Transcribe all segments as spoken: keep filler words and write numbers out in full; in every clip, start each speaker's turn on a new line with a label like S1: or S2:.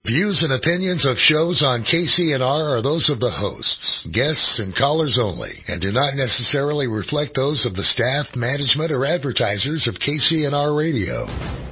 S1: Views and opinions of shows on K C N R are those of the hosts, guests, and callers only, and do not necessarily reflect those of the staff, management, or advertisers of K C N R Radio.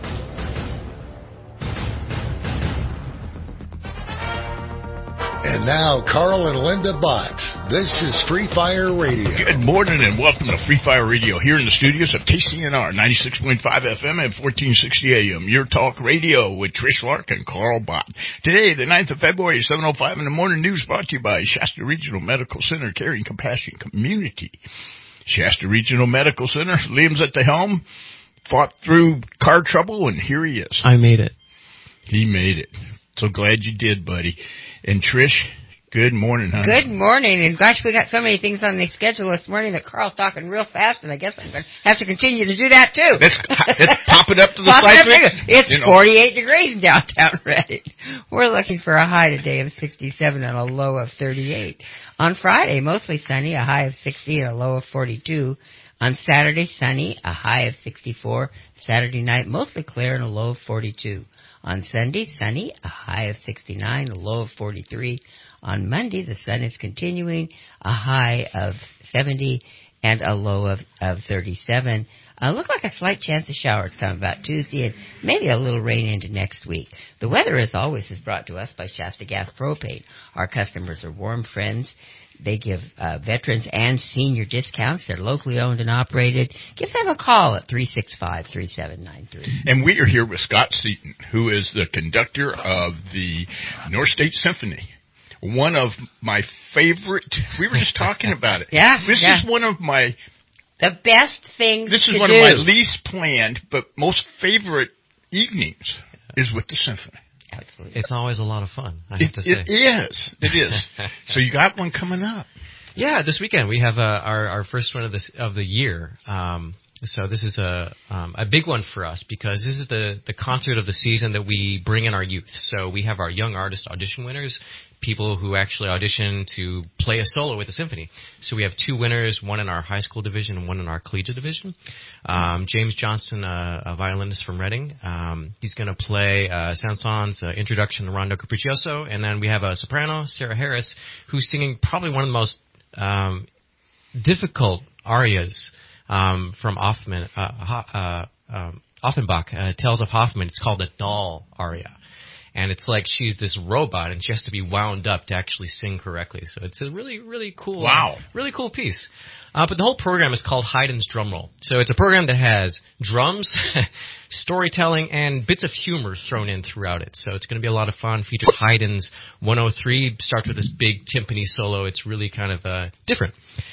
S1: And now, Carl and Linda Bott. This is Free Fire Radio.
S2: Good morning and welcome to Free Fire Radio here in the studios of K C N R ninety-six point five F M and fourteen sixty A M. Your talk radio with Trish Lark and Carl Bott. Today, the ninth of February, seven oh five in the morning news brought to you by Shasta Regional Medical Center, caring compassion community. Shasta Regional Medical Center, Liam's at the helm, fought through car trouble, and here he is.
S3: I made it.
S2: He made it. So glad you did, buddy. And Trish, good morning, honey.
S4: Good morning. And gosh, we got so many things on the schedule this morning that Carl's talking real fast, and I guess I'm going to have to continue to do that, too.
S2: Let's, let's pop it up to the
S4: side. It's
S2: you know.
S4: forty-eight degrees in downtown Redding. We're looking for a high today of sixty-seven and a low of thirty-eight. On Friday, mostly sunny, a high of sixty and a low of forty-two. On Saturday, sunny, a high of sixty-four. Saturday night, mostly clear and a low of forty-two. On Sunday, sunny, a high of sixty-nine, a low of forty-three. On Monday, the sun is continuing, a high of seventy and a low of, of thirty-seven. Uh, look like a slight chance of showers coming about Tuesday and maybe a little rain into next week. The weather, as always, is brought to us by Shasta Gas Propane. Our customers are warm friends. They give uh, veterans and senior discounts. They're locally owned and operated. Give them a call at three six five, three seven nine three.
S2: And we are here with Scott Seaton, who is the conductor of the North State Symphony. One of my favorite, we were just talking about it.
S4: Yeah.
S2: This
S4: yeah.
S2: is one of my...
S4: The best things
S2: This is
S4: to
S2: one
S4: do.
S2: of my least planned, but most favorite evenings is with the symphony.
S4: Absolutely.
S3: It's always a lot of fun, I have
S2: It,
S3: to say.
S2: it is. It is. So you got one coming up.
S3: Yeah, this weekend we have uh, our our first one of this of the year. Um, so this is a um, a big one for us because this is the the concert of the season that we bring in our youth. So we have our young artist audition winners, people who actually audition to play a solo with the symphony. So we have two winners, one in our high school division and one in our collegiate division. Um, James Johnston, uh, a violinist from Reading, um, he's going to play uh, Saint-Saëns' uh, Introduction to Rondo Capriccioso. And then we have a soprano, Sarah Harris, who's singing probably one of the most um, difficult arias um, from Hoffman, uh, uh, um, Offenbach, uh, Tales of Hoffman. It's called the Doll aria. And it's like she's this robot, and she has to be wound up to actually sing correctly. So it's a really, really cool,
S2: wow.
S3: uh, really cool piece. Uh, but the whole program is called Haydn's Drumroll. So it's a program that has drums, storytelling, and bits of humor thrown in throughout it. So it's going to be a lot of fun. Features Haydn's one oh three, starts with this big timpani solo. It's really kind of uh, different.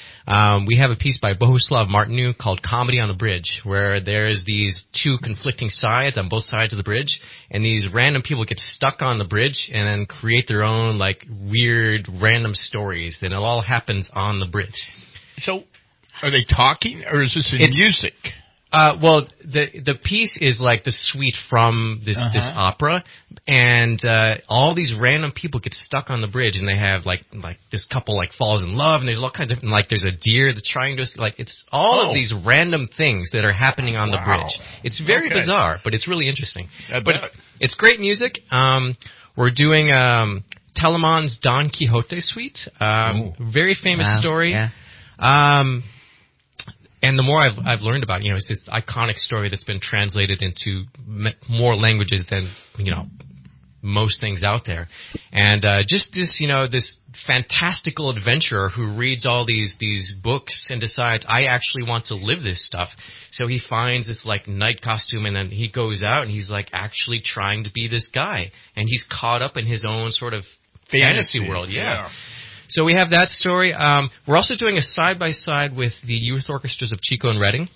S3: Um, we have a piece by Bohuslav Martinu called Comedy on the Bridge, where there's these two conflicting sides on both sides of the bridge, and these random people get stuck on the bridge and then create their own, like, weird, random stories, and it all happens on the bridge.
S2: So, are they talking, or is this in
S3: it's,
S2: music?
S3: Uh, well, the the piece is like the suite from this
S2: uh-huh.
S3: this opera, and uh, all these random people get stuck on the bridge, and they have like like this couple like falls in love, and there's all kinds of and, like there's a deer that's trying to like it's all
S2: oh.
S3: of these random things that are happening on
S2: wow.
S3: the bridge. It's very
S2: okay.
S3: bizarre, but it's really interesting.
S2: I
S3: but
S2: bet.
S3: it's, it's great music. Um, we're doing um, Telemann's Don Quixote suite, um, very famous
S4: wow.
S3: story.
S4: Yeah.
S3: Um, And the more I've I've learned about it, you know, it's this iconic story that's been translated into m- more languages than, you know, most things out there. And uh, just this, you know, this fantastical adventurer who reads all these these books and decides, I actually want to live this stuff. So he finds this, like, knight costume, and then he goes out, and he's, like, actually trying to be this guy. And he's caught up in his own sort of fantasy, fantasy world. Yeah.
S2: yeah.
S3: So we have that story. Um, we're also doing a side-by-side with the youth orchestras of Chico and Reading.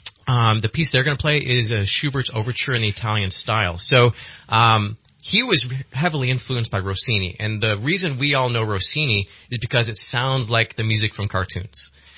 S3: Um, the piece they're going to play is uh, Schubert's Overture in the Italian style. So um, he was heavily influenced by Rossini. And the reason we all know Rossini is because it sounds like the music from cartoons.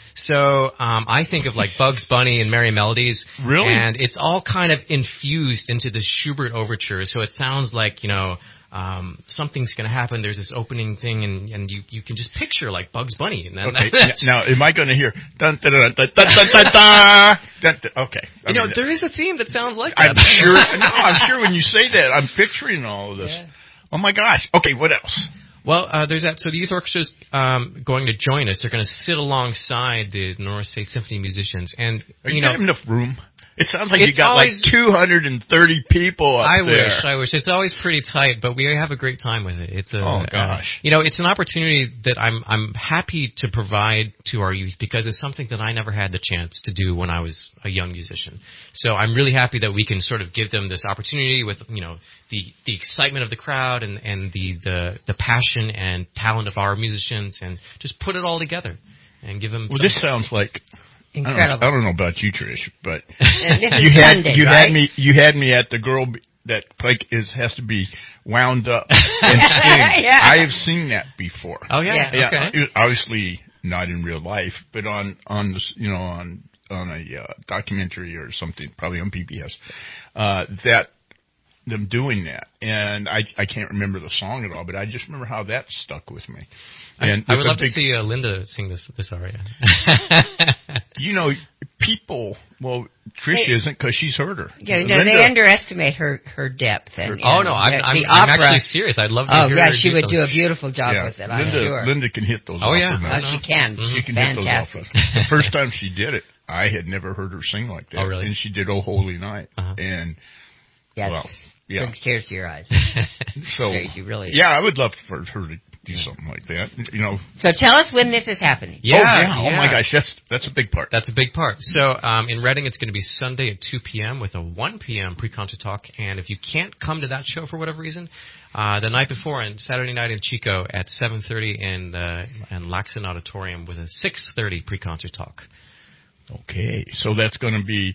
S3: So um, I think of like Bugs Bunny and Merry Melodies.
S2: Really?
S3: And it's all kind of infused into the Schubert Overture. So it sounds like, you know, Um, something's going to happen. There's this opening thing, and, and you, you can just picture like Bugs Bunny. And then
S2: okay. Now, am I going to hear dun dun dun dun dun dun dun dun? dun, dun okay. I
S3: you know,
S2: mean,
S3: there is a theme that sounds like that.
S2: I'm sure. No, I'm sure when you say that, I'm picturing all of this.
S4: Yeah.
S2: Oh my gosh. Okay, what else?
S3: Well, uh, there's that. So the youth orchestra is um, going to join us. They're going to sit alongside the North State Symphony musicians, and
S2: Are
S3: you,
S2: you
S3: know,
S2: got enough room? It sounds like
S3: It's
S2: you got
S3: always-
S2: like two hundred thirty people up
S3: I
S2: there.
S3: wish, I wish. It's always pretty tight, but we have a great time with it. It's a,
S2: Oh,
S3: uh,
S2: gosh.
S3: you know, it's an opportunity that I'm I'm happy to provide to our youth because it's something that I never had the chance to do when I was a young musician. So I'm really happy that we can sort of give them this opportunity with, you know, the the excitement of the crowd and and the the the passion and talent of our musicians, and just put it all together and give them.
S2: Well,
S3: some-
S2: this sounds like
S4: Incredible.
S2: I don't, I don't know about you, Trish, but
S4: And this is
S2: you had
S4: Sunday,
S2: you
S4: right?
S2: had me you had me at the girl b- that like is has to be wound up and sing.
S4: Yeah.
S2: I have seen that before.
S3: Oh yeah,
S4: Yeah.
S2: Yeah,
S3: okay.
S2: it- obviously not in real life, but on on this, you know, on on a uh, documentary or something, probably on P B S. Uh, that them doing that, and I I can't remember the song at all, but I just remember how that stuck with me. And
S3: I
S2: it's
S3: would
S2: a
S3: love
S2: big-
S3: to see uh, Linda sing this this aria.
S2: You know, people. Well, Trish
S4: They-
S2: isn't because she's heard her.
S4: Yeah, no,
S2: Linda-
S4: they underestimate her her depth. And,
S3: Oh
S4: and
S3: no, I'm
S4: the,
S3: I'm,
S4: the
S3: I'm
S4: opera.
S3: actually serious. I'd love to
S4: Oh
S3: hear
S4: yeah,
S3: her
S4: she
S3: do
S4: would
S3: something.
S4: do a beautiful job
S2: yeah,
S4: with it. I'm
S2: Linda,
S4: sure.
S2: Linda can hit those.
S3: Oh, yeah.
S2: opera
S4: Oh,
S2: notes.
S4: she can.
S3: Mhm.
S2: She can
S4: Fantastic.
S2: hit those operas. The first time she did it, I had never heard her sing like that.
S3: Oh, really?
S2: And she did "Oh Holy Night,"
S3: Uh-huh.
S2: and
S4: Yes.
S2: well, yeah.
S4: Brings tears to your eyes.
S2: So
S4: She really.
S2: yeah, I would love for her to do something like that. You know.
S4: So tell us when this is happening.
S3: Yeah,
S2: oh, yeah. Oh
S3: yeah.
S2: my gosh, that's that's a big part.
S3: That's a big part. So um, in Reading, it's going to be Sunday at two p.m. with a one p.m. pre-concert talk. And if you can't come to that show for whatever reason, uh, the night before and Saturday night in Chico at seven thirty in the in Laxon Auditorium with a six thirty pre-concert talk.
S2: Okay, so that's going to be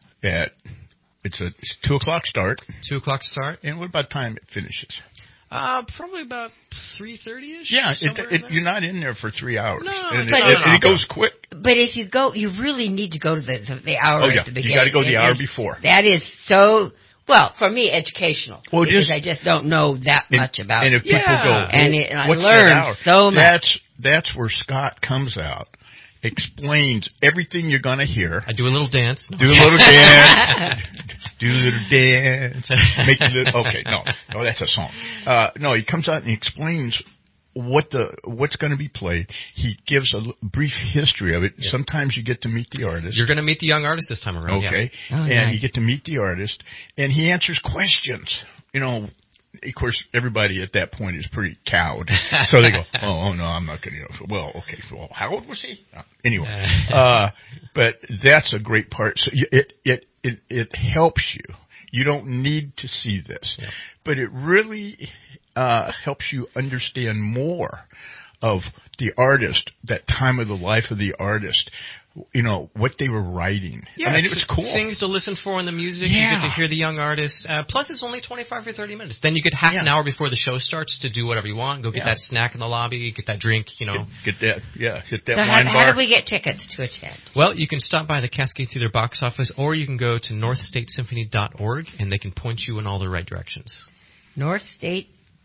S2: at it's a it's two o'clock start.
S3: Two o'clock start.
S2: And what about time it finishes?
S3: Uh, probably about three thirty-ish.
S2: Yeah, it,
S3: somewhere in
S2: it,
S3: there.
S2: you're not in there for three hours.
S3: No,
S2: and
S3: it's
S2: it,
S3: not-
S2: it,
S3: no, no,
S2: and it
S3: no.
S2: goes quick.
S4: But if you go, you really need to go to the the, the hour
S2: Oh, yeah.
S4: at the
S2: You
S4: beginning.
S2: gotta go the
S4: It
S2: hour
S4: is-
S2: before.
S4: That is so well for me educational.
S2: Well,
S4: because
S2: just-
S4: I just don't know that
S2: And,
S4: much about
S2: and if people
S3: Yeah.
S2: go,
S4: And it- and I
S2: what's
S4: learned
S2: that hour?
S4: so much.
S2: That's that's where Scott comes out, explains everything you're going to hear.
S3: I do a little dance. No.
S2: Do a little dance. Do a little dance. Make a little. Okay, no, no, that's a song. Uh, no, he comes out and he explains what the what's going to be played. He gives a l- brief history of it.
S3: Yeah.
S2: Sometimes you get to meet the artist.
S3: You're going to meet the young artist this time around.
S2: Okay,
S4: Oh,
S2: and
S4: nice.
S2: you get to meet the artist, and he answers questions. You know, of course, everybody at that point is pretty cowed, so they go, "Oh, oh no, I'm not going to." Well, okay, so well, how old was he? Uh, anyway, uh, but that's a great part. So you, it it it it helps you. You don't need to see this,
S3: Yeah.
S2: but it really uh, helps you understand more of the artist, that time of the life of the artist. You know, what they were writing. I mean, it was cool.
S3: Things to listen for in the music.
S2: Yeah.
S3: You get to hear the young artists. Uh, plus, it's only twenty-five or thirty minutes. Then you get half an
S2: Yeah.
S3: hour before the show starts to do whatever you want. Go get
S2: Yeah.
S3: that snack in the lobby. Get that drink. You know.
S2: Get, get that, yeah, hit that
S4: So
S2: wine
S4: how,
S2: bar.
S4: how do we get tickets to attend?
S3: Well, you can stop by the Cascade Theater box office, or you can go to north state symphony dot org, and they can point you in all the right directions.
S4: North State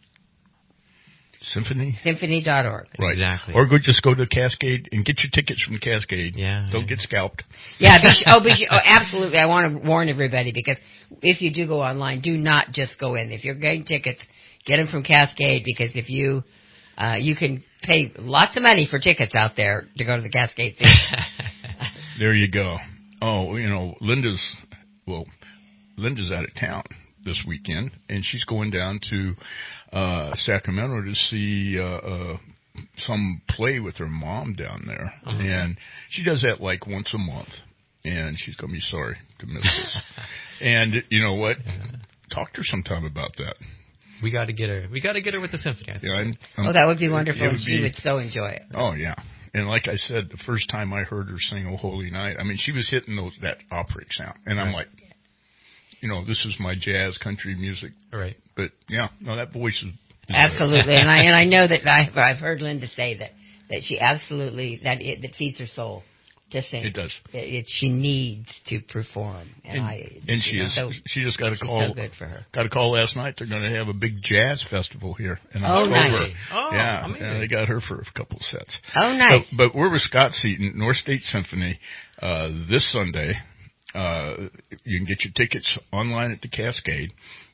S2: Symphony?
S4: Symphony dot org.
S2: Right.
S3: Exactly.
S2: Or go just go to Cascade and get your tickets from Cascade.
S3: Yeah,
S2: Don't
S3: yeah.
S2: get scalped.
S4: Yeah, be, oh, be, oh, absolutely. I want to warn everybody because if you do go online, do not just go in. If you're getting tickets, get them from Cascade because if you uh, you can pay lots of money for tickets out there to go to the Cascade Theater.
S2: There you go. Oh, you know, Linda's, well, Linda's out of town this weekend, and she's going down to uh, Sacramento to see uh, uh, some play with her mom down there.
S3: Uh-huh.
S2: And she does that like once a month, and she's going to be sorry to miss this. And you know what? Talk to her sometime about that.
S3: We got to get her. We got to get her with the symphony. I think.
S2: Yeah, I'm, I'm,
S4: Oh, that would be wonderful.
S2: it
S4: and
S2: would
S4: she
S2: be-
S4: would so enjoy it.
S2: Oh, yeah. And like I said, the first time I heard her sing "Oh Holy Night," I mean, she was hitting those that operic sound, and I'm
S3: Right.
S2: like, you know, this is my jazz country music.
S3: All right.
S2: But yeah, no, that voice is, is
S4: Absolutely, and I and I know that I, I've heard Linda say that that she absolutely that it that feeds her soul to sing.
S2: It does.
S4: It, it, she needs to perform, and,
S2: And,
S4: I
S2: and she
S4: you know,
S2: is.
S4: so,
S2: she just got a
S4: she's
S2: call.
S4: so good for her.
S2: Got a call last night. They're going to have a big jazz festival here in
S4: Oh,
S2: October.
S4: nice.
S3: Oh,
S2: yeah,
S3: amazing.
S2: and they got her for a couple of sets.
S4: Oh, nice.
S2: So, but we're with Scott Seaton, North State Symphony, uh, this Sunday. Uh, you can get your tickets online at the Cascade.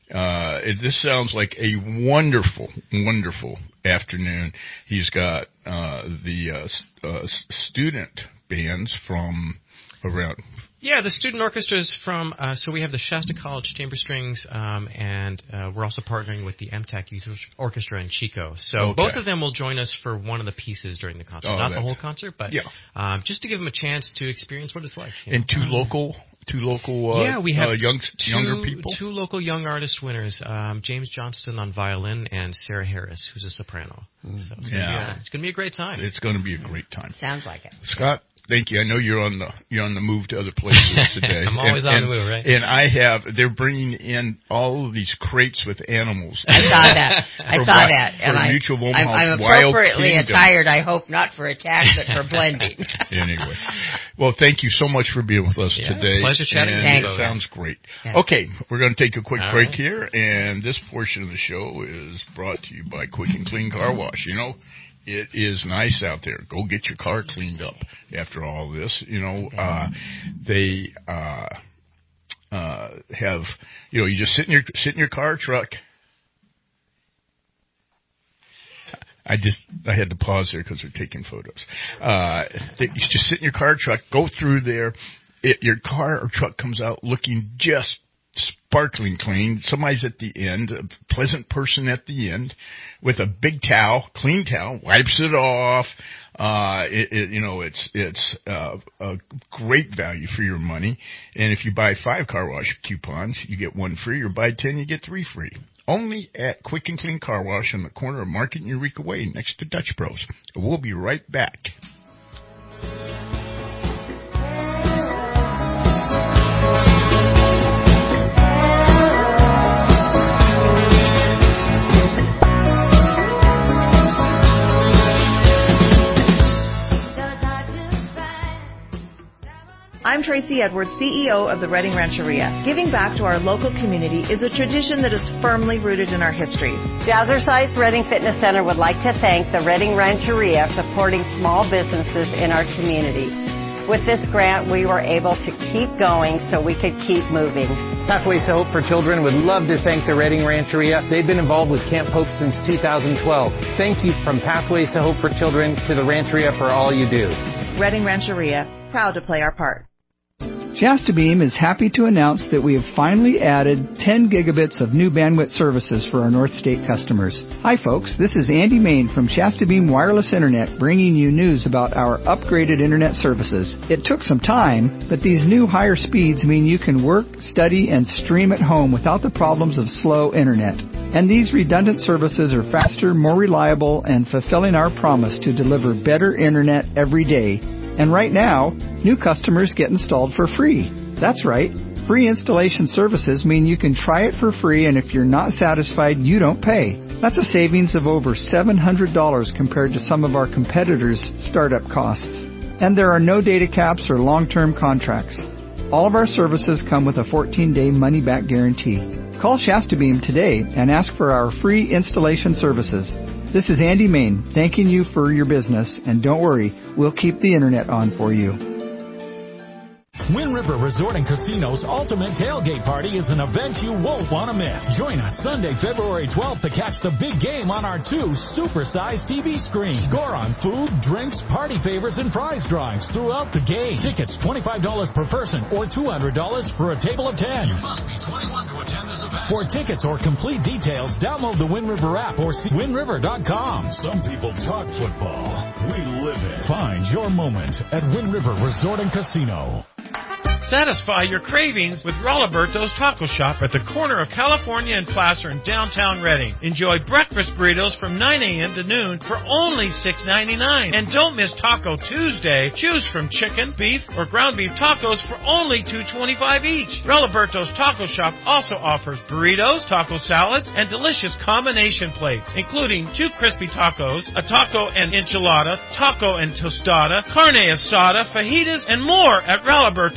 S2: Uh, it, this sounds like a wonderful, wonderful afternoon. He's got uh, the uh, uh, student bands from around.
S3: Yeah, the student orchestras from, uh, so we have the Shasta College Chamber Strings, um, and uh, we're also partnering with the M TAC Youth Orchestra in Chico. So
S2: okay.
S3: both of them will join us for one of the pieces during the concert.
S2: Oh,
S3: Not the whole concert, but
S2: yeah.
S3: um, just to give them a chance to experience what it's like. You know?
S2: And two local two local uh,
S3: yeah, we have
S2: uh, young,
S3: two,
S2: younger people?
S3: Two local young artist winners, um, James Johnston on violin and Sarah Harris, who's a soprano. Mm. So it's
S2: yeah.
S3: going to be a great time.
S2: It's going to be a great time.
S4: Sounds like it.
S2: Scott? Thank you. I know you're on the you're on the move to other places today.
S3: I'm always
S2: and,
S3: on
S2: and,
S3: the move, right?
S2: And I have they're bringing in all of these crates with animals.
S4: I saw that. I saw
S2: wi-
S4: that, and I,
S2: Mutual of
S4: I'm, I'm appropriately attired. I hope not for attack, but for blending.
S2: Anyway, well, thank you so much for being with us
S3: yeah,
S2: today.
S3: Pleasure chatting.
S2: And
S3: with
S2: it
S3: you.
S2: Sounds great.
S4: Yeah.
S2: Okay, we're going to take a quick
S3: all
S2: break
S3: right.
S2: here, and this portion of the show is brought to you by Quick and Clean Car Wash. You know. It is nice out there. Go get your car cleaned up after all this. You know, uh, they, uh, uh, have, you know, you just sit in your, sit in your car truck. I just, I had to pause there because they're taking photos. Uh, they, you just sit in your car truck, go through there. It, your car or truck comes out looking just sparkling clean. Somebody's at the end, a pleasant person at the end with a big towel, clean towel, wipes it off. Uh, it, it, you know, it's, it's, uh, a great value for your money. And if you buy five car wash coupons, you get one free, or buy ten, you get three free. Only at Quick and Clean Car Wash on the corner of Market and Eureka Way next to Dutch Bros. We'll be right back.
S5: I'm Tracy Edwards, C E O of the Redding Rancheria. Giving back to our local community is a tradition that is firmly rooted in our history.
S6: Jazzercise Redding Fitness Center would like to thank the Redding Rancheria for supporting small businesses in our community. With this grant, we were able to keep going so we could keep moving.
S7: Pathways to Hope for Children would love to thank the Redding Rancheria. They've been involved with Camp Hope since two thousand twelve. Thank you from Pathways to Hope for Children to the Rancheria for all you do.
S5: Redding Rancheria, proud to play our part.
S8: Shasta Beam is happy to announce that we have finally added ten gigabits of new bandwidth services for our North State customers. Hi folks, this is Andy Main from Shasta Beam Wireless Internet bringing you news about our upgraded internet services. It took some time, but these new higher speeds mean you can work, study, and stream at home without the problems of slow internet. And these redundant services are faster, more reliable, and fulfilling our promise to deliver better internet every day. And right now, new customers get installed for free. That's right. Free installation services mean you can try it for free, and if you're not satisfied, you don't pay. That's a savings of over seven hundred dollars compared to some of our competitors' startup costs. And there are no data caps or long-term contracts. All of our services come with a fourteen-day money-back guarantee. Call Shasta Beam today and ask for our free installation services. This is Andy Main, thanking you for your business, and don't worry, we'll keep the internet on for you.
S9: Wind River Resort and Casino's Ultimate Tailgate Party is an event you won't want to miss. Join us Sunday, February twelfth to catch the big game on our two super-sized T V screens. Score on food, drinks, party favors, and prize drawings throughout the game. Tickets twenty-five dollars per person or two hundred dollars for a table of ten. You must be twenty-one to attend this event. For tickets or complete details, download the Wind River app or see wind river dot com. Some people talk football. We live it. Find your moment at Wind River Resort and Casino.
S10: Satisfy your cravings with Rolliberto's Taco Shop at the corner of California and Placer in downtown Redding. Enjoy breakfast burritos from nine a.m. to noon for only six ninety-nine. And don't miss Taco Tuesday. Choose from chicken, beef, or ground beef tacos for only two twenty-five each. Rolliberto's Taco Shop also offers burritos, taco salads, and delicious combination plates, including two crispy tacos, a taco and enchilada, taco and tostada, carne asada, fajitas, and more at Rolliberto's Taco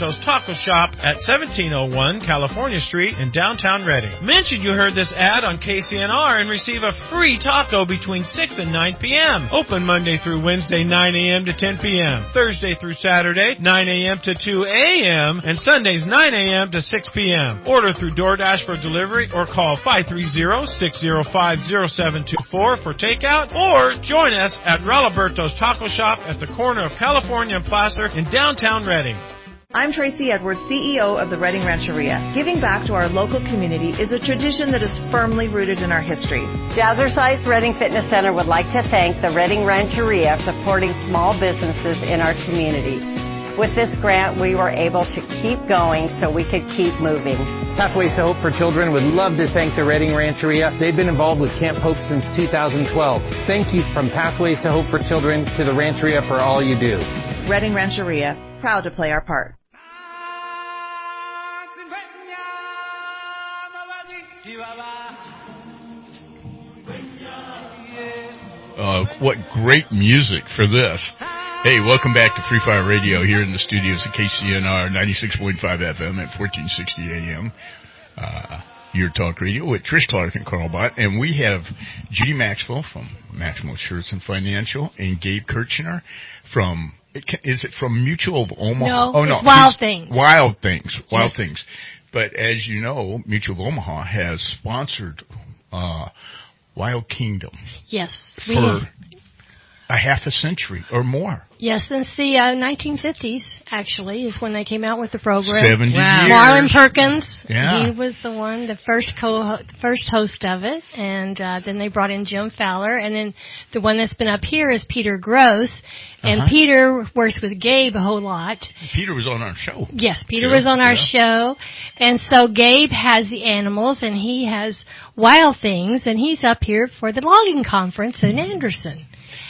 S10: Taco Shop at seventeen oh one California Street in downtown Redding. Mention you heard this ad on K C N R and receive a free taco between six and nine p.m. Open Monday through Wednesday, nine a.m. to ten p.m. Thursday through Saturday, nine a.m. to two a.m. and Sundays, nine a.m. to six p.m. Order through DoorDash for delivery or call five three zero, six zero five, zero seven two four for takeout, or join us at Ralberto's Taco Shop at the corner of California and Placer in downtown Redding.
S5: I'm Tracy Edwards, C E O of the Redding Rancheria. Giving back to our local community is a tradition that is firmly rooted in our history.
S6: Jazzercise Redding Fitness Center would like to thank the Redding Rancheria for supporting small businesses in our community. With this grant, we were able to keep going so we could keep moving.
S7: Pathways to Hope for Children would love to thank the Redding Rancheria. They've been involved with Camp Hope since two thousand twelve. Thank you from Pathways to Hope for Children to the Rancheria for all you do.
S5: Redding Rancheria, proud to play our part.
S2: Uh, what great music for this. Hey, welcome back to Free Fire Radio here in the studios at K C N R ninety-six point five F M at fourteen sixty A M. Uh, your talk radio with Trish Clark and Carl Bott. And we have Judy Maxwell from Maxwell Insurance and Financial and Gabe Kirchner from, is it from Mutual of Omaha?
S11: No,
S2: oh, no
S11: it's Wild Things.
S2: Wild Things. Wild
S11: yes.
S2: Things. But as you know, Mutual of Omaha has sponsored uh, Wild Kingdom.
S11: Yes. We
S2: for a half a century or more.
S11: Yes, since the uh, nineteen fifties, actually, is when they came out with the program.
S2: seventy wow. years.
S11: Marlon Perkins,
S2: yeah.
S11: he was the one, the first co first host of it, and uh, then they brought in Jim Fowler, and then the one that's been up here is Peter Gross, and uh-huh. Peter works with Gabe a whole lot.
S2: Peter was on our show.
S11: Yes, Peter
S2: sure.
S11: was on our
S2: yeah.
S11: show, and so Gabe has the animals, and he has Wild Things, and he's up here for the logging conference in Anderson.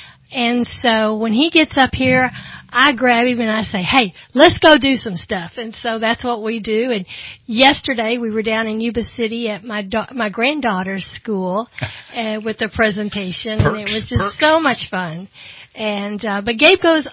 S11: And so when he gets up here, I grab him and I say, hey, let's go do some stuff. And so that's what we do. And yesterday we were down in Yuba City at my da- my granddaughter's school uh, with the presentation.
S2: Perks,
S11: and it was just
S2: perks.
S11: so much fun. And uh, but Gabe goes,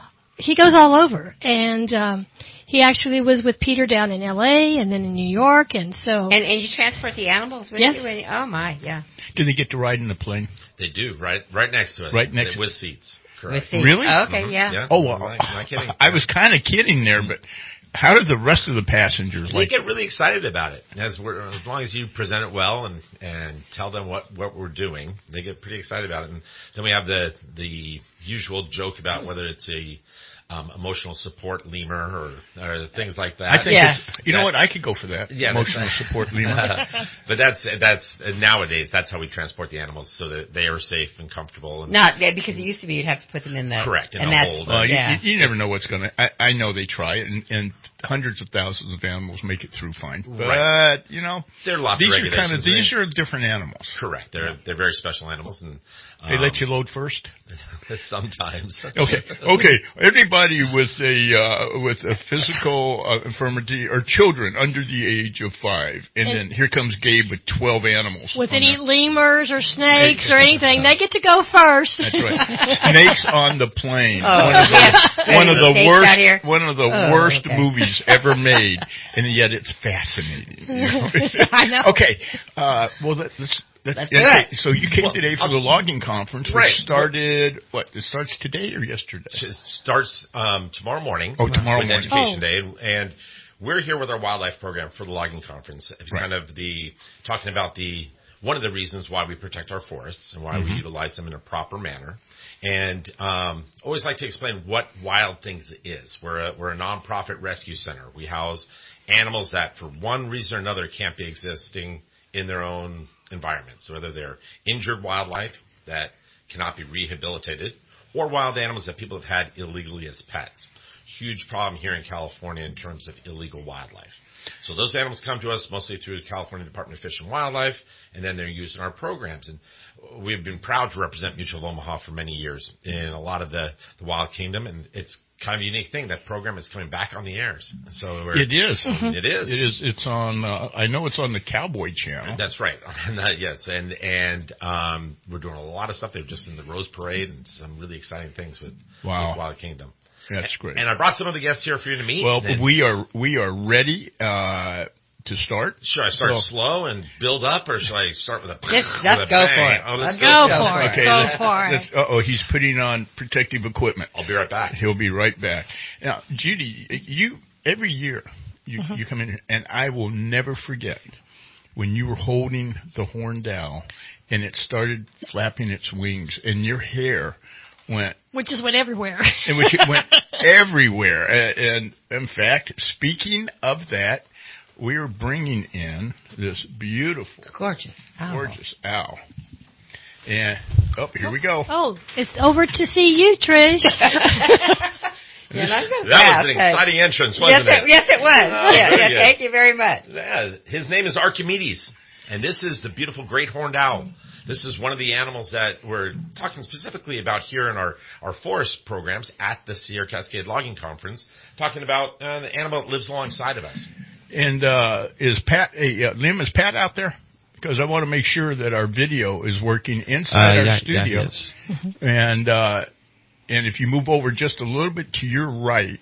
S11: he goes all over. And um, he actually was with Peter down in L A and then in New York. And so.
S4: And, and you transport the animals with
S11: yes.
S4: you? And, oh, my, yeah.
S2: Do they get to ride in the plane?
S12: They do, right right next to us.
S2: Right next
S12: with seats. Correct.
S4: With seats.
S2: Really?
S4: Oh, okay,
S12: mm-hmm.
S4: yeah.
S12: yeah.
S2: Oh, well,
S12: I'm not, I'm not kidding.
S2: I was kind of kidding there, but how did the rest of the passengers
S12: they
S2: like
S12: get really excited about it? As we're, as long as you present it well and, and tell them what, what we're doing, they get pretty excited about it. And then we have the the usual joke about whether it's a Um, emotional support lemur or, or things like that.
S2: I think
S4: yeah.
S2: it's, you know what, I could go for that.
S12: Yeah,
S2: emotional support lemur.
S12: But that's that's nowadays that's how we transport the animals so that they are safe and comfortable. And
S4: Not yeah, because it used to be you'd have to put them in the
S12: correct in
S4: and
S12: a
S4: that's,
S12: hold.
S2: Well,
S4: yeah.
S2: you, you never know what's going to. I know they try it, and, and hundreds of thousands of animals make it through fine. But
S12: right.
S2: you know,
S12: there are lots
S2: these
S12: of
S2: are
S12: regulations.
S2: kind of these are different animals.
S12: Correct. They're they're very special animals, and um,
S2: they let you load first.
S12: Sometimes.
S2: Okay. Okay. Everybody with a uh, with a physical uh, infirmity or children under the age of five, and, and then here comes Gabe with twelve animals.
S11: With any there. lemurs or snakes or anything, they get to go first.
S2: That's right. Snakes on the plane.
S4: Oh,
S2: one of the,
S4: yeah.
S2: one of the worst. One of the
S4: oh,
S2: worst
S4: okay.
S2: movies ever made, and yet it's fascinating. You know?
S11: I know.
S2: Okay. Uh, well, that, let's. That's,
S4: Let's do it.
S2: So you came
S12: well,
S2: today for
S12: I'll,
S2: the logging conference, which
S12: right.
S2: started, what, it starts today or yesterday?
S12: It starts um, tomorrow morning.
S2: Oh, tomorrow
S12: with
S2: morning.
S12: Education
S11: oh.
S12: Day. And we're here with our wildlife program for the logging conference. Right. Kind of the, talking about the, one of the reasons why we protect our forests and why mm-hmm. we utilize them in a proper manner. And um, always like to explain what Wild Things is. We're a, we're a nonprofit rescue center. We house animals that for one reason or another can't be existing in their own environments, whether they're injured wildlife that cannot be rehabilitated or wild animals that people have had illegally as pets. Huge problem here in California in terms of illegal wildlife. So those animals come to us mostly through the California Department of Fish and Wildlife, and then they're used in our programs. And we've been proud to represent Mutual of Omaha for many years in a lot of the, the Wild Kingdom, and it's kind of a unique thing. That program is coming back on the airs. So we're,
S2: it is.
S11: Mm-hmm.
S12: It is.
S2: It is. It's on. Uh, I know it's on the Cowboy Channel.
S12: That's right. Yes, and and um, we're doing a lot of stuff. They're just in the Rose Parade and some really exciting things with,
S2: wow.
S12: with Wild Kingdom.
S2: That's great.
S12: And I brought some of the guests here for you to meet.
S2: Well,
S12: and
S2: we are we are ready uh, to start.
S12: Should I start
S2: so,
S12: slow and build up, or should I start with a?
S4: Let's, let's
S12: with a
S4: go
S12: bang?
S4: for it.
S12: Oh, let's
S11: go,
S12: go,
S11: go for it.
S2: Okay,
S11: go
S2: let's,
S11: for it.
S2: let's, uh-oh, he's putting on protective equipment.
S12: I'll be right back.
S2: He'll be right back. Now, Judy, you every year you
S11: Mm-hmm.
S2: you come in here, and I will never forget when you were holding the horned owl, and it started flapping its wings, and your hair went.
S11: Which just went everywhere.
S2: And which it went everywhere. And, and in fact, speaking of that, we are bringing in this beautiful,
S4: gorgeous, owl.
S2: gorgeous owl. And oh, here we go.
S11: Oh, it's over to see you, Trish.
S4: Yeah,
S12: that
S4: was
S12: was an exciting entrance, wasn't
S4: yes,
S12: it?
S4: it? Yes, it was.
S12: Oh,
S4: yeah,
S12: very
S4: yeah,
S12: good.
S4: thank you very much.
S12: Yeah, his name is Archimedes, and this is the beautiful great horned owl. This is one of the animals that we're talking specifically about here in our, our forest programs at the Sierra Cascade Logging Conference, talking about uh, the animal that lives alongside of us.
S2: And uh, is Pat, uh, Lim, is Pat out there? Because I want to make sure that our video is working inside
S3: Uh,
S2: our
S3: yeah,
S2: studio.
S3: yeah, yes.
S2: And uh, and if you move over just a little bit to your right,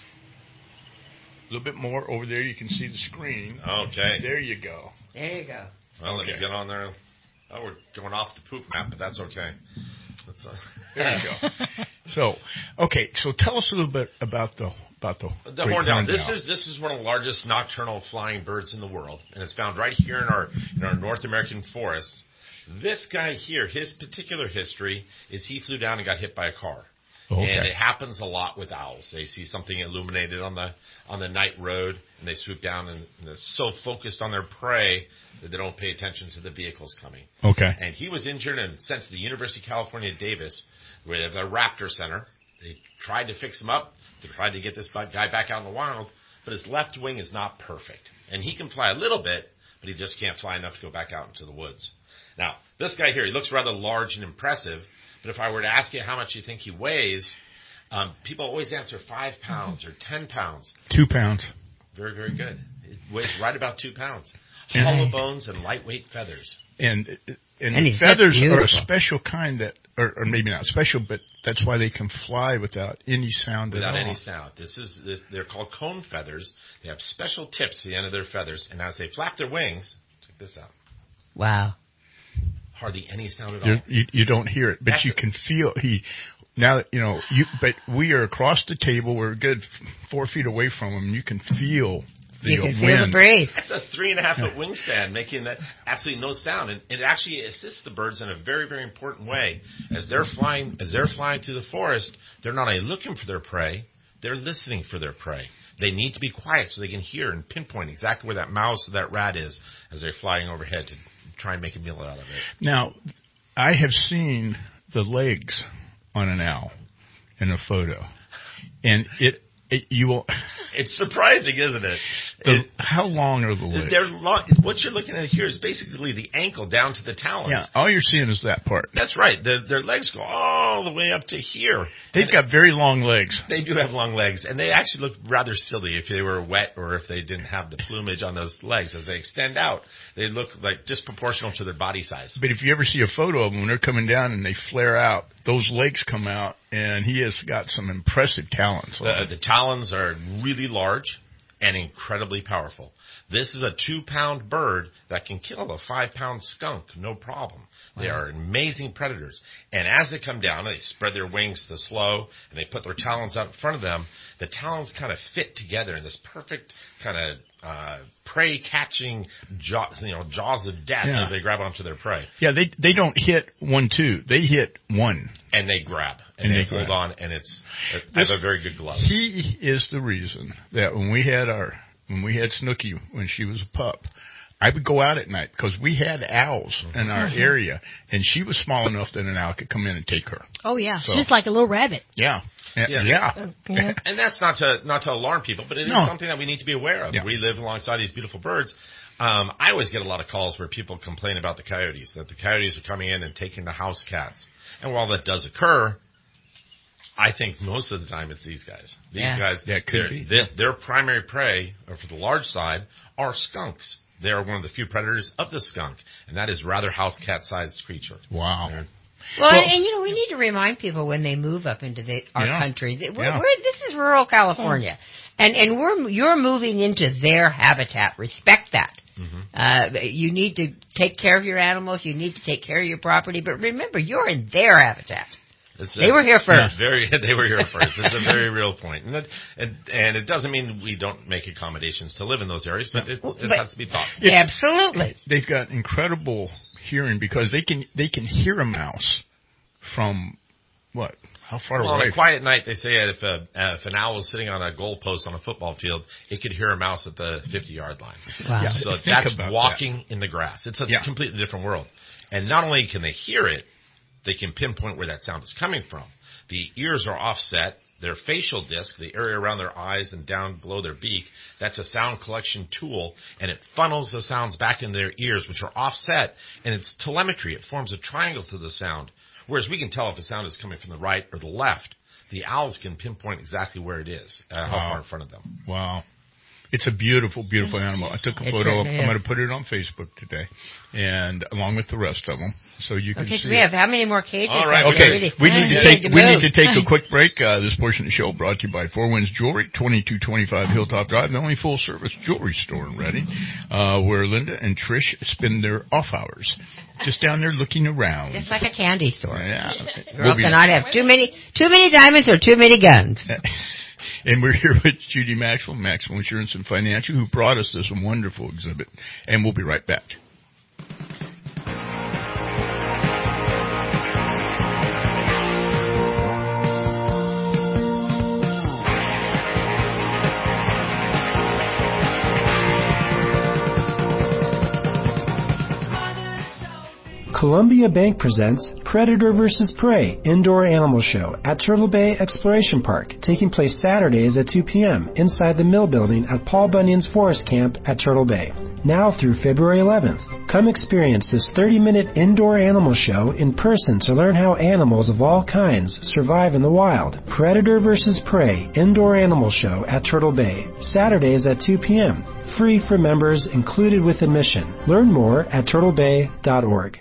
S2: a little bit more over there, you can see the screen.
S12: Okay.
S2: There you go.
S4: There you go.
S12: Well,
S2: Okay.
S12: let me get on there. Oh, we're going off the poop map, but that's okay. That's, uh,
S2: There you go. So, okay, so tell us a little bit about the about the,
S12: The
S2: great
S12: horned owl.
S2: horned
S12: This
S2: owl.
S12: is this is one of the largest nocturnal flying birds in the world, and it's found right here in our in our North American forests. This guy here, his particular history is he flew down and got hit by a car.
S2: Okay.
S12: And it happens a lot with owls. They see something illuminated on the on the night road, and they swoop down, and, and they're so focused on their prey that they don't pay attention to the vehicles coming.
S2: Okay.
S12: And he was injured and sent to the University of California, Davis, where they have a raptor center. They tried to fix him up. They tried to get this guy back out in the wild, but his left wing is not perfect. And he can fly a little bit, but he just can't fly enough to go back out into the woods. Now, this guy here, he looks rather large and impressive, but if I were to ask you how much you think he weighs, um, people always answer five pounds or ten pounds.
S2: Two pounds.
S12: Very, very good. It weighs right about two pounds.
S2: And-
S12: Hollow bones and lightweight feathers.
S2: And and,
S4: And
S2: the
S4: he's
S2: feathers
S4: just
S2: are a
S4: beautiful.
S2: special kind that, or, or maybe not special, but that's why they can fly without any sound
S12: Without
S2: at all.
S12: any sound. This is this, they're called cone feathers. They have special tips at the end of their feathers, and as they flap their wings, check this out.
S4: Wow.
S12: Hardly any sound at
S2: You're,
S12: all.
S2: you you don't hear it, but
S12: That's
S2: you
S12: it.
S2: can feel he. Now that you know you, but we are across the table. We're a good four feet away from him. You can feel the
S4: You can
S2: wind.
S4: feel the breeze.
S12: That's a three and a half foot wingspan, making that absolutely no sound, and it actually assists the birds in a very, very important way. As they're flying, as they're flying through the forest, they're not only looking for their prey, they're listening for their prey. They need to be quiet so they can hear and pinpoint exactly where that mouse or that rat is as they're flying overhead to try and make a meal out of it.
S2: Now, I have seen the legs on an owl in a photo, and it, it you will.
S12: It's surprising, isn't it?
S2: The,
S12: it
S2: how long are the legs?
S12: they're long, what you're looking at here is basically the ankle down to the talons.
S2: Yeah, all you're seeing is that part.
S12: That's right. Their, their legs go all the way up to here.
S2: They've
S12: And
S2: got very long legs.
S12: They do have long legs, and they actually look rather silly if they were wet or if they didn't have the plumage on those legs. As they extend out, they look like disproportional to their body size.
S2: But if you ever see a photo of them when they're coming down and they flare out, those legs come out, and he has got some impressive talons.
S12: The, the talons are really large and incredibly powerful. This is a two-pound bird that can kill a five-pound skunk, no problem. They are amazing predators. And as they come down, they spread their wings to slow, and they put their talons out in front of them. The talons kind of fit together in this perfect kind of uh, prey-catching jaw, you know, jaws of death
S2: Yeah.
S12: as they grab onto their prey.
S2: Yeah, they they don't hit one, two. They hit one.
S12: And they grab, and,
S2: And
S12: they,
S2: they
S12: hold
S2: grab.
S12: on, and it's I
S2: This-
S12: have a very good glove.
S2: He is the reason that when we had our when we had Snooky when she was a pup, I would go out at night because we had owls in our
S11: Mhm.
S2: area, and she was small enough that an owl could come in and take her.
S11: Oh yeah,
S2: So-
S11: just like a little rabbit.
S2: Yeah, yeah,
S12: Yeah.
S2: yeah.
S11: Uh, yeah.
S12: And that's not to not to alarm people, but it is
S2: No.
S12: something that we need to be aware of.
S2: Yeah.
S12: We live alongside these beautiful birds. Um, I always get a lot of calls where people complain about the coyotes, that the coyotes are coming in and taking the house cats. And while that does occur, I think most of the time it's these guys. These
S4: Yeah.
S12: guys,
S2: Yeah, it could
S12: their,
S2: be.
S12: their, their primary prey, or for the large side, are skunks. They are one of the few predators of the skunk, and that is rather house cat-sized creature.
S2: Wow.
S12: They're
S4: Well, well and, and, you know, we need to remind people when they move up into the, our
S2: yeah,
S4: country that we're,
S2: yeah.
S4: we're, this is rural California. And and we're you're moving into their habitat. Respect that. Mm-hmm. Uh, you need to take care of your animals. You need to take care of your property. But remember, you're in their habitat. It's they a, were here first.
S12: Very, they were here first. It's a very real point. And, that, and and it doesn't mean we don't make accommodations to live in those areas, but it just but, has to be thought.
S4: Absolutely.
S2: They've got incredible hearing because they can they can hear a mouse from what? How far
S12: well,
S2: away?
S12: On a quiet night, they say if a uh, if an owl is sitting on a goalpost on a football field, it could hear a mouse at the fifty-yard line.
S4: Wow.
S12: Yeah, so
S2: Think
S12: that's walking that. in the grass. It's a yeah. completely different world. And not only can they hear it, they can pinpoint where that sound is coming from. The ears are offset. Their facial disc, the area around their eyes and down below their beak, that's a sound collection tool, and it funnels the sounds back in their ears, which are offset, and it's telemetry. It forms a triangle to the sound. Whereas we can tell if the sound is coming from the right or the left. The owls can pinpoint exactly where it is, uh, how wow. far in front of them.
S2: Wow. It's a beautiful, beautiful animal. I took a photo. Of, I'm going to put it on Facebook today, and along with the rest of them, so you can
S4: okay,
S2: see.
S4: Okay, we have how many more cages?
S2: All right. Okay, really, we need to take to we need to take a quick break. Uh, this portion of the show brought to you by Four Winds Jewelry, twenty-two twenty-five Hilltop Drive, the only full-service jewelry store in Redding, uh, where Linda and Trish spend their off hours, just down there looking around.
S4: It's like a candy store.
S2: Yeah.
S4: Girl we'll cannot have too many, too many diamonds or too many guns.
S2: And we're here with Judy Maxwell, Maxwell Insurance and Financial, who brought us this wonderful exhibit. And we'll be right back.
S13: Columbia Bank presents Predator versus. Prey Indoor Animal Show at Turtle Bay Exploration Park, taking place Saturdays at two p.m. inside the Mill Building at Paul Bunyan's Forest Camp at Turtle Bay. Now through February eleventh. Come experience this thirty-minute indoor animal show in person to learn how animals of all kinds survive in the wild. Predator versus. Prey Indoor Animal Show at Turtle Bay, Saturdays at two p.m. Free for members, included with admission. Learn more at turtle bay dot org.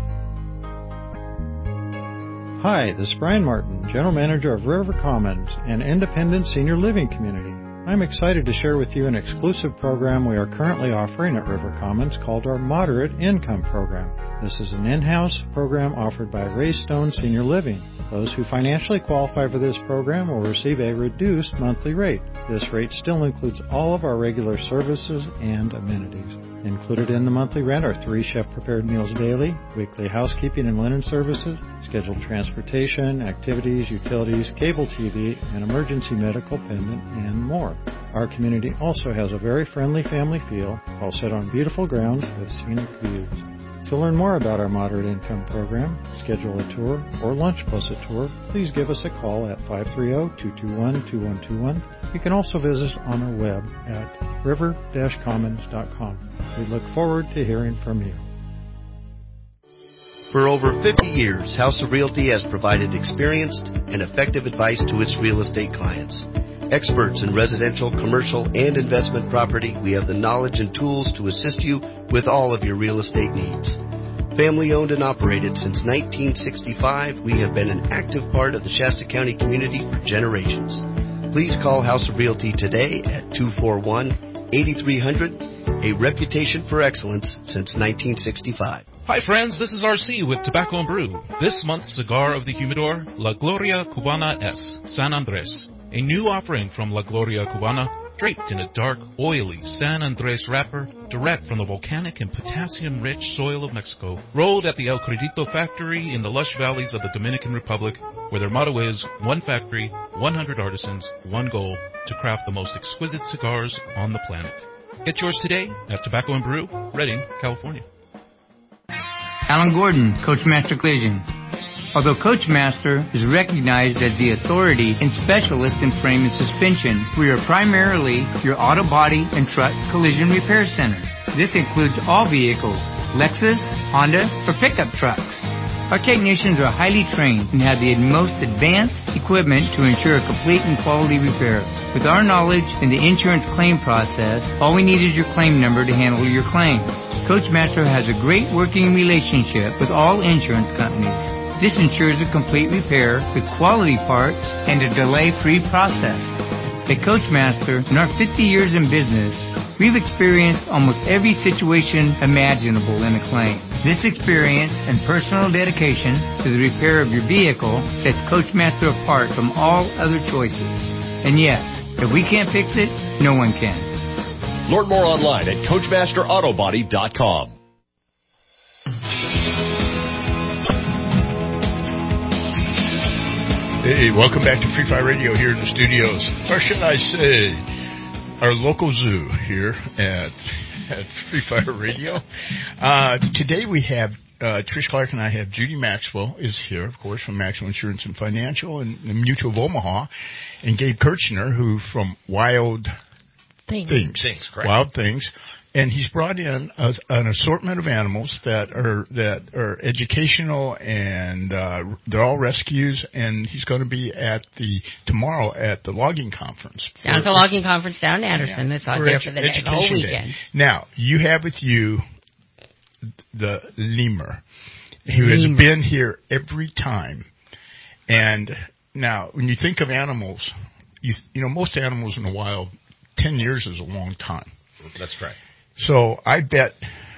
S14: Hi, this is Brian Martin, General Manager of River Commons, an independent senior living community. I'm excited to share with you an exclusive program we are currently offering at River Commons called our Moderate Income Program. This is an in-house program offered by Ray Stone Senior Living. Those who financially qualify for this program will receive a reduced monthly rate. This rate still includes all of our regular services and amenities. Included in the monthly rent are three chef-prepared meals daily, weekly housekeeping and linen services, scheduled transportation, activities, utilities, cable T V, and emergency medical pendant, and more. Our community also has a very friendly family feel, all set on beautiful grounds with scenic views. To learn more about our Moderate Income Program, schedule a tour, or lunch plus a tour, please give us a call at five three zero, two two one, two one two one. You can also visit us on our web at river dash commons dot com. We look forward to hearing from you.
S15: For over fifty years, House of Realty has provided experienced and effective advice to its real estate clients. Experts in residential, commercial, and investment property, we have the knowledge and tools to assist you with all of your real estate needs. Family owned and operated since nineteen sixty-five, we have been an active part of the Shasta County community for generations. Please call House of Realty today at two four one, eight three zero zero, a reputation for excellence since nineteen sixty-five.
S16: Hi friends, this is R C with Tobacco and Brew. This month's cigar of the humidor, La Gloria Cubana S, San Andres. A new offering from La Gloria Cubana, draped in a dark, oily San Andres wrapper, direct from the volcanic and potassium-rich soil of Mexico, rolled at the El Credito factory in the lush valleys of the Dominican Republic, where their motto is, one factory, one hundred artisans, one goal, to craft the most exquisite cigars on the planet. Get yours today at Tobacco and Brew, Redding, California.
S17: Alan Gordon, Coachmaster Collision. Although Coachmaster is recognized as the authority and specialist in frame and suspension, we are primarily your auto body and truck collision repair center. This includes all vehicles, Lexus, Honda, or pickup trucks. Our technicians are highly trained and have the most advanced equipment to ensure a complete and quality repair. With our knowledge in the insurance claim process, all we need is your claim number to handle your claim. Coachmaster has a great working relationship with all insurance companies. This ensures a complete repair with quality parts and a delay-free process. At Coachmaster, in our fifty years in business, we've experienced almost every situation imaginable in a claim. This experience and personal dedication to the repair of your vehicle sets Coachmaster apart from all other choices. And yes, if we can't fix it, no one can.
S18: Learn more online at Coachmaster Auto Body dot com.
S2: Hey, welcome back to Free Fire Radio here in the studios. Or should I say, our local zoo here at, at Free Fire Radio. Uh, today we have, uh, Trish Clark and I have Judy Maxwell is here, of course, from Maxwell Insurance and Financial and the Mutual of Omaha, and Gabe Kirchner, who from Wild
S11: Things.
S2: Things.
S12: Things, correct.
S2: Wild Things. And he's brought in a, an assortment of animals that are that are educational, and uh, they're all rescues. And he's going to be at the tomorrow at the logging conference.
S4: Down at the logging conference down in Anderson. That's out there
S2: edu-
S4: for the, next, the whole weekend.
S2: Day. Now you have with you the lemur, who
S4: lemur.
S2: has been here every time. And now, when you think of animals, you you know most animals in the wild, ten years is a long time.
S12: That's correct.
S2: So I bet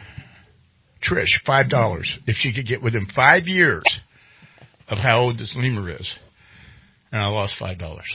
S2: Trish five dollars if she could get within five years of how old this lemur is, and I lost five dollars.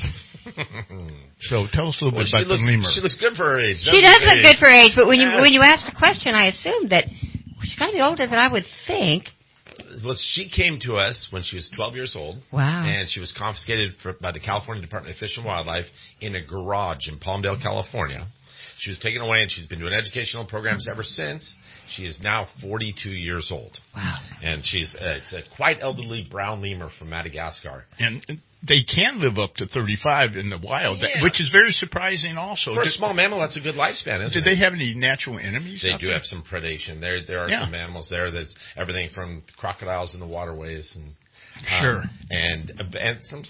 S2: So tell us a little
S12: well,
S2: bit about
S12: looks,
S2: the lemur.
S12: She looks good for her age.
S4: She does look
S12: age.
S4: good for her age, but when you when you ask the question, I assumed that she's got to be older than I would think.
S12: Well, she came to us when she was twelve years old.
S4: Wow.
S12: And she was confiscated for, by the California Department of Fish and Wildlife in a garage in Palmdale, California. She was taken away, and she's been doing educational programs ever since. She is now forty-two years old.
S4: Wow.
S12: And she's uh, it's a quite elderly brown lemur from Madagascar.
S2: And they can live up to thirty-five in the wild,
S12: Yeah.
S2: which is very surprising also.
S12: For a
S2: Did,
S12: small mammal, that's a good lifespan, isn't
S2: did
S12: it?
S2: they have any natural enemies?
S12: They
S2: out
S12: do
S2: there?
S12: have some predation. There there are
S2: Yeah.
S12: some animals there that's everything from crocodiles in the waterways and um,
S2: Sure.
S12: and and some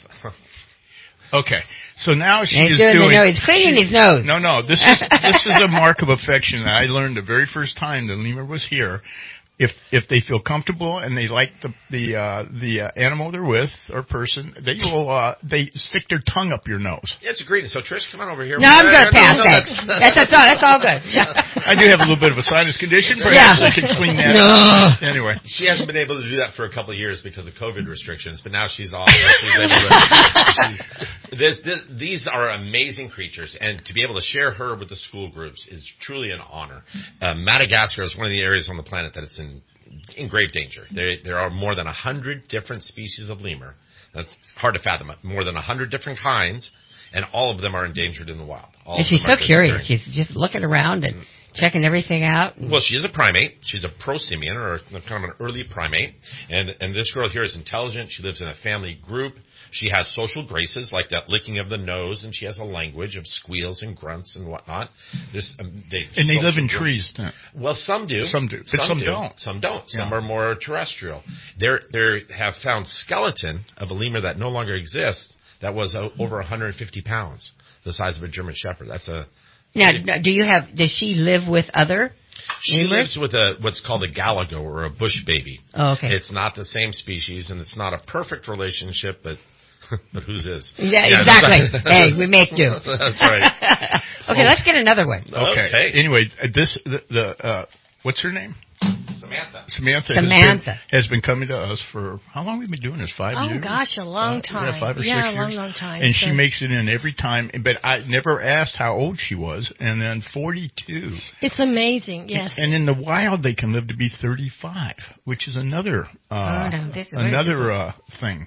S2: Okay, so now she
S4: He's
S2: is
S4: doing
S2: doing.
S4: the nose. He's cleaning his nose.
S2: No, no, this is this is a mark of affection that I learned the very first time the lemur was here. If if they feel comfortable and they like the the uh, the uh, animal they're with or person, they will uh, they stick their tongue up your nose.
S12: Yeah, it's a greeting. So Trish, come on over here.
S4: No, I'm good,
S12: no,
S4: Pat.
S12: no,
S4: Thanks.
S12: that's,
S4: That's, that's all. That's all good.
S2: I do have a little bit of a sinus condition. Perhaps
S4: Yeah.
S2: I can clean that
S4: No.
S2: up. Anyway,
S12: She hasn't been able to do that for a couple of years because of COVID restrictions, but now she's off. She's able to, she's, this, this, these are amazing creatures, and to be able to share her with the school groups is truly an honor. Uh, Madagascar is one of the areas on the planet that it's in in grave danger. There, there are more than a hundred different species of lemur. That's hard to fathom. More than a hundred different kinds, and all of them are endangered in the wild. All
S4: And
S12: of
S4: she's
S12: them
S4: so
S12: are
S4: curious.
S12: disappearing.
S4: She's just looking around and checking everything out.
S12: Well, she is a primate. She's a prosimian, or kind of an early primate. And and this girl here is intelligent. She lives in a family group. She has social graces, like that licking of the nose, and she has a language of squeals and grunts and whatnot. This, um, they
S2: and they live in
S12: social-
S2: trees. Huh?
S12: Well, some do.
S2: Some do, but some
S12: do.
S2: don't.
S12: Some don't. Some
S2: Yeah.
S12: are more terrestrial. They they have found skeleton of a lemur that no longer exists that was uh, over one hundred fifty pounds, the size of a German Shepherd. That's a
S4: Now, do you have? Does she live with other?
S12: She
S4: lemurs?
S12: lives with a what's called a galago, or a bush baby.
S4: Oh, okay.
S12: It's not the same species, and it's not a perfect relationship, but but whose is?
S4: Yeah, exactly. Hey, we make do.
S12: That's right.
S4: Okay, let's get another one.
S2: Okay.
S12: Okay.
S2: Anyway, uh, this the, the uh, what's her name?
S12: Samantha.
S2: Samantha.
S4: Samantha.
S2: Has been, has been coming to us for how long have we been doing this? Five
S11: Oh
S2: years.
S11: gosh, a long
S2: Uh,
S11: time.
S2: Yeah, five or
S11: yeah,
S2: six
S11: a long,
S2: years.
S11: long time.
S2: And
S11: so.
S2: she makes it in every time. But I never asked how old she was. And then forty-two.
S11: It's amazing. Yes.
S2: And in the wild, they can live to be thirty-five, which is another uh,
S4: Oh, no, this-
S2: another uh, thing.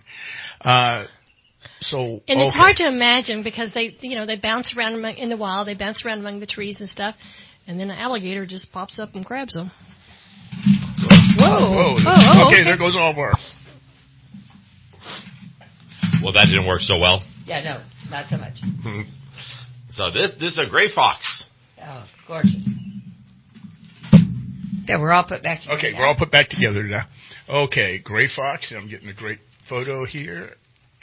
S2: Uh, so
S11: And
S2: okay.
S11: it's hard to imagine because they, you know, they bounce around among, in the wild. They bounce around among the trees and stuff, and then an alligator just pops up and grabs them.
S2: Whoa!
S11: Oh, oh,
S2: okay,
S11: okay.
S2: there goes all of our.
S12: Well, that didn't work so well.
S4: Yeah, no, not so much.
S12: So this this is a gray fox.
S4: Oh, gorgeous. Yeah, we're all put back together.
S2: Okay,
S4: now.
S2: we're all put back together now. Okay, gray fox. I'm getting a great photo here.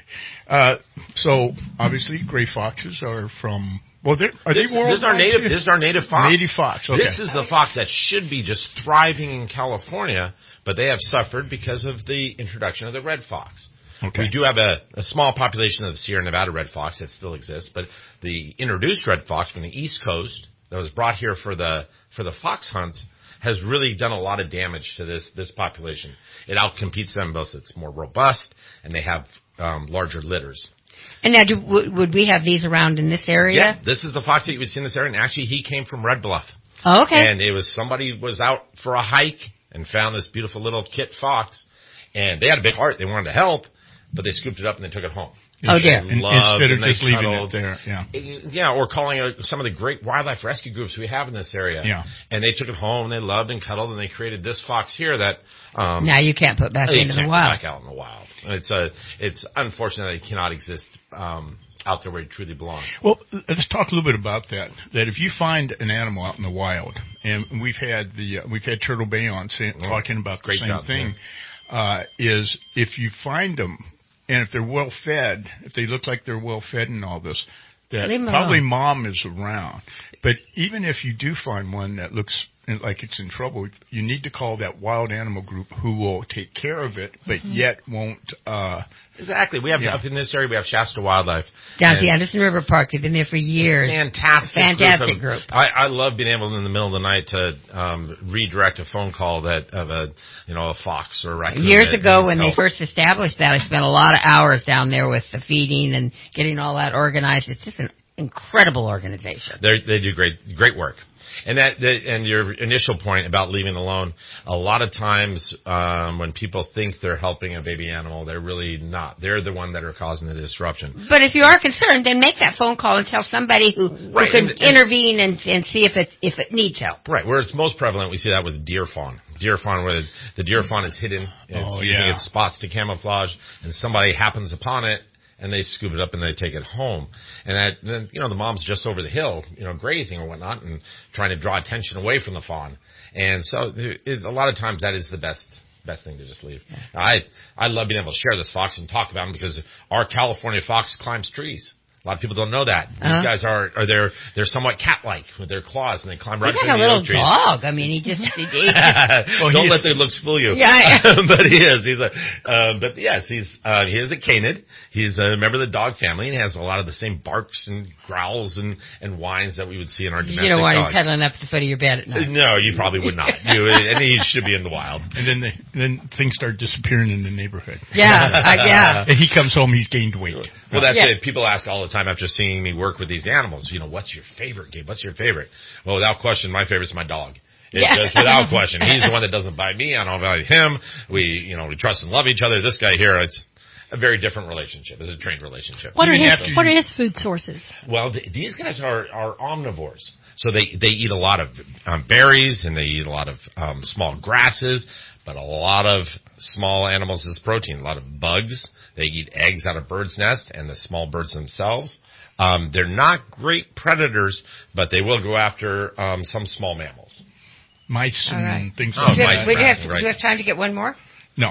S2: Uh, so obviously, gray foxes are from. Well, are
S12: this,
S2: they worldwide?
S12: This is our native.
S2: Too?
S12: This is our native fox.
S2: Native fox. Okay.
S12: This is the fox that should be just thriving in California, but they have suffered because of the introduction of the red fox.
S2: Okay.
S12: We do have a, a small population of the Sierra Nevada red fox that still exists, but the introduced red fox from the East Coast that was brought here for the for the fox hunts has really done a lot of damage to this this population. It outcompetes them both. It's more robust, and they have um, larger litters.
S4: And now, do, w- would we have these around in this area?
S12: Yeah, this is the fox that you would see in this area, and actually he came from Red Bluff.
S4: Oh, okay.
S12: And it was somebody was out for a hike and found this beautiful little kit fox, and they had a big heart. They wanted to help, but they scooped it up and they took it home.
S4: Oh, dear.
S2: And instead of just leaving
S12: cuddled.
S2: it there, yeah.
S12: Yeah, or calling a, some of the great wildlife rescue groups we have in this area.
S2: Yeah.
S12: And they took it home, and they loved and cuddled, and they created this fox here that... Um,
S4: now you can't put back
S12: you
S4: into
S12: can't
S4: the wild.
S12: Put back out in the wild. It's, a, it's unfortunate that it cannot exist um, out there where it truly belongs.
S2: Well, let's talk a little bit about that. That if you find an animal out in the wild, and we've had the uh, we've had Turtle Bay on saying, oh, talking about
S12: great
S2: the same
S12: job,
S2: thing, uh, is if you find them, and if they're well fed, if they look like they're well fed and all this, that probably alone. Mom is around. But even if you do find one that looks like it's in trouble, you need to call that wild animal group who will take care of it, but mm-hmm. yet won't. Uh,
S12: exactly. We have
S2: yeah.
S12: up in this area. We have Shasta Wildlife
S4: down at the Anderson River Park. They've been there for years.
S12: Fantastic,
S4: fantastic
S12: group.
S4: group.
S12: I, I love being able in the middle of the night to um, redirect a phone call that of a you know a fox or a raccoon.
S4: Years
S12: that
S4: ago, when
S12: help.
S4: they first established that, I spent a lot of hours down there with the feeding and getting all that organized. It's just an incredible organization.
S12: They they do great great work. And that, that, and your initial point about leaving alone, a lot of times um, when people think they're helping a baby animal, they're really not. They're the one that are causing the disruption.
S4: But if you are concerned, then make that phone call and tell somebody who,
S12: right.
S4: who can
S12: and,
S4: intervene and, and see if it if it needs help.
S12: Right. Where it's most prevalent, we see that with deer fawn. Deer fawn, where the, the deer fawn is hidden, and
S2: oh,
S12: it's using
S2: yeah.
S12: its spots to camouflage, and somebody happens upon it, and they scoop it up and they take it home. And that, then, you know, the mom's just over the hill, you know, grazing or whatnot and trying to draw attention away from the fawn. And so it, a lot of times that is the best best thing to just leave. Yeah. I I love being able to share this fox and talk about him because our California fox climbs trees. A lot of people don't know that. These uh-huh. guys are, are they're, they're somewhat cat-like with their claws, and they climb right
S4: through
S12: the
S4: oak
S12: trees.
S4: He's like a little dog. I mean, he just... He, he just
S12: well, don't let the looks fool you.
S4: Yeah, yeah.
S12: But he is. He's a, uh, but yes, he's, uh, he is a canid. He's a member of the dog family, and he has a lot of the same barks and growls and, and whines that we would see in our domestic dogs.
S4: You don't want him cuddling up at the foot of your bed at night.
S12: No, you probably would not. You, and he should be in the wild.
S2: And then they, then things start disappearing in the neighborhood.
S4: Yeah, uh, yeah.
S2: And he comes home, he's gained weight.
S12: Well, that's
S4: yeah.
S12: it. People ask all the time after seeing me work with these animals, you know, what's your favorite, Gabe? What's your favorite? Well, without question, my favorite's my dog. It's
S4: yeah.
S12: just without question. He's the one that doesn't bite me. I don't value him. We, you know, we trust and love each other. This guy here, it's a very different relationship. It's a trained relationship.
S11: What are his, what are his food sources?
S12: Well, th- these guys are, are omnivores. So they, they eat a lot of um, berries and they eat a lot of um, small grasses, but a lot of small animals as protein, a lot of bugs. They eat eggs out of birds' nests and the small birds themselves. Um, they're not great predators, but they will go after um, some small mammals.
S2: Mice and right. things
S12: oh,
S2: like
S12: that.
S2: Mice,
S4: we do, have,
S12: right.
S4: do we have time to get one more?
S2: No.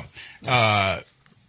S2: Uh,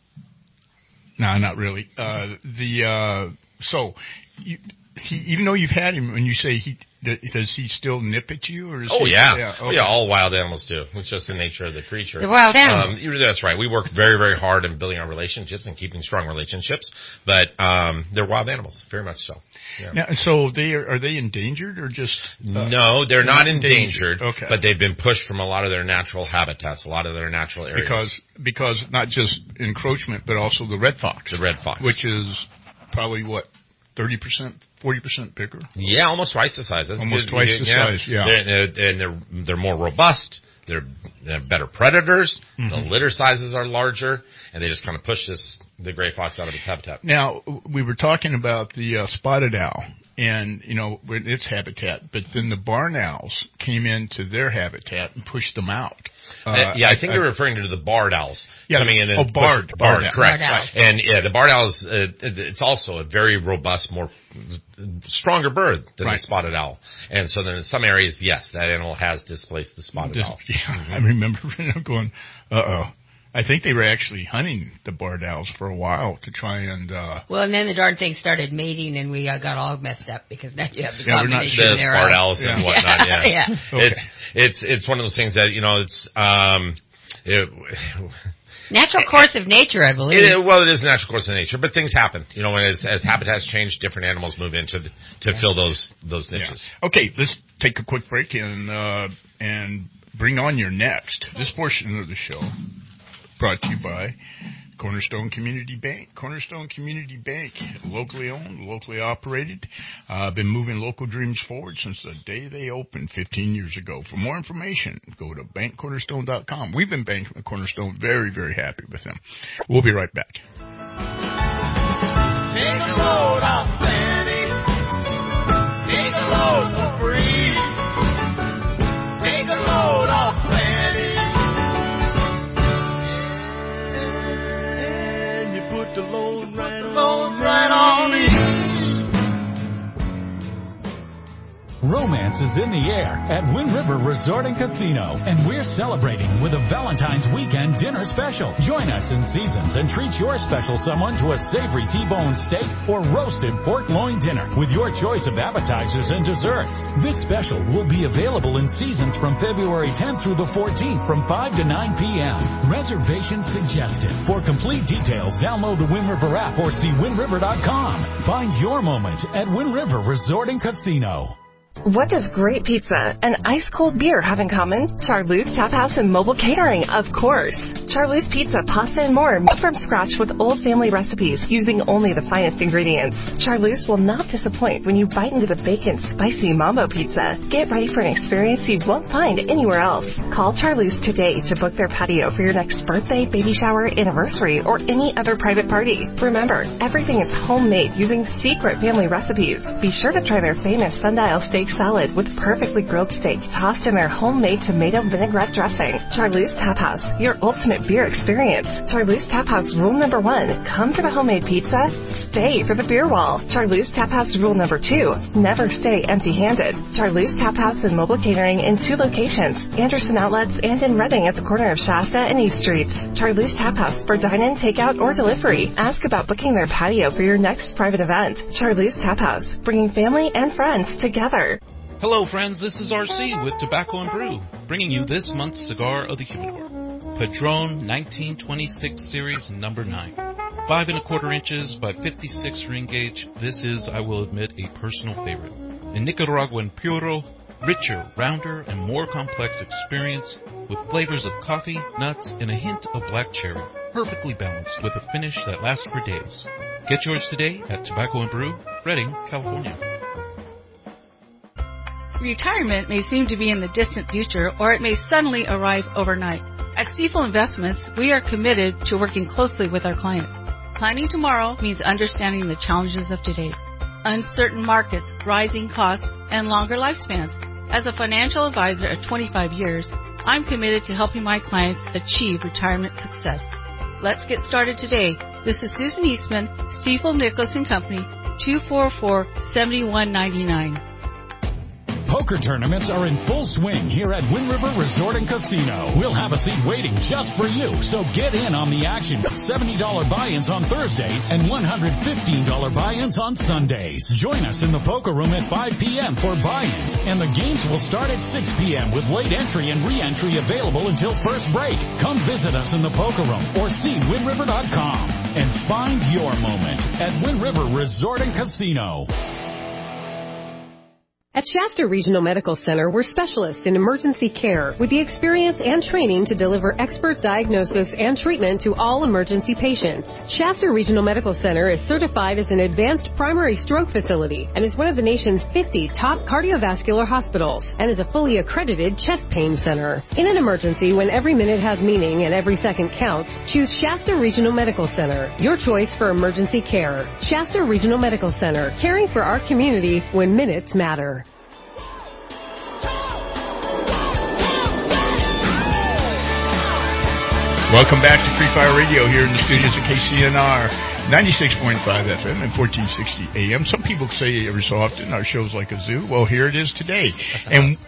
S2: no, not really. Uh, the uh, so, you, he, even though you've had him, when you say he, does he still nip at you? Or is
S12: oh,
S2: he,
S12: yeah.
S2: Yeah, okay.
S12: oh, yeah, all wild animals do. It's just the nature of the creature.
S4: The wild animals.
S12: Um, that's right. We work very, very hard in building our relationships and keeping strong relationships, but um, they're wild animals, very much so. Yeah.
S2: Now, so they are, are they endangered or just? Uh,
S12: no, they're not, not endangered, endangered
S2: okay.
S12: but they've been pushed from a lot of their natural habitats, a lot of their natural areas.
S2: Because, because not just encroachment, but also the red fox.
S12: The red fox.
S2: Which is probably, what, thirty percent? Forty percent bigger.
S12: Yeah, almost twice the size. That's
S2: almost
S12: good.
S2: twice
S12: yeah.
S2: the size. Yeah,
S12: they're, they're, and they're they're more robust. They're, they're better predators. Mm-hmm. The litter sizes are larger, and they just kind of push this the gray fox out of its habitat.
S2: Now we were talking about the uh, spotted owl, and you know its habitat, but then the barn owls came into their habitat and pushed them out.
S12: Uh, uh, yeah, I think I, you're referring to the barred owls
S2: yeah,
S12: coming in. And
S2: oh, barred,
S12: push,
S2: barred,
S12: barred, correct.
S4: Barred
S12: and yeah, the barred owls. Uh, it's also a very robust, more stronger bird than
S2: right.
S12: the spotted owl. And so then in some areas, yes, that animal has displaced the spotted
S2: Just,
S12: owl.
S2: Yeah,
S12: mm-hmm.
S2: I remember going, uh oh. I think they were actually hunting the barred owls for a while to try and. Uh,
S4: well, and then the darn thing started mating, and we uh, got all messed up because now you have the
S12: yeah,
S4: combination
S12: we're not
S4: there.
S12: Barred owls and
S4: yeah.
S12: whatnot. Yeah,
S4: yeah.
S12: Okay. It's it's it's one of those things that you know it's. Um, it,
S4: Natural course of nature, I believe.
S12: It, well, it is a natural course of nature, but things happen. You know, as, as habitats change, different animals move in to, to yeah. fill those those niches.
S2: Yeah. Okay, let's take a quick break and uh, and bring on your next. This portion of the show brought to you by Cornerstone Community Bank. Cornerstone Community Bank, locally owned, locally operated. Uh, been moving local dreams forward since the day they opened fifteen years ago. For more information, go to bank cornerstone dot com. We've been banking with Cornerstone, very, very happy with them. We'll be right back.
S19: Take a load off Fanny. Take a load for free. Take a load off Fanny. The load right on, right on in.
S9: Romance is in the air at Wind River Resort and Casino, and we're celebrating with a Valentine's Weekend dinner special. Join us in Seasons and treat your special someone to a savory T-bone steak or roasted pork loin dinner with your choice of appetizers and desserts. This special will be available in Seasons from February tenth through the fourteenth from five to nine p.m. Reservations suggested. For complete details, download the Wind River app or see wind river dot com. Find your moment at Wind River Resort and Casino.
S20: What does great pizza and ice-cold beer have in common? Charlie's Tap House and Mobile Catering, of course. Charlie's Pizza, pasta, and more made from scratch with old family recipes using only the finest ingredients. Charlie's will not disappoint when you bite into the bacon, spicy Mambo Pizza. Get ready for an experience you won't find anywhere else. Call Charlie's today to book their patio for your next birthday, baby shower, anniversary, or any other private party. Remember, everything is homemade using secret family recipes. Be sure to try their famous sundial steak salad with perfectly grilled steak tossed in their homemade tomato vinaigrette dressing. Charlie's Tap House, your ultimate beer experience. Charlie's Tap House rule number one, come for the homemade pizza, stay for the beer wall. Charlie's Tap House rule number two, never stay empty-handed. Charlie's Tap House and Mobile Catering in two locations, Anderson Outlets and in Reading at the corner of Shasta and East Streets. Charlie's Tap House for dine-in, takeout, or delivery. Ask about booking their patio for your next private event. Charlie's Tap House, bringing family and friends together.
S16: Hello, friends. This is R C with Tobacco and Brew, bringing you this month's Cigar of the Humidor. Padron nineteen twenty-six Series number nine. Five and a quarter inches by fifty-six ring gauge. This is, I will admit, a personal favorite. A Nicaraguan Puro, richer, rounder, and more complex experience with flavors of coffee, nuts, and a hint of black cherry. Perfectly balanced with a finish that lasts for days. Get yours today at Tobacco and Brew, Redding, California.
S21: Retirement may seem to be in the distant future, or it may suddenly arrive overnight. At Stifel Investments, we are committed to working closely with our clients. Planning tomorrow means understanding the challenges of today. Uncertain markets, rising costs, and longer lifespans. As a financial advisor of twenty-five years, I'm committed to helping my clients achieve retirement success. Let's get started today. This is Susan Eastman, Stifel Nicholas and Company, two four four, seven one nine nine.
S9: Poker tournaments are in full swing here at Wind River Resort and Casino. We'll have a seat waiting just for you, so get in on the action. seventy dollars buy-ins on Thursdays and one hundred fifteen dollars buy-ins on Sundays. Join us in the poker room at five p.m. for buy-ins, and the games will start at six p.m. with late entry and re-entry available until first break. Come visit us in the poker room or see wind river dot com and find your moment at Wind River Resort and Casino.
S22: At Shasta Regional Medical Center, we're specialists in emergency care with the experience and training to deliver expert diagnosis and treatment to all emergency patients. Shasta Regional Medical Center is certified as an advanced primary stroke facility and is one of the nation's fifty top cardiovascular hospitals and is a fully accredited chest pain center. In an emergency, when every minute has meaning and every second counts, choose Shasta Regional Medical Center, your choice for emergency care. Shasta Regional Medical Center, caring for our community when minutes matter.
S2: Welcome back to Free Fire Radio here in the studios of K C N R, ninety-six point five F M and fourteen sixty A M. Some people say every so often our show's like a zoo. Well, here it is today. And to,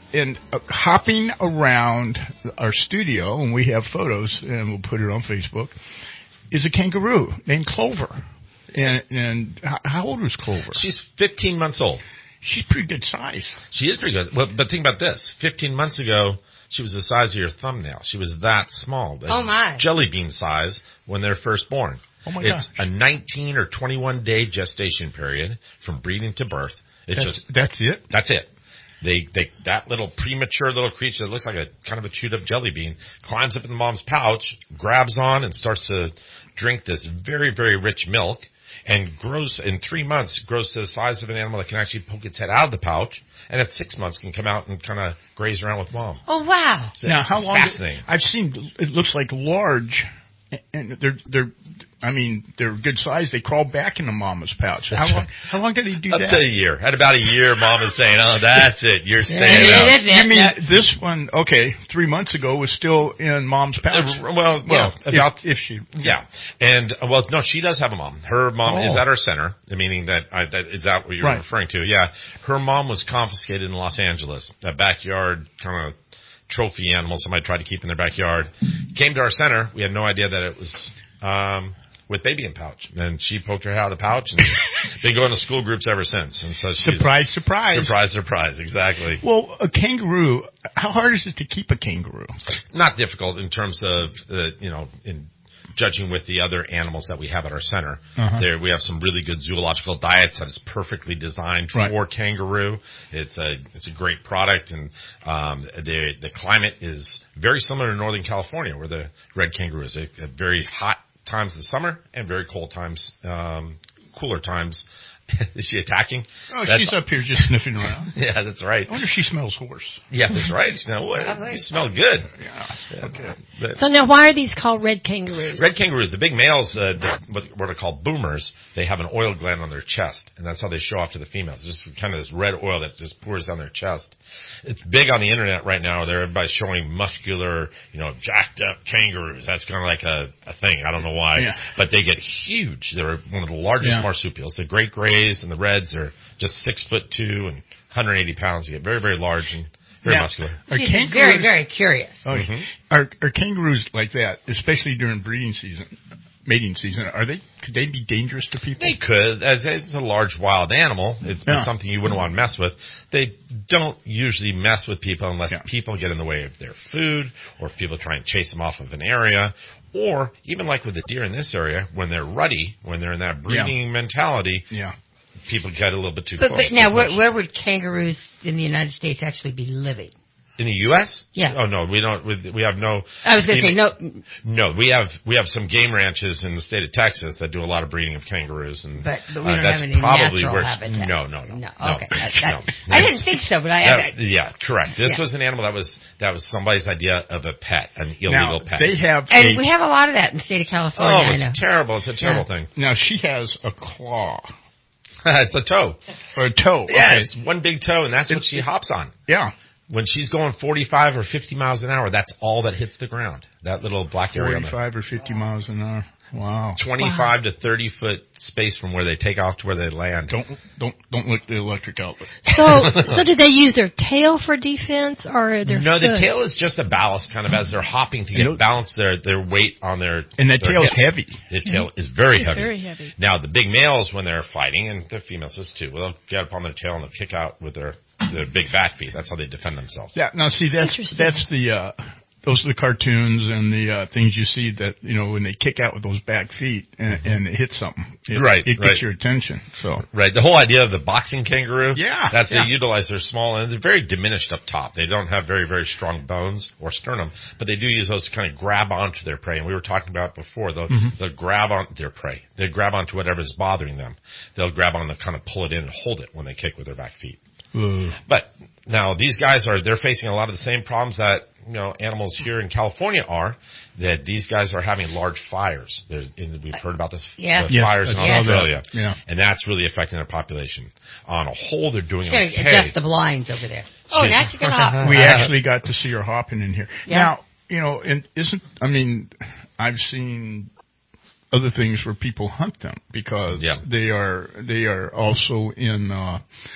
S2: and uh, hopping around our studio, and we have photos, and we'll put it on Facebook, is a kangaroo named Clover. And, and how old was Clover?
S12: She's fifteen months old.
S2: She's pretty good size.
S12: She is pretty good. Well, but think about this. fifteen months ago, she was the size of your thumbnail. She was that small.
S4: Oh, my.
S12: Jelly bean size when they're first born.
S2: Oh, my
S12: It's
S2: gosh.
S12: a nineteen or twenty-one day gestation period from breeding to birth. It's
S2: That's,
S12: just
S2: that's it?
S12: That's it. They, they, that little premature little creature that looks like a kind of a chewed up jelly bean climbs up in the mom's pouch, grabs on and starts to drink this very, very rich milk and grows in three months, grows to the size of an animal that can actually poke its head out of the pouch. And at six months can come out and kind of graze around with mom.
S4: Oh, wow.
S12: So
S2: Now, how long?
S12: Fascinating.
S2: I've seen, it looks like large, and they're, they're, I mean, they're good size. They crawl back into mama's pouch. How
S12: That's
S2: long,
S12: right.
S2: how long did he do
S12: Up
S2: that?
S12: to a year. At about a year, mom is saying, oh, that's it. You're staying
S2: Yeah,
S12: out.
S2: it is. You mean this one, okay, three months ago was still in mom's pouch?
S12: Uh, well, well,
S2: Yeah,
S12: about
S2: if, if she,
S12: yeah, and uh, well, no, she does have a mom. Her mom
S2: Oh.
S12: is at her center, meaning that, I, that is that what you're
S2: Right.
S12: referring to? Yeah, her mom was confiscated in Los Angeles, a backyard kind of trophy animal somebody tried to keep in their backyard. Came to our center. We had no idea that it was um, with baby in pouch, and she poked her head out of the pouch and been going to school groups ever since. And so she's
S2: Surprise, surprise.
S12: surprise, surprise, exactly.
S2: Well, a kangaroo, how hard is it to keep a kangaroo?
S12: Not difficult in terms of, uh, you know, in judging with the other animals that we have at our center.
S2: Uh-huh.
S12: There, we have some really good zoological diets that is perfectly designed
S2: Right.
S12: for kangaroo. It's a, it's a great product, and um, the the climate is very similar to Northern California, where the red kangaroo is. A, a very hot times of the summer and very cold times, um, cooler times. Is she attacking?
S2: Oh,
S12: That's-
S2: she's up here just sniffing around.
S12: Yeah, that's right.
S2: I wonder if she smells horse.
S12: Yeah, that's right. Now, what? You smell good.
S2: Yeah. Okay.
S12: But-
S11: So now, why are these called red kangaroos?
S12: Red kangaroos, the big males, uh, the, what, what are called boomers, they have an oil gland on their chest, and that's how they show off to the females. Just kind of this red oil that just pours down their chest. It's big on the internet right now. There, everybody's showing muscular, you know, jacked up kangaroos. That's kind of like a, a thing. I don't know why,
S2: Yeah.
S12: but they get huge. They're one of the largest
S2: Yeah.
S12: marsupials. The great grays and the reds are just six foot two and one hundred eighty pounds. They get very, very large and very
S2: Now,
S12: muscular.
S2: Are
S4: She's
S2: kangaroos,
S4: very, very curious.
S2: Oh,
S12: Mhm.
S2: are, are kangaroos like that, especially during breeding season, mating season? Are they? Could they be dangerous to people?
S12: They could, as it's a large wild animal. It's
S2: Yeah.
S12: something you wouldn't want to mess with. They don't usually mess with people unless
S2: Yeah.
S12: people get in the way of their food, or if people try and chase them off of an area, or even like with the deer in this area, when they're ruddy, when they're in that breeding mentality,
S2: Yeah.
S12: people get a little bit too
S4: But,
S12: close.
S4: but now, where, where would kangaroos in the United States actually be living?
S12: In the U S?
S4: Yeah.
S12: Oh no, we don't. We, we have no.
S4: I was going to say, no,
S12: No, we have we have some game ranches in the state of Texas that do a lot of breeding of kangaroos, and
S4: but, but we
S12: uh,
S4: don't
S12: that's
S4: have any
S12: probably
S4: natural
S12: where
S4: habitat.
S12: no, no, no,
S4: No,
S12: no,
S4: okay. That- that-
S12: no.
S4: I didn't think so, but I...
S12: That-
S4: I
S12: yeah, correct. This
S4: Yeah.
S12: was an animal that was that was somebody's idea of a pet, an illegal
S2: Now,
S12: pet.
S2: they have
S4: and
S2: a,
S4: we have a lot of that in the state of California,
S12: oh,
S4: I know.
S12: it's terrible. It's a terrible thing.
S2: now she has a claw
S12: It's a toe.
S2: or a toe.
S12: Yeah,
S2: Okay.
S12: it's one big toe, and that's what she hops on.
S2: Yeah.
S12: When she's going forty-five or fifty miles an hour, that's all that hits the ground. That little black area. on the-
S2: forty-five or fifty miles an hour. Wow.
S12: twenty-five to thirty foot space from where they take off to where they land.
S2: Don't don't don't lick the electric outlet.
S11: So, so do they use their tail for defense, or their
S12: No, the
S11: foot?
S12: tail is just a ballast, kind of as they're hopping to get
S2: And those-
S12: balance their their weight on their.
S2: And that
S12: their
S2: tail's
S12: hips.
S2: heavy.
S12: The tail is very
S11: It's
S12: heavy.
S11: very heavy.
S12: Now the big males, when they're fighting, and the females is too, well, they'll get up on their tail and they'll kick out with their their big back feet. That's how they defend themselves.
S2: Yeah. Now see, that's
S11: Interesting.
S2: that's the uh, those are the cartoons and the uh, things you see that you know when they kick out with those back feet and, and it hits something. It,
S12: Right,
S2: It
S12: right.
S2: gets your attention. So.
S12: Right. The whole idea of the boxing kangaroo.
S2: Yeah,
S12: That's
S2: yeah.
S12: they utilize their small and they're very diminished up top. They don't have very, very strong bones or sternum, but they do use those to kind of grab onto their prey. And we were talking about before, they'll,
S2: Mhm.
S12: they'll grab on their prey. They grab onto whatever's bothering them. They'll grab on and kind of pull it in and hold it when they kick with their back feet.
S2: Ugh.
S12: But now these guys are, they're facing a lot of the same problems that, you know, animals here in California are, that these guys are having large fires. There's, and we've heard about this,
S4: Yeah.
S12: the
S2: Yes,
S12: fires in
S2: I saw
S12: Australia.
S2: that. Yeah.
S12: And that's really affecting their population. On a whole, they're doing
S4: Just gotta
S12: okay.
S4: adjust the blinds over there. Oh,
S12: Jeez.
S4: now you can hop.
S2: We actually got to see her hopping in here.
S4: Yeah.
S2: Now, you know, and isn't, I mean, I've seen other things where people hunt them because
S12: Yeah.
S2: they are, they are also in, uh,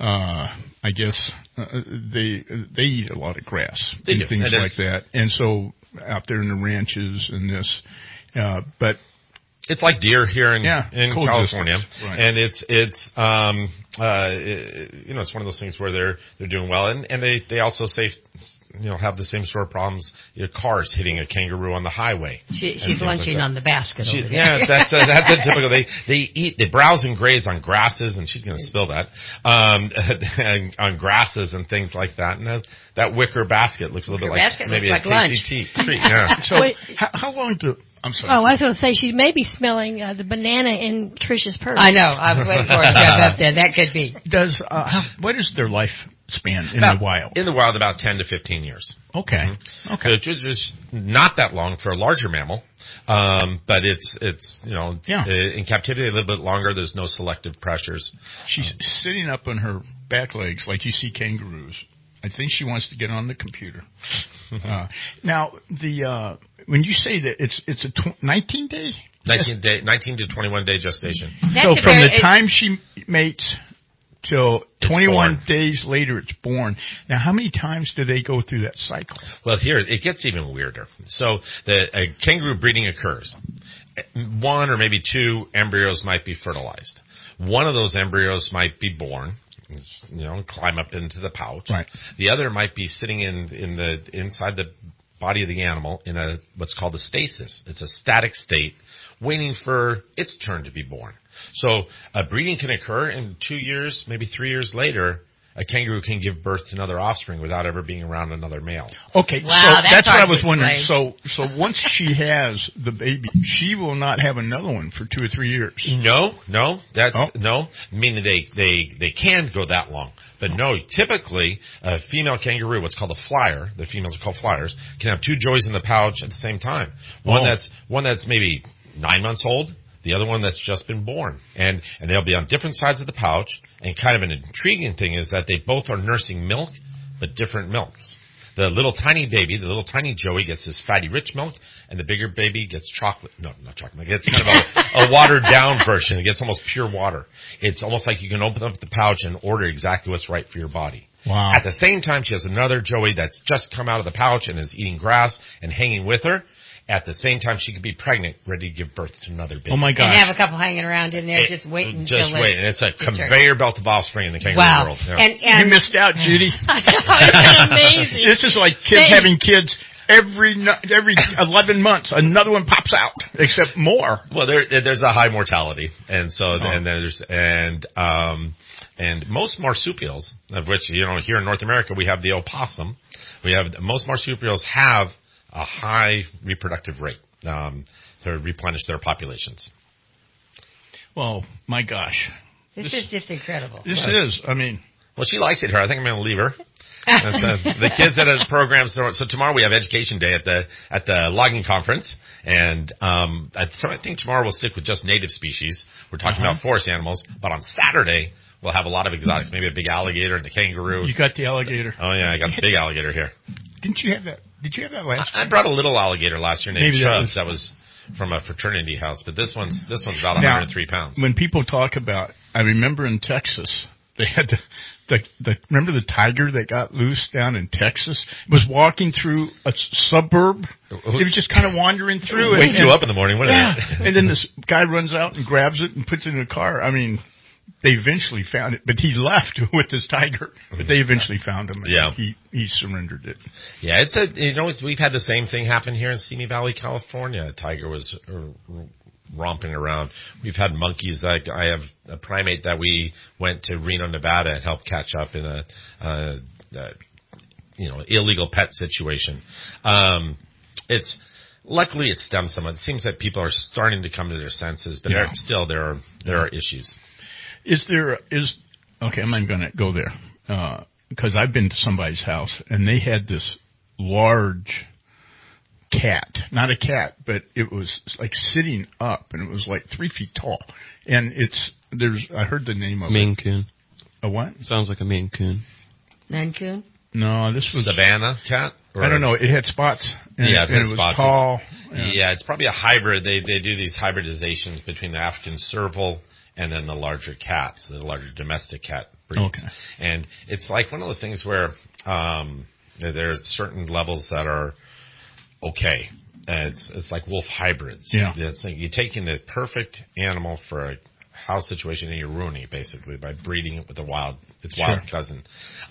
S2: uh, I guess uh, they they eat a lot of grass
S12: They
S2: and
S12: do.
S2: things
S12: It
S2: like
S12: is.
S2: that. And so out there in the ranches and this, uh, but
S12: it's like deer here in
S2: yeah,
S12: in
S2: coexistence.
S12: California,
S2: Right.
S12: and it's it's um uh it, you know it's one of those things where they're they're doing well, and and they they also say you know have the same sort of problems. You know, cars hitting a kangaroo on the highway.
S4: She,
S12: and
S4: she's
S12: things
S4: lunching
S12: like that.
S4: on the basket
S12: She,
S4: over there.
S12: yeah, that's a, that's a typical. They they eat they browse and graze on grasses, and she's going to spill that um and, on grasses and things like that. And that, that wicker basket looks a little
S4: Wicker
S12: bit like
S4: basket
S12: maybe
S4: looks
S12: a
S4: like
S12: tasty tea, treat. Yeah.
S2: So how, how long do I'm sorry?
S11: Oh, I was going to say she may be smelling uh, the banana in Trish's purse.
S4: I know. I was waiting for it to jump up there. That could be.
S2: Does uh, how, what is their lifespan in
S12: About-
S2: the wild?
S12: In the wild, about ten to fifteen years.
S2: Okay.
S12: Mm-hmm. Okay. So it's just not that long for a larger mammal, um, but it's it's you know
S2: Yeah.
S12: uh, in captivity a little bit longer. There's no selective pressures.
S2: She's um, sitting up on her back legs like you see kangaroos. I think she wants to get on the computer. uh, now, the uh, when you say that it's it's a tw- nineteen day,
S12: nineteen day, nineteen to twenty-one day gestation.
S2: That's so from the time she mates till twenty-one
S12: born.
S2: days later, it's born. Now, how many times do they go through that cycle?
S12: Well, here it gets even weirder. So the a kangaroo breeding occurs. One or maybe two embryos might be fertilized. One of those embryos might be born. You know, climb up into the pouch.
S2: Right.
S12: The other might be sitting in in the inside the body of the animal in a what's called a stasis. It's a static state, waiting for its turn to be born. So uh, breeding can occur, and two years, maybe three years later, a kangaroo can give birth to another offspring without ever being around another male.
S2: Okay,
S4: wow,
S2: so
S4: that's,
S2: that's what I
S4: hard
S2: was
S4: to
S2: wondering.
S4: explain.
S2: So, so once she has the baby, she will not have another one for two or three years.
S12: No, no, that's
S2: Oh.
S12: no. Meaning they they they can go that long, but no. Typically, a female kangaroo, what's called a flyer, the females are called flyers, can have two joeys in the pouch at the same time. One
S2: Oh.
S12: that's one that's maybe nine months old. The other one that's just been born. And, and they'll be on different sides of the pouch. And kind of an intriguing thing is that they both are nursing milk, but different milks. The little tiny baby, the little tiny joey gets this fatty rich milk, and the bigger baby gets chocolate. No, not chocolate. It gets kind of a, a watered down version. It gets almost pure water. It's almost like you can open up the pouch and order exactly what's right for your body.
S2: Wow.
S12: At the same time, she has another joey that's just come out of the pouch and is eating grass and hanging with her. At the same time, she could be pregnant, ready to give birth to another baby.
S2: Oh my
S4: And
S2: gosh.
S4: have a couple hanging around in there,
S12: It-
S4: just waiting.
S12: Just
S4: till
S12: wait.
S4: it-
S12: And it's a
S4: it's her-
S12: conveyor belt of offspring in the kangaroo
S4: Wow.
S12: world. Yeah.
S4: And, and
S2: You missed out, Judy.
S11: I know, it's amazing.
S2: This is like kids
S11: They-
S2: having kids every no- every eleven months. Another one pops out, except more.
S12: Well, there, there's a high mortality, and so
S2: Oh.
S12: and there's and um and most marsupials, of which you know here in North America we have the opossum. We have most marsupials have a high reproductive rate um, to replenish their populations.
S2: Well, my gosh,
S4: This, is just incredible.
S2: this is. I mean,
S12: Well, she likes it here. I think I'm going to leave her. That's, uh, the kids at the programs. So, so tomorrow we have education day at the at the logging conference, and um, I, th- I think tomorrow we'll stick with just native species. We're talking
S2: Uh-huh.
S12: about forest animals, but on Saturday we'll have a lot of exotics. Maybe a big alligator and the kangaroo.
S2: you got the alligator.
S12: Oh yeah, I got the big alligator here.
S2: Didn't you have that? Did you have that last?
S12: I, I brought a little alligator last year named
S2: Maybe that
S12: Chubbs.
S2: was-
S12: That was from a fraternity house, but this one's this one's about
S2: Now,
S12: one hundred three pounds.
S2: When people talk about, I remember in Texas, they had the, the, the, remember the tiger that got loose down in Texas? It was walking through a s- suburb. It was just kind of wandering through.
S12: Wake
S2: and,
S12: you up in the morning, wouldn't
S2: yeah.
S12: it?
S2: And then this guy runs out and grabs it and puts it in a car. I mean, they eventually found it, but he left with his tiger. But they eventually found him. And
S12: Yeah.
S2: He, he surrendered it.
S12: Yeah, it's a you know it's, we've had the same thing happen here in Simi Valley, California. A tiger was uh, romping around. We've had monkeys. Like I have a primate that we went to Reno, Nevada, and helped catch up in a, uh, uh, you know illegal pet situation. Um, it's luckily it stems some. It seems that people are starting to come to their senses, but
S2: Yeah.
S12: there, still there are there are issues.
S2: Is there, is, okay, I'm not going to go there, uh, because I've been to somebody's house, and they had this large cat, not a cat, but it was like sitting up, and it was like three feet tall, and it's, there's, I heard the name of
S1: Maine
S2: it.
S1: Coon.
S2: A what?
S1: Sounds like a Maine Coon.
S4: Mancoon?
S2: No, this was,
S12: Savannah cat. Or
S2: I don't know, it had spots, and,
S12: Yeah, it
S2: and
S12: had
S2: it was
S12: spots.
S2: tall, Yeah,
S12: yeah it's probably a hybrid. They they do these hybridizations between the African serval and then the larger cats, the larger domestic cat breeds.
S2: Okay.
S12: And it's like one of those things where um, there are certain levels that are okay. Uh, it's it's like wolf hybrids.
S2: Yeah.
S12: It's like you're taking the perfect animal for a house situation and you're ruining it basically by breeding it with a wild its wild
S2: Sure.
S12: cousin.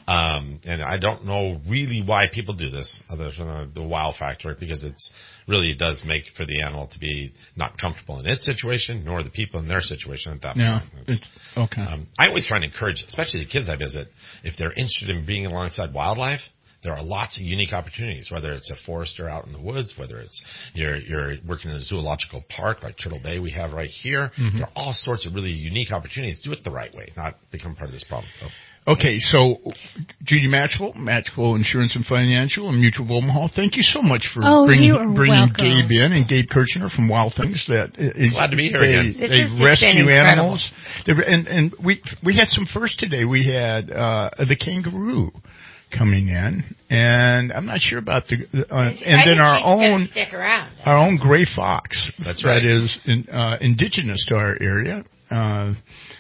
S12: Um, and I don't know really why people do this other than the wow factor, because it's really it does make for the animal to be not comfortable in its situation nor the people in their situation at that
S2: Yeah.
S12: point. It's,
S2: It's, okay.
S12: um, I always try to encourage, especially the kids I visit, if they're interested in being alongside wildlife, there are lots of unique opportunities, whether it's a forester out in the woods, whether it's you're, you're working in a zoological park like Turtle Bay we have right here.
S2: Mhm.
S12: There are all sorts of really unique opportunities. Do it the right way, not become part of this problem. So.
S2: Okay, so Judy Matchville, Matchville Insurance and Financial, and Mutual of Omaha, thank you so much for
S11: Oh,
S2: bringing,
S11: you are
S2: bringing
S11: welcome.
S2: Gabe in, and Gabe Kirchner from Wild Things. That is,
S12: Glad to be here
S2: they,
S12: again.
S4: This
S2: They
S4: has just been
S2: rescue
S4: incredible.
S2: animals, they, and and we we had some first today. We had uh, the kangaroo coming in, and I'm not sure about the uh, and
S4: I
S2: then
S4: think
S2: our
S4: she's gonna
S2: own
S4: stick around.
S2: our own gray fox.
S12: That's right.
S2: That is in, uh, indigenous to our area. Uh,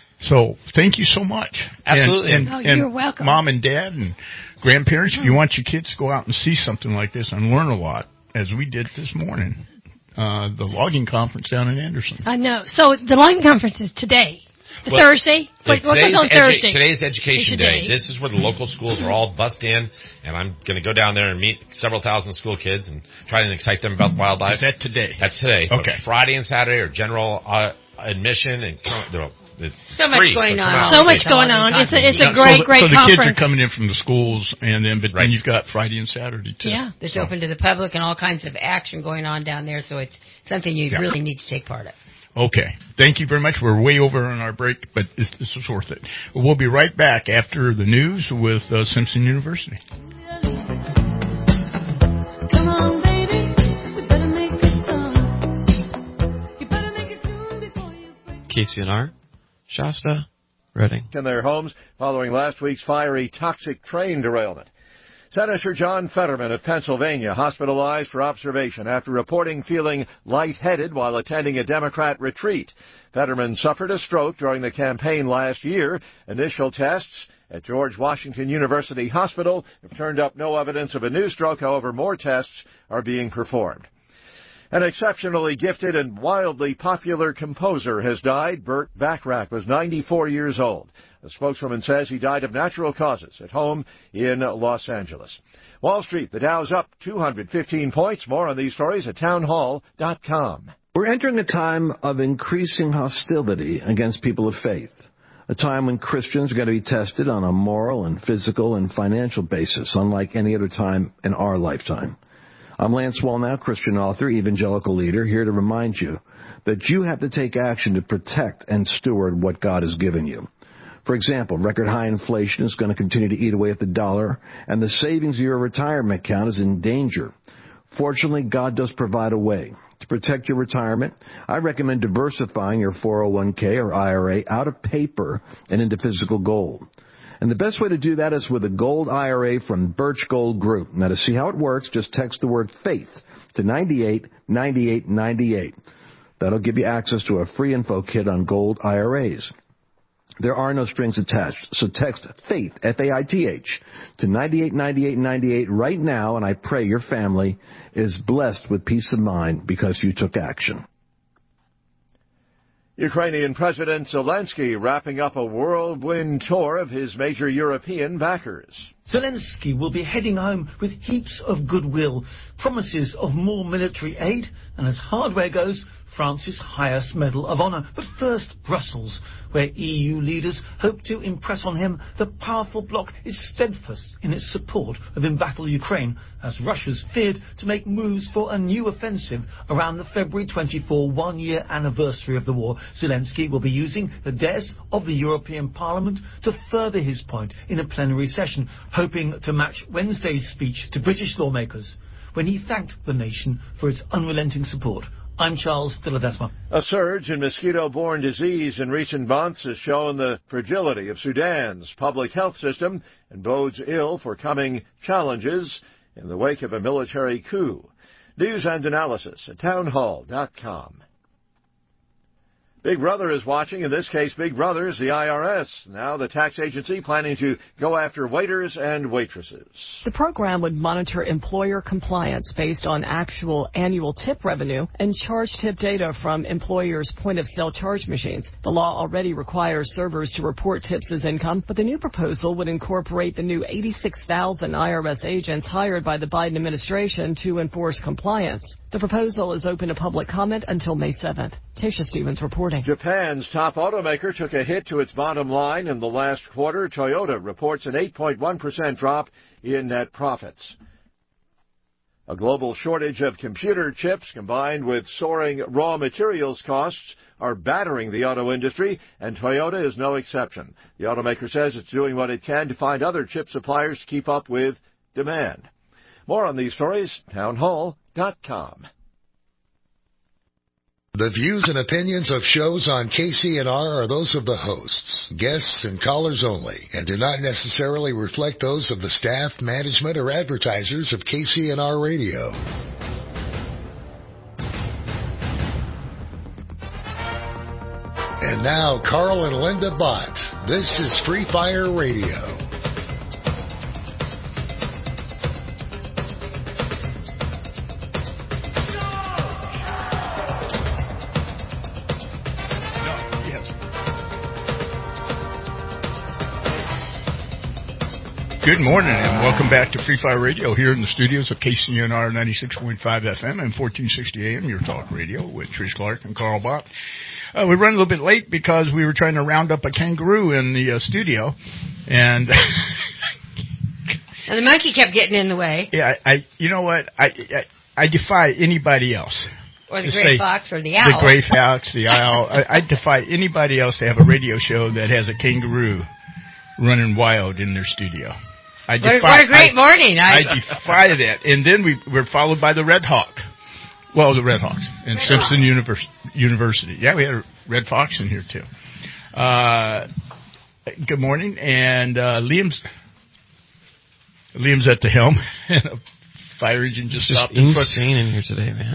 S2: So thank you so much.
S12: Absolutely.
S2: And,
S11: Oh,
S2: and,
S11: you're
S2: and
S11: welcome.
S2: Mom and Dad and grandparents, if you want your kids to go out and see something like this and learn a lot, as we did this morning, uh, the logging conference down in Anderson.
S11: I know. So the logging conference is today. The
S12: Well,
S11: Thursday? What, what
S12: today's
S11: goes on
S12: edu-
S11: Thursday?
S12: Today's Education
S11: Today.
S12: Day. This is where the local schools are all bussed in, and I'm going to go down there and meet several thousand school kids and try and excite them about wildlife.
S2: Is that today?
S12: That's today.
S2: Okay.
S12: But Friday and Saturday are general uh, admission, and come, it's
S4: So much
S12: free,
S4: going
S12: so
S4: on.
S12: come out
S11: So
S12: and
S11: much
S12: see.
S11: going on. It's a, it's
S2: Yeah,
S11: a great,
S2: so the,
S11: great
S2: so the
S11: conference.
S2: kids are coming in from the schools, and then but
S12: Right.
S2: then you've got Friday and Saturday too.
S11: Yeah.
S4: It's
S2: So-
S4: open to the public and all kinds of action going on down there, so it's something you
S2: Yeah.
S4: really need to take part of.
S2: Okay. Thank you very much. We're way over on our break, but this, this is worth it. We'll be right back after the news with uh, Simpson University.
S19: Come on, baby, we better make it stop. You better make it soon before you break.
S3: K C N R, Shasta, Reading.
S1: In their homes following last week's fiery toxic train derailment. Senator John Fetterman of Pennsylvania hospitalized for observation after reporting feeling lightheaded while attending a Democrat retreat. Fetterman suffered a stroke during the campaign last year. Initial tests at George Washington University Hospital have turned up no evidence of a new stroke. However, more tests are being performed. An exceptionally gifted and wildly popular composer has died. Burt Bacharach was ninety-four years old. A spokeswoman says he died of natural causes at home in Los Angeles. Wall Street, the Dow's up two hundred fifteen points. More on these stories at townhall dot com.
S8: We're entering a time of increasing hostility against people of faith, a time when Christians are going to be tested on a moral and physical and financial basis, unlike any other time in our lifetime. I'm Lance Wallnau, Christian author, evangelical leader, here to remind you that you have to take action to protect and steward what God has given you. For example, record high inflation is going to continue to eat away at the dollar, and the savings of your retirement account is in danger. Fortunately, God does provide a way. To protect your retirement, I recommend diversifying your four oh one k or I R A out of paper and into physical gold. And the best way to do that is with a gold I R A from Birch Gold Group. Now, to see how it works, just text the word FAITH to ninety-eight ninety-eight ninety-eight. That'll give you access to a free info kit on gold I R As. There are no strings attached, so text FAITH, F A I T H, to ninety-eight ninety-eight ninety-eight right now, and I pray your family is blessed with peace of mind because you took action.
S1: Ukrainian President Zelensky wrapping up a whirlwind tour of his major European backers.
S23: Zelensky will be heading home with heaps of goodwill, promises of more military aid, and as hardware goes, France's highest medal of honor. But first, Brussels, where E U leaders hope to impress on him the powerful bloc is steadfast in its support of embattled Ukraine, as Russia's feared to make moves for a new offensive around the February twenty-fourth one-year anniversary of the war. Zelensky will be using the dais of the European Parliament to further his point in a plenary session, hoping to match Wednesday's speech to British lawmakers when he thanked the nation for its unrelenting support. I'm Charles de Ledesma.
S1: A surge in mosquito-borne disease in recent months has shown the fragility of Sudan's public health system and bodes ill for coming challenges in the wake of a military coup. News and analysis at townhall dot com. Big Brother is watching. In this case, Big Brother is the I R S. Now the tax agency planning to go after waiters and waitresses.
S6: The program would monitor employer compliance based on actual annual tip revenue and charge tip data from employers' point-of-sale charge machines. The law already requires servers to report tips as income, but the new proposal would incorporate the new eighty-six thousand I R S agents hired by the Biden administration to enforce compliance. The proposal is open to public comment until May seventh. Tasha Stevens reporting.
S1: Japan's top automaker took a hit to its bottom line in the last quarter. Toyota reports an eight point one percent drop in net profits. A global shortage of computer chips combined with soaring raw materials costs are battering the auto industry, and Toyota is no exception. The automaker says it's doing what it can to find other chip suppliers to keep up with demand. More on these stories, townhall dot com.
S7: The views and opinions of shows on K C N R are those of the hosts, guests, and callers only, and do not necessarily reflect those of the staff, management, or advertisers of K C N R Radio. And now, Carl and Linda Bott. This is Free Fire Radio.
S2: Good morning and welcome back to Free Fire Radio here in the studios of K C N R ninety-six point five F M and fourteen sixty A M, your talk radio with Trish Clark and Carl Bott. Uh, we run a little bit late because we were trying to round up a kangaroo in the uh, studio, and
S4: and the monkey kept getting in the way.
S2: Yeah, I, I you know what, I, I, I defy anybody else.
S4: Or the gray fox or the owl.
S2: The gray fox, the owl. I, I defy anybody else to have a radio show that has a kangaroo running wild in their studio. I
S4: what,
S2: defy,
S4: what a great
S2: I,
S4: morning. I,
S2: I defy that. And then we were followed by the Red Hawk. Well, the Red Hawks in Red Simpson Hawk. Univers- University. Yeah, we had a Red Fox in here, too. Uh, good morning. And uh, Liam's Liam's at the helm. And a fire engine just
S3: it's
S2: stopped
S3: just
S2: in front.
S3: insane in here today, man.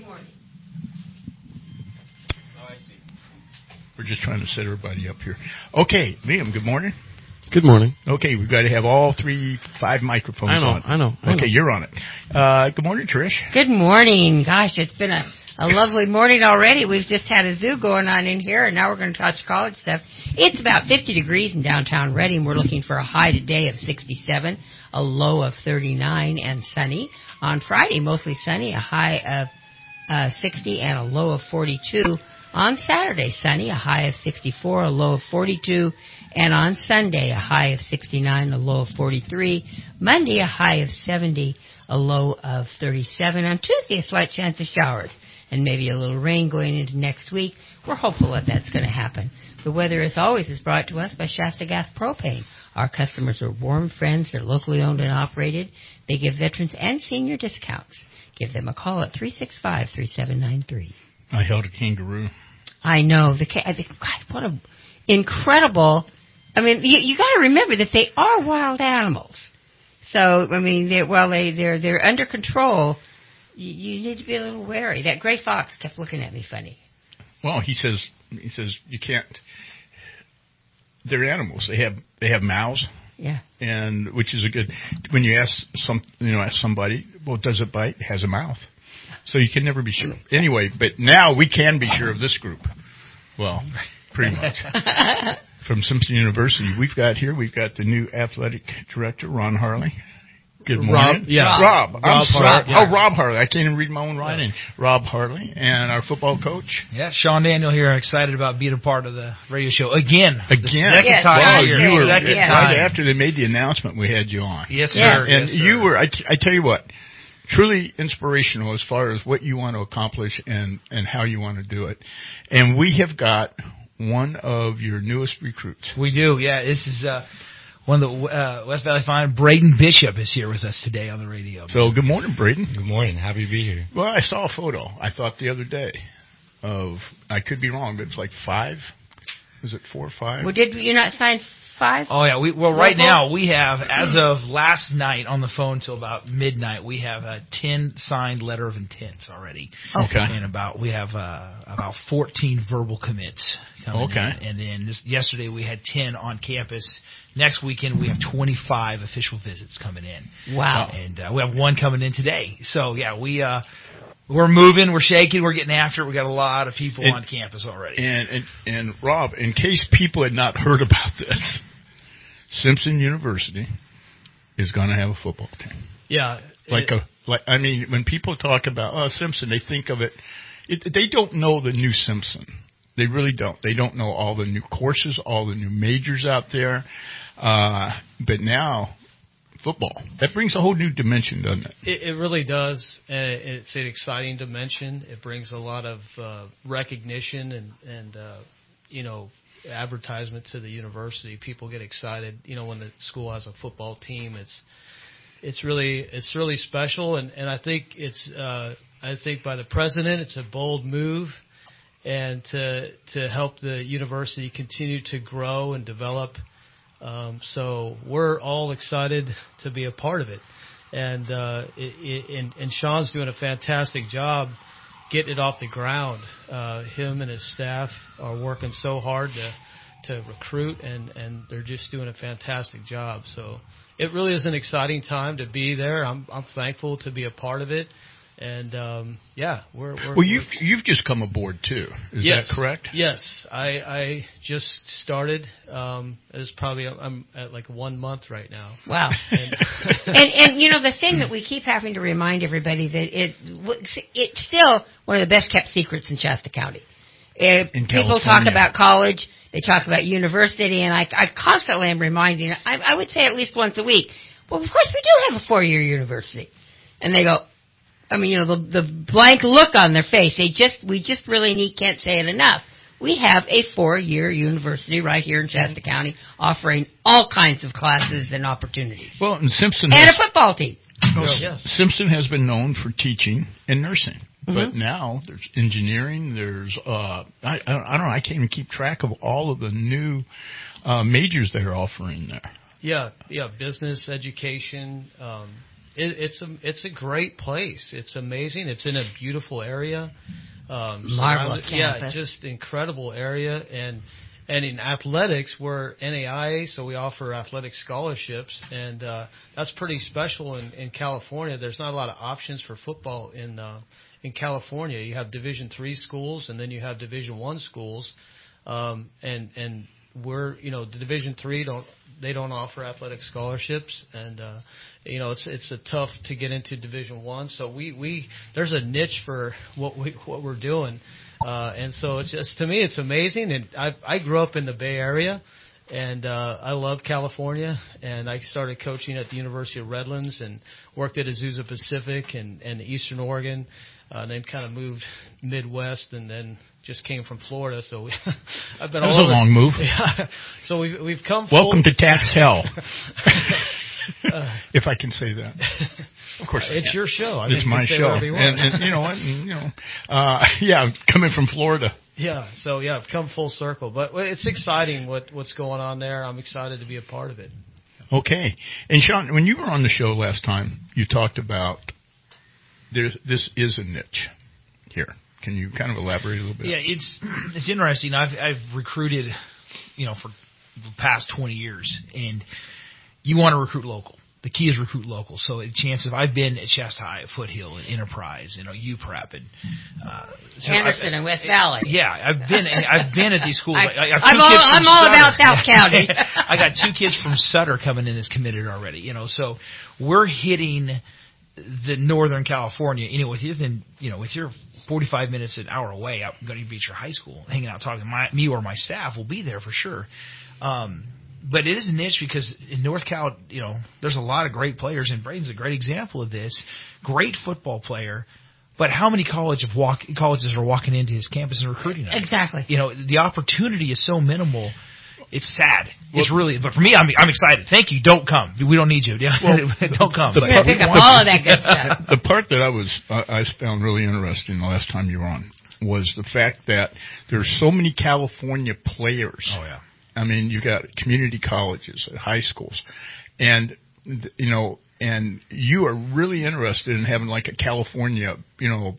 S2: We're just trying to set everybody up here. Okay, Liam, good morning.
S3: Good morning.
S2: Okay, we've got to have all three, five microphones
S3: I know,
S2: on.
S3: I know, I
S2: okay,
S3: know.
S2: you're on it. Uh, good morning, Trish.
S4: Good morning. Gosh, it's been a, a lovely morning already. We've just had a zoo going on in here, and now we're going to touch college stuff. It's about fifty degrees in downtown Reading. We're looking for a high today of sixty-seven, a low of thirty-nine, and sunny. On Friday, mostly sunny, a high of uh, sixty and a low of forty-two. On Saturday, sunny, a high of sixty-four, a low of forty-two. And on Sunday, a high of sixty-nine, a low of forty-three. Monday, a high of seventy, a low of thirty-seven. On Tuesday, a slight chance of showers and maybe a little rain going into next week. We're hopeful that that's going to happen. The weather, as always, is brought to us by Shasta Gas Propane. Our customers are warm friends. They're locally owned and operated. They give veterans and senior discounts. Give them a call at three six five, three seven nine three.
S2: I held a kangaroo.
S4: I know. The I think, God, what an incredible... I mean, you, you got to remember that they are wild animals. So, I mean, they're, while they, they're, they're under control, you, you need to be a little wary. That gray fox kept looking at me funny.
S2: Well, he says, he says you can't, they're animals. They have, they have mouths.
S4: Yeah.
S2: And, which is a good, when you ask some, you know, ask somebody, well, does it bite? It has a mouth. So you can never be sure. Anyway, but now we can be sure of this group. Well, pretty much. From Simpson University, we've got here, we've got the new athletic director, Ron Harley. Good morning.
S10: Rob, yeah.
S2: Rob.
S10: Rob,
S2: I'm
S10: Rob
S2: sorry.
S10: Harley. Yeah.
S2: Oh, Rob Harley. I can't even read my own writing. Yeah. Rob Harley. And our football coach.
S10: Yeah, Sean Daniel here, excited about being a part of the radio show again.
S2: Again.
S10: Second
S4: yes,
S10: time
S2: well,
S10: here.
S2: you were
S10: Second
S2: right
S10: time.
S2: after they made the announcement, we had you on.
S10: Yes, sir.
S4: Yes.
S2: And
S10: yes, sir.
S2: you were, I, t- I tell you what, truly inspirational as far as what you want to accomplish and, and how you want to do it. And we have got one of your newest recruits.
S10: We do, yeah. This is uh, one of the uh, West Valley Fine. Braden Bishop is here with us today on the radio.
S2: So good morning, Braden.
S24: Good morning. Happy to be here.
S2: Well, I saw a photo, I thought the other day, of, I could be wrong, but it's like five. Is it four or five?
S4: Well, did you not sign five?
S10: Oh yeah, we well right
S4: Local?
S10: now we have, as of last night on the phone till about midnight, we have a ten signed letter of intents already.
S2: Okay.
S10: And about we have uh, about fourteen verbal commits coming
S2: Okay.
S10: in. And then this, yesterday we had ten on campus. Next weekend we have twenty-five official visits coming in.
S4: Wow.
S10: And uh, we have one coming in today. So yeah, we uh we're moving, we're shaking, we're getting after it. We got a lot of people
S2: And-
S10: on campus already.
S2: And, and and Rob, in case people had not heard about this, Simpson University is going to have a football team.
S5: Yeah,
S2: Like
S5: it-
S2: a like I mean, when people talk about oh Simpson, they think of it, it. They don't know the new Simpson. They really don't. They don't know all the new courses, all the new majors out there. Uh, but now, football, that brings a whole new dimension, doesn't it?
S5: It, it really does. Uh, it's an exciting dimension. It brings a lot of uh, recognition and, and uh, you know, advertisement to the university. People get excited, you know, when the school has a football team. It's it's really it's really special, and, and I think it's uh, I think by the president, it's a bold move, and to to help the university continue to grow and develop. Um, so we're all excited to be a part of it, and, uh, it, it, and and Sean's doing a fantastic job getting it off the ground. Uh, him and his staff are working so hard to to recruit, and, and they're just doing a fantastic job. So it really is an exciting time to be there. I'm I'm thankful to be a part of it. And um, yeah, we're, we're
S2: Well, you've
S5: we're,
S2: you've just come aboard too. Is
S5: yes,
S2: that correct?
S5: Yes, I, I just started. Um, it's probably I'm at like one month right now.
S4: Wow.
S5: And,
S4: and and you know the thing that we keep having to remind everybody that it it's still one of the best kept secrets in Shasta County. If
S2: In
S4: people
S2: California.
S4: talk about college, they talk about university, and I, I constantly am reminding. I, I would say at least once a week. Well, of course we do have a four-year university, and they go. I mean, you know, the, the blank look on their face. They just, we just really need, can't say it enough. We have a four-year university right here in Shasta County offering all kinds of classes and opportunities.
S2: Well, and Simpson
S4: And
S2: has,
S4: a football team.
S2: Oh, yes. Simpson has been known for teaching and nursing, but
S4: Mhm.
S2: now there's engineering. There's uh, I, I don't I don't know. I can't even keep track of all of the new uh, majors they're offering there.
S5: yeah, yeah, business, education. Um, it, it's a it's a great place. It's amazing. It's in a beautiful area. Um,
S4: Marvelous
S5: surrounded- Yeah,
S4: campus.
S5: just incredible area. And and in athletics, we're N A I A, so we offer athletic scholarships, and uh, that's pretty special in, in California. There's not a lot of options for football in uh, in California. You have Division three schools, and then you have Division one schools, um, and and we're you know the Division three don't they don't offer athletic scholarships, and uh, you know it's it's a tough to get into Division one. So we, we there's a niche for what we what we're doing, uh, and so it's just to me it's amazing. And I I grew up in the Bay Area, and uh, I love California. And I started coaching at the University of Redlands and worked at Azusa Pacific and and Eastern Oregon, uh, and then kind of moved Midwest, and then just came from Florida, so we, I've been
S2: That
S5: all
S2: was a
S5: over.
S2: long move.
S5: Yeah. So we've we've come.
S2: Welcome
S5: full,
S2: to tax hell.
S5: Uh,
S2: if I can say that. Of course, I
S5: it's
S2: can.
S5: your show. I
S2: It's
S5: think you
S2: my
S5: can say
S2: show,
S5: whatever you want.
S2: and, and you know what? And, you know, uh, yeah, coming from Florida.
S5: Yeah. So yeah, I've come full circle, but it's exciting what what's going on there. I'm excited to be a part of it.
S2: Okay, and Sean, when you were on the show last time, you talked about there's this is a niche here. Can you kind of elaborate a little bit?
S10: Yeah, it's it's interesting. I've I've recruited, you know, for the past twenty years, and you want to recruit local. The key is recruit local. So the chances I've been at Shasta High, at Foothill, at Enterprise, you know, U Prep, and uh, so
S4: Anderson
S10: I,
S4: and West Valley.
S10: Yeah, I've been I've been at these schools.
S4: I,
S10: I, I have
S4: I'm
S10: two
S4: all
S10: kids from
S4: I'm all
S10: Sutter.
S4: about South County.
S10: I got two kids from Sutter coming in as committed already. You know, so we're hitting the Northern California, you know, with you, then, you know, with your forty-five minutes, an hour away, I'm going to be at your high school, hanging out, talking. My, me or my staff will be there for sure. Um, but it is a niche because in North Cal, you know, there's a lot of great players, and Braden's a great example of this. Great football player, but how many college of walk, colleges are walking into his campus and recruiting him?
S4: Exactly.
S10: You know, the opportunity is so minimal. It's sad. It's really, but for me, I'm I'm excited. Thank you. Don't come. We don't need you.
S2: Well,
S10: don't come.
S2: The
S10: But-
S2: part,
S4: pick up all of that good stuff.
S2: The part that I was I, I found really interesting the last time you were on was the fact that there's so many California players
S10: Oh yeah.
S2: I mean, you got community colleges, high schools, and you know, and you are really interested in having like a California, you know,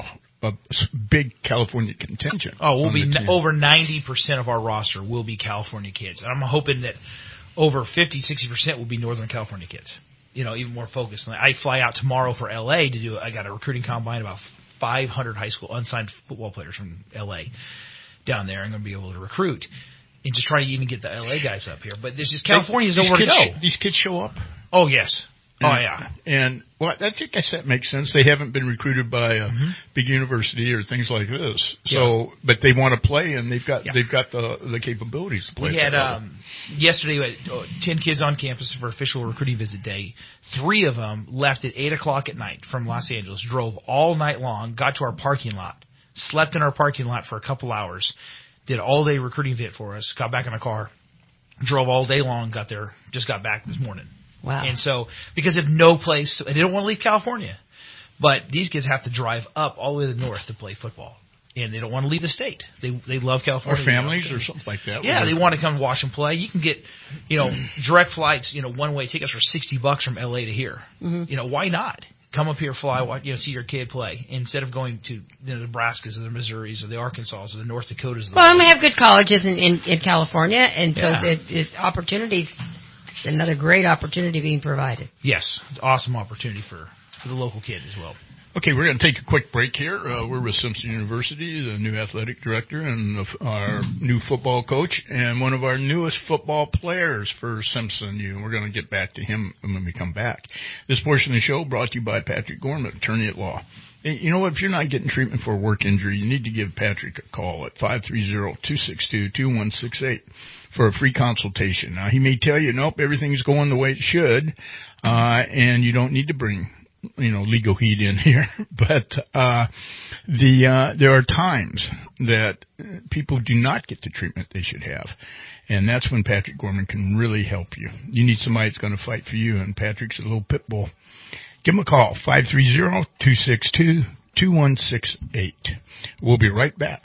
S2: a big California contingent.
S10: Oh, we'll be n- over ninety percent of our roster will be California kids, and I'm hoping that over fifty, sixty percent will be Northern California kids. You know, even more focused. I fly out tomorrow for L A to do. I got a recruiting combine, about five hundred high school unsigned football players from L A down there. I'm going to be able to recruit and just try to even get the L A guys up here. But there's just California's nowhere to go.
S2: Sh- these kids show up.
S10: Oh yes.
S2: And,
S10: oh yeah.
S2: And well, I think I guess that makes sense. They haven't been recruited by a
S10: mm-hmm.
S2: big university or things like this. So,
S10: yeah.
S2: but they want to play, and they've got
S10: yeah.
S2: they've got the the capabilities to play.
S10: We had um, yesterday we had oh, ten kids on campus for official recruiting visit day. Three of them left at eight o'clock at night from Los Angeles. Drove all night long. Got to our parking lot. Slept in our parking lot for a couple hours. Did all day recruiting visit for us. Got back in the car. Drove all day long. Got there. Just got back this morning.
S4: Wow.
S10: And so, because of no place, they don't want to leave California. But these kids have to drive up all the way to the north to play football. And they don't want to leave the state. They they love California.
S2: Or families or something like that.
S10: Yeah, they want to come watch and play. You can get, you know, direct flights, you know, one-way tickets for sixty bucks from L A to here.
S4: Mm-hmm.
S10: You know, why not? Come up here, fly, watch, you know, see your kid play instead of going to you know, the Nebraskas or the Missouris or the Arkansas or the North Dakotas.
S4: Well, and we have good colleges in, in, in California, and so
S10: yeah.
S4: it, it's opportunities. Another great opportunity being provided.
S10: Yes, it's an awesome opportunity for, for the local kid as well.
S2: Okay, we're going to take a quick break here. Uh, we're with Simpson University, the new athletic director and the, our new football coach, and one of our newest football players for Simpson U. We're going to get back to him when we come back. This portion of the show brought to you by Patrick Gorman, attorney at law. Hey, you know what? If you're not getting treatment for a work injury, you need to give Patrick a call at five three zero, two six two, two one six eight for a free consultation. Now, he may tell you, nope, everything's going the way it should, uh, and you don't need to bring you know, legal heat in here, but uh, the uh, there are times that people do not get the treatment they should have, and that's when Patrick Gorman can really help you. You need somebody that's going to fight for you, and Patrick's a little pit bull. Give him a call, five three zero, two six two, two one six eight. We'll be right back.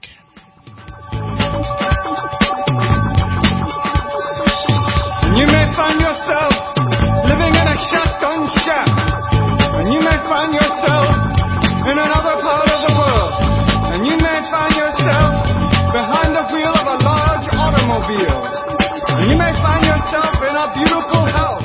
S13: You may find yourself living in a shotgun shack. And you may find yourself in another part of the world. And you may find yourself behind the wheel of a large automobile. And you may find yourself in a beautiful house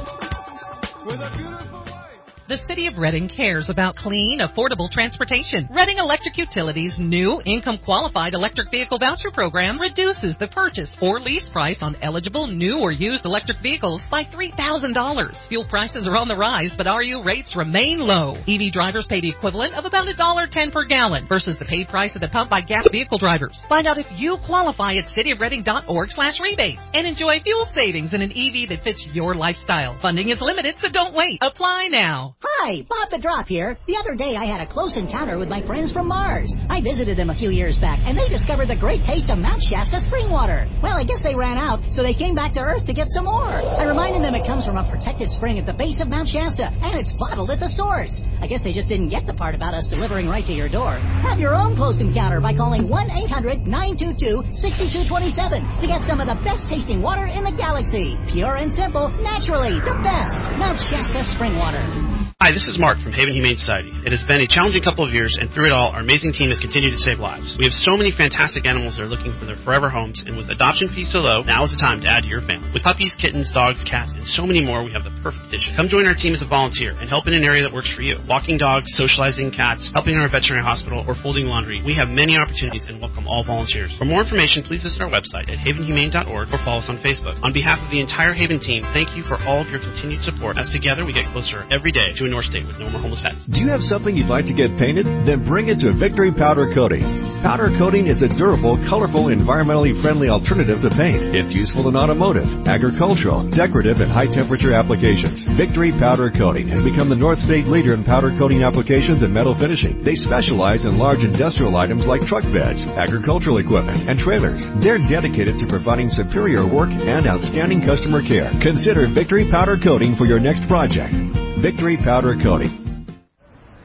S13: with a beautiful wife.
S14: The City of Reading cares about clean, affordable transportation. Reading Electric Utilities' new income-qualified electric vehicle voucher program reduces the purchase or lease price on eligible new or used electric vehicles by three thousand dollars. Fuel prices are on the rise, but R U rates remain low. E V drivers pay the equivalent of about one dollar ten per gallon versus the paid price at the pump by gas vehicle drivers. Find out if you qualify at cityofreading.org slash rebate and enjoy fuel savings in an E V that fits your lifestyle. Funding is limited, so don't wait. Apply now.
S15: Hi, Bob the Drop here. The other day I had a close encounter with my friends from Mars. I visited them a few years back, and they discovered the great taste of Mount Shasta spring water. Well, I guess they ran out, so they came back to Earth to get some more. I reminded them it comes from a protected spring at the base of Mount Shasta, and it's bottled at the source. I guess they just didn't get the part about us delivering right to your door. Have your own close encounter by calling one eight hundred, nine two two, six two two seven to get some of the best tasting water in the galaxy. Pure and simple, naturally, the best. Mount Shasta spring water.
S24: Hi, this is Mark from Haven Humane Society. It has been a challenging couple of years, and through it all, our amazing team has continued to save lives. We have so many fantastic animals that are looking for their forever homes, and with adoption fees so low, now is the time to add to your family. With puppies, kittens, dogs, cats, and so many more, we have the perfect addition. Come join our team as a volunteer and help in an area that works for you. Walking dogs, socializing cats, helping in our veterinary hospital, or folding laundry. We have many opportunities and welcome all volunteers. For more information, please visit our website at haven humane dot org or follow us on Facebook. On behalf of the entire Haven team, thank you for all of your continued support, as together we get closer every day to a North State with no more homeless pets.
S18: Do you have something you'd like to get painted? Then bring it to Victory Powder Coating. Powder coating is a durable, colorful, environmentally friendly alternative to paint. It's useful in automotive, agricultural, decorative, and high-temperature applications. Victory Powder Coating has become the North State leader in powder coating applications and metal finishing. They specialize in large industrial items like truck beds, agricultural equipment, and trailers. They're dedicated to providing superior work and outstanding customer care. Consider Victory Powder Coating for your next project. Victory Powder Coating.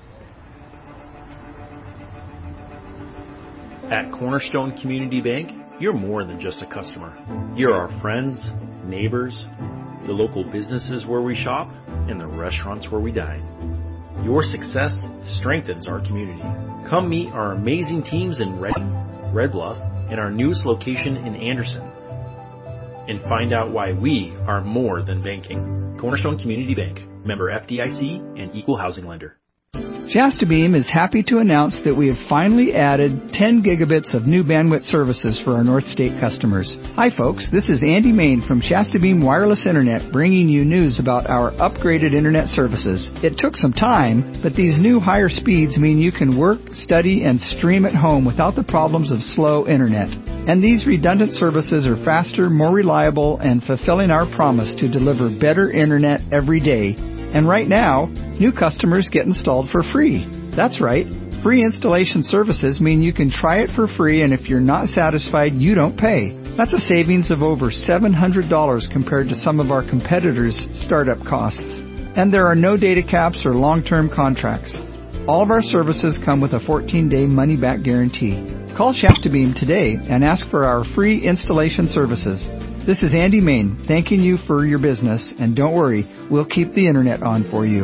S25: At Cornerstone Community Bank,
S16: you're more than just a customer. You're our friends, neighbors, the local businesses where we shop, and the restaurants where we dine. Your success strengthens our community. Come meet our amazing teams in Redding, Red Bluff, and our newest location in Anderson. And find out why we are more than banking. Cornerstone Community Bank, member F D I C and equal housing lender.
S17: Shasta Beam is happy to announce that we have finally added ten gigabits of new bandwidth services for our North State customers. Hi folks, this is Andy Main from Shasta Beam Wireless Internet bringing you news about our upgraded internet services. It took some time, but these new higher speeds mean you can work, study, and stream at home without the problems of slow internet. And these redundant services are faster, more reliable, and fulfilling our promise to deliver better internet every day. And right now, new customers get installed for free. That's right. Free installation services mean you can try it for free, and if you're not satisfied, you don't pay. That's a savings of over seven hundred dollars compared to some of our competitors' startup costs. And there are no data caps or long-term contracts. All of our services come with a fourteen-day money-back guarantee. Call Shasta Beam today and ask for our free installation services. This is Andy Main, thanking you for your business, and don't worry, we'll keep the internet on for you.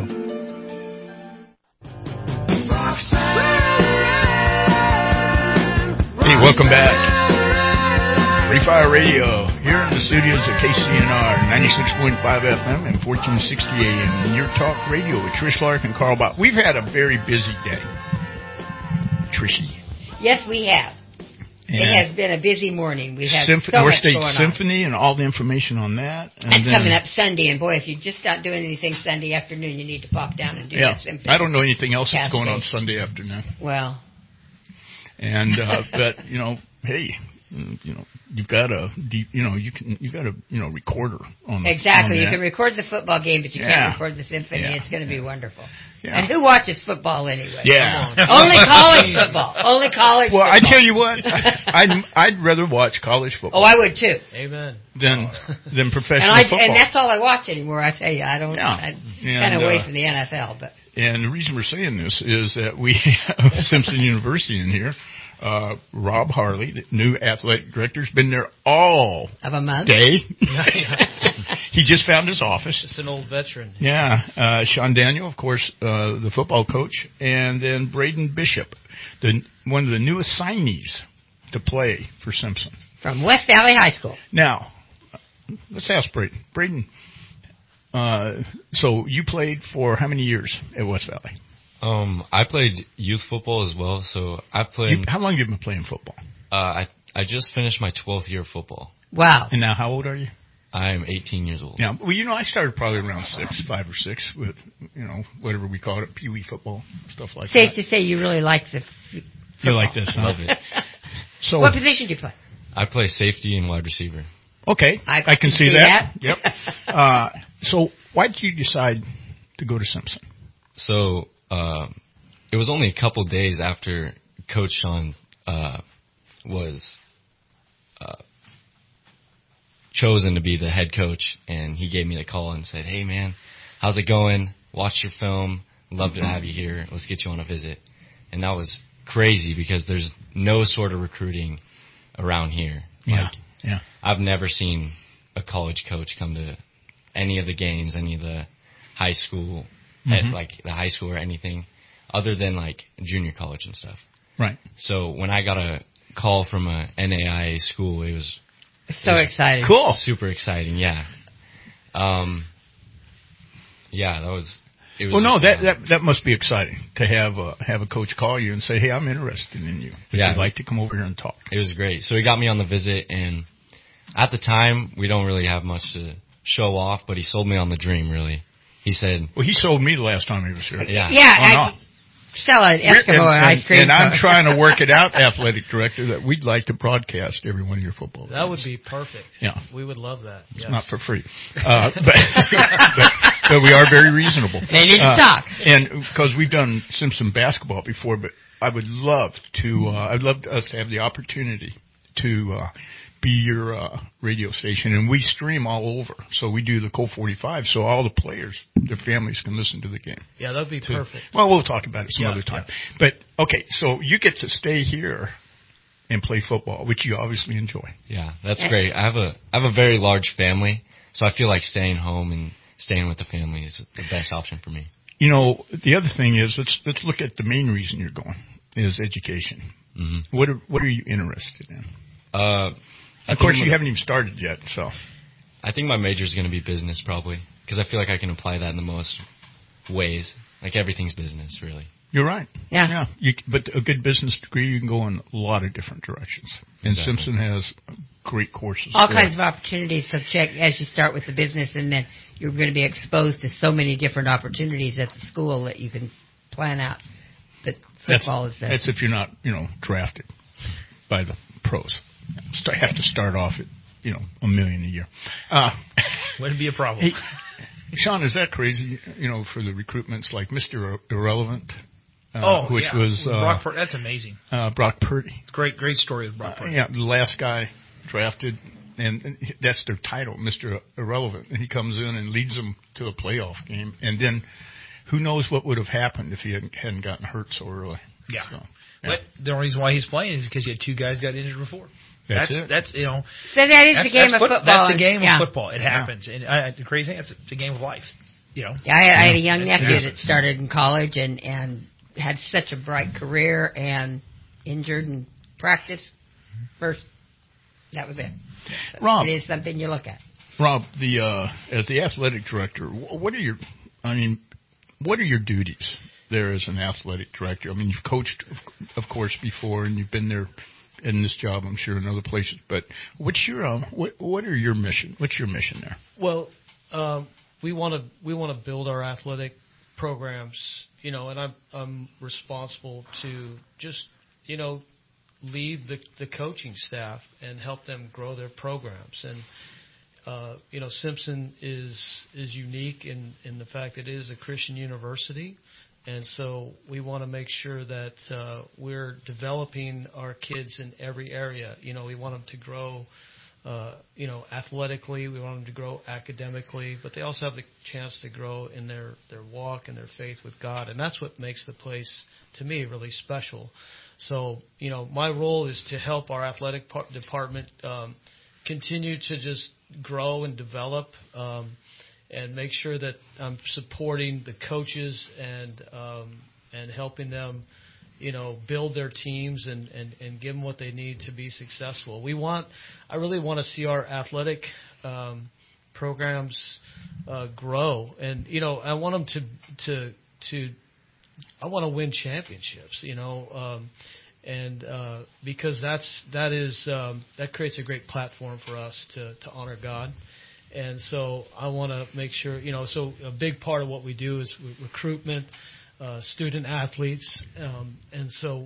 S2: Hey, welcome back. Free Fire Radio, here in the studios at K C N R, ninety-six point five F M and fourteen sixty A M, and Your Talk Radio with Trish Lark and Carl Bott. We've had a very busy day. Trishy.
S4: Yes, we have.
S2: And
S4: it has been a busy morning. We have
S2: Symph-
S4: so
S2: North
S4: much
S2: State
S4: going
S2: Symphony on. And all the information on that. And
S4: That's
S2: then,
S4: coming up Sunday, and boy, if you're just not doing anything Sunday afternoon, you need to pop down and do
S2: yeah,
S4: that symphony.
S2: I don't know anything else that's
S4: Cascade.
S2: going on Sunday afternoon.
S4: Well.
S2: And, uh, but, you know, hey, you know, you've got a deep, you know, you can, you've got a, you know, recorder on the,
S4: Exactly.
S2: on
S4: You
S2: that.
S4: can record the football game, but you
S2: Yeah.
S4: can't record the symphony.
S2: Yeah.
S4: It's going to be wonderful.
S2: Yeah.
S4: And who watches football anyway?
S2: Yeah.
S4: Only college football. Only college
S2: Well,
S4: football.
S2: I tell you what, I'd, I'd rather watch college football.
S4: Oh, I would too.
S5: Amen.
S2: Than, than professional
S4: And, I,
S2: football.
S4: and that's all I watch anymore. I tell you, I don't.
S2: Yeah.
S4: I'm
S2: And,
S4: kind of away
S2: uh,
S4: from the N F L, but
S2: And the reason we're saying this is that we have Simpson University in here. Uh, Rob Harley, the new athletic director, has been there all
S4: of a month
S2: day. He just found his office.
S5: It's an old veteran.
S2: Yeah. Uh, Sean Daniel, of course, uh, the football coach, and then Braden Bishop, the one of the new assignees to play for Simpson.
S4: From West Valley High School.
S2: Now, let's ask Braden. Braden, uh, so you played for how many years at West Valley?
S20: Um, I played youth football as well, so I played.
S2: You, how long have you been playing football?
S20: Uh, I I just finished my twelfth year of football.
S4: Wow!
S2: And now, how old are you?
S20: I'm eighteen years old.
S2: Yeah, well, you know, I started probably around six, five or six with, you know, whatever we call it, pee-wee football, stuff like
S4: Safe
S2: that.
S4: to say you really like the. F-
S2: you like this? Huh?
S20: Love it.
S2: So,
S4: what position do you play?
S20: I play safety and wide receiver.
S2: Okay,
S4: I,
S2: I can see,
S4: see
S2: that.
S4: that.
S2: Yep. Uh, so, why did you decide to go to Simpson?
S20: So. Uh, It was only a couple days after Coach Sean uh, was uh, chosen to be the head coach, and he gave me the call and said, "Hey, man, how's it going? Watch your film. Love to have you here. Let's get you on a visit." And that was crazy because there's no sort of recruiting around here.
S2: Yeah,
S20: like,
S2: yeah.
S20: I've never seen a college coach come to any of the games, any of the high school,
S2: Mm-hmm.
S20: at, like the high school or anything. Other than like junior college and stuff.
S2: Right.
S20: So when I got a call from a N A I A school, it was
S4: so
S20: it was
S4: exciting.
S2: Cool.
S20: Super exciting. Yeah. Um. Yeah, that was. It was
S2: well, no,
S20: just,
S2: that,
S20: uh,
S2: that that must be exciting to have a, have a coach call you and say, "Hey, I'm interested in you. Would
S20: Yeah.
S2: you like to come over here and talk?"
S20: It was great. So he got me on the visit, and at the time we don't really have much to show off, but he sold me on the dream. Really, he said.
S2: Well, he sold me the last time he was here.
S20: Yeah.
S4: Yeah.
S2: Oh,
S4: I,
S2: no.
S4: Sell an Eskimo
S2: and,
S4: and ice cream.
S2: and I'm
S4: cone.
S2: trying to work it out, athletic director, that we'd like to broadcast every one of your football games.
S5: That would be perfect.
S2: Yeah.
S5: We would love that.
S2: It's
S5: yes.
S2: not for free. Uh, but, but, but we are very reasonable.
S4: They need to
S2: uh,
S4: talk.
S2: And because we've done Simpson basketball before, but I would love to, uh, I'd love us to have the opportunity to uh, be your uh, radio station. And we stream all over. So we do the Colt forty-five, so all the players, their families can listen to the game.
S5: Yeah, that would be
S2: too.
S5: perfect.
S2: Well, we'll talk about it some
S5: Yeah,
S2: other time.
S5: yeah.
S2: But, okay, so you get to stay here and play football, which you obviously enjoy.
S20: Yeah, that's great. I have a I have a very large family, so I feel like staying home and staying with the family is the best option for me.
S2: You know, the other thing is, let's let's look at the main reason you're going is education.
S20: Mm-hmm.
S2: What are, what are you interested in?
S20: Uh,
S2: of course, you haven't even started yet, so.
S20: I think my major is going to be business probably, because I feel like I can apply that in the most ways. Like everything's business, really.
S2: You're right.
S4: Yeah.
S2: Yeah. You, but a good business degree, you can go in a lot of different directions. And
S20: Exactly.
S2: Simpson has great courses.
S4: All
S2: there.
S4: kinds of opportunities. So check as you start with the business, and then you're going to be exposed to so many different opportunities at the school that you can plan out. But football
S2: that's,
S4: is the
S2: that's if you're not, you know, drafted by the pros. Start, have to start off at, you know, a million a year. Uh,
S10: Wouldn't be a problem.
S2: Hey, Sean, is that crazy? You know, for the recruitments like Mister Irrelevant. Uh,
S10: oh,
S2: which
S10: yeah.
S2: was uh,
S10: Brock Pur- that's amazing.
S2: Uh, Brock Purdy.
S10: It's great, great story with Brock
S2: Uh,
S10: Purdy.
S2: yeah, the last guy drafted, and, and that's their title, Mister Irrelevant. And he comes in and leads them to a playoff game. And then who knows what would have happened if he hadn't, hadn't gotten hurt so early.
S10: Yeah.
S2: So, yeah.
S10: But the only reason why he's playing is because you had two guys got injured before.
S2: That's,
S10: That's
S2: it.
S10: That's, you know.
S4: So that is
S10: that's,
S4: the game
S10: that's
S4: of
S10: foot,
S4: football.
S10: That's the game
S4: yeah.
S10: of football. It happens. And uh, the crazy thing, it's a, it's a game of life. You know.
S4: Yeah, I, I had a young
S10: Yeah.
S4: nephew that started in college and, and had such a bright career and injured in practice first. That was it. So
S2: Rob.
S4: it is something you look at.
S2: Rob, the uh, as the athletic director, what are your, I mean, what are your duties there as an athletic director? I mean, you've coached, of course, before, and you've been there in this job, I'm sure, in other places. But what's your, um, what, what are your mission? What's your mission there?
S5: Well, um, we want to we want to build our athletic programs, you know, and I'm I'm responsible to just, you know, lead the the coaching staff and help them grow their programs. And uh, you know, Simpson is is unique in in the fact that it is a Christian university. And so we want to make sure that uh, we're developing our kids in every area. You know, we want them to grow, uh, you know, athletically. We want them to grow academically. But they also have the chance to grow in their, their walk and their faith with God. And that's what makes the place, to me, really special. So, you know, my role is to help our athletic par- department um, continue to just grow and develop um and make sure that I'm supporting the coaches and um, and helping them, you know, build their teams and, and, and give them what they need to be successful. We want, I really want to see our athletic um, programs uh, grow, and you know, I want them to to to, I want to win championships, you know, um, and uh, because that's that is um, that creates a great platform for us to to honor God. And so I want to make sure, you know, so a big part of what we do is recruitment, uh, student athletes. Um, and so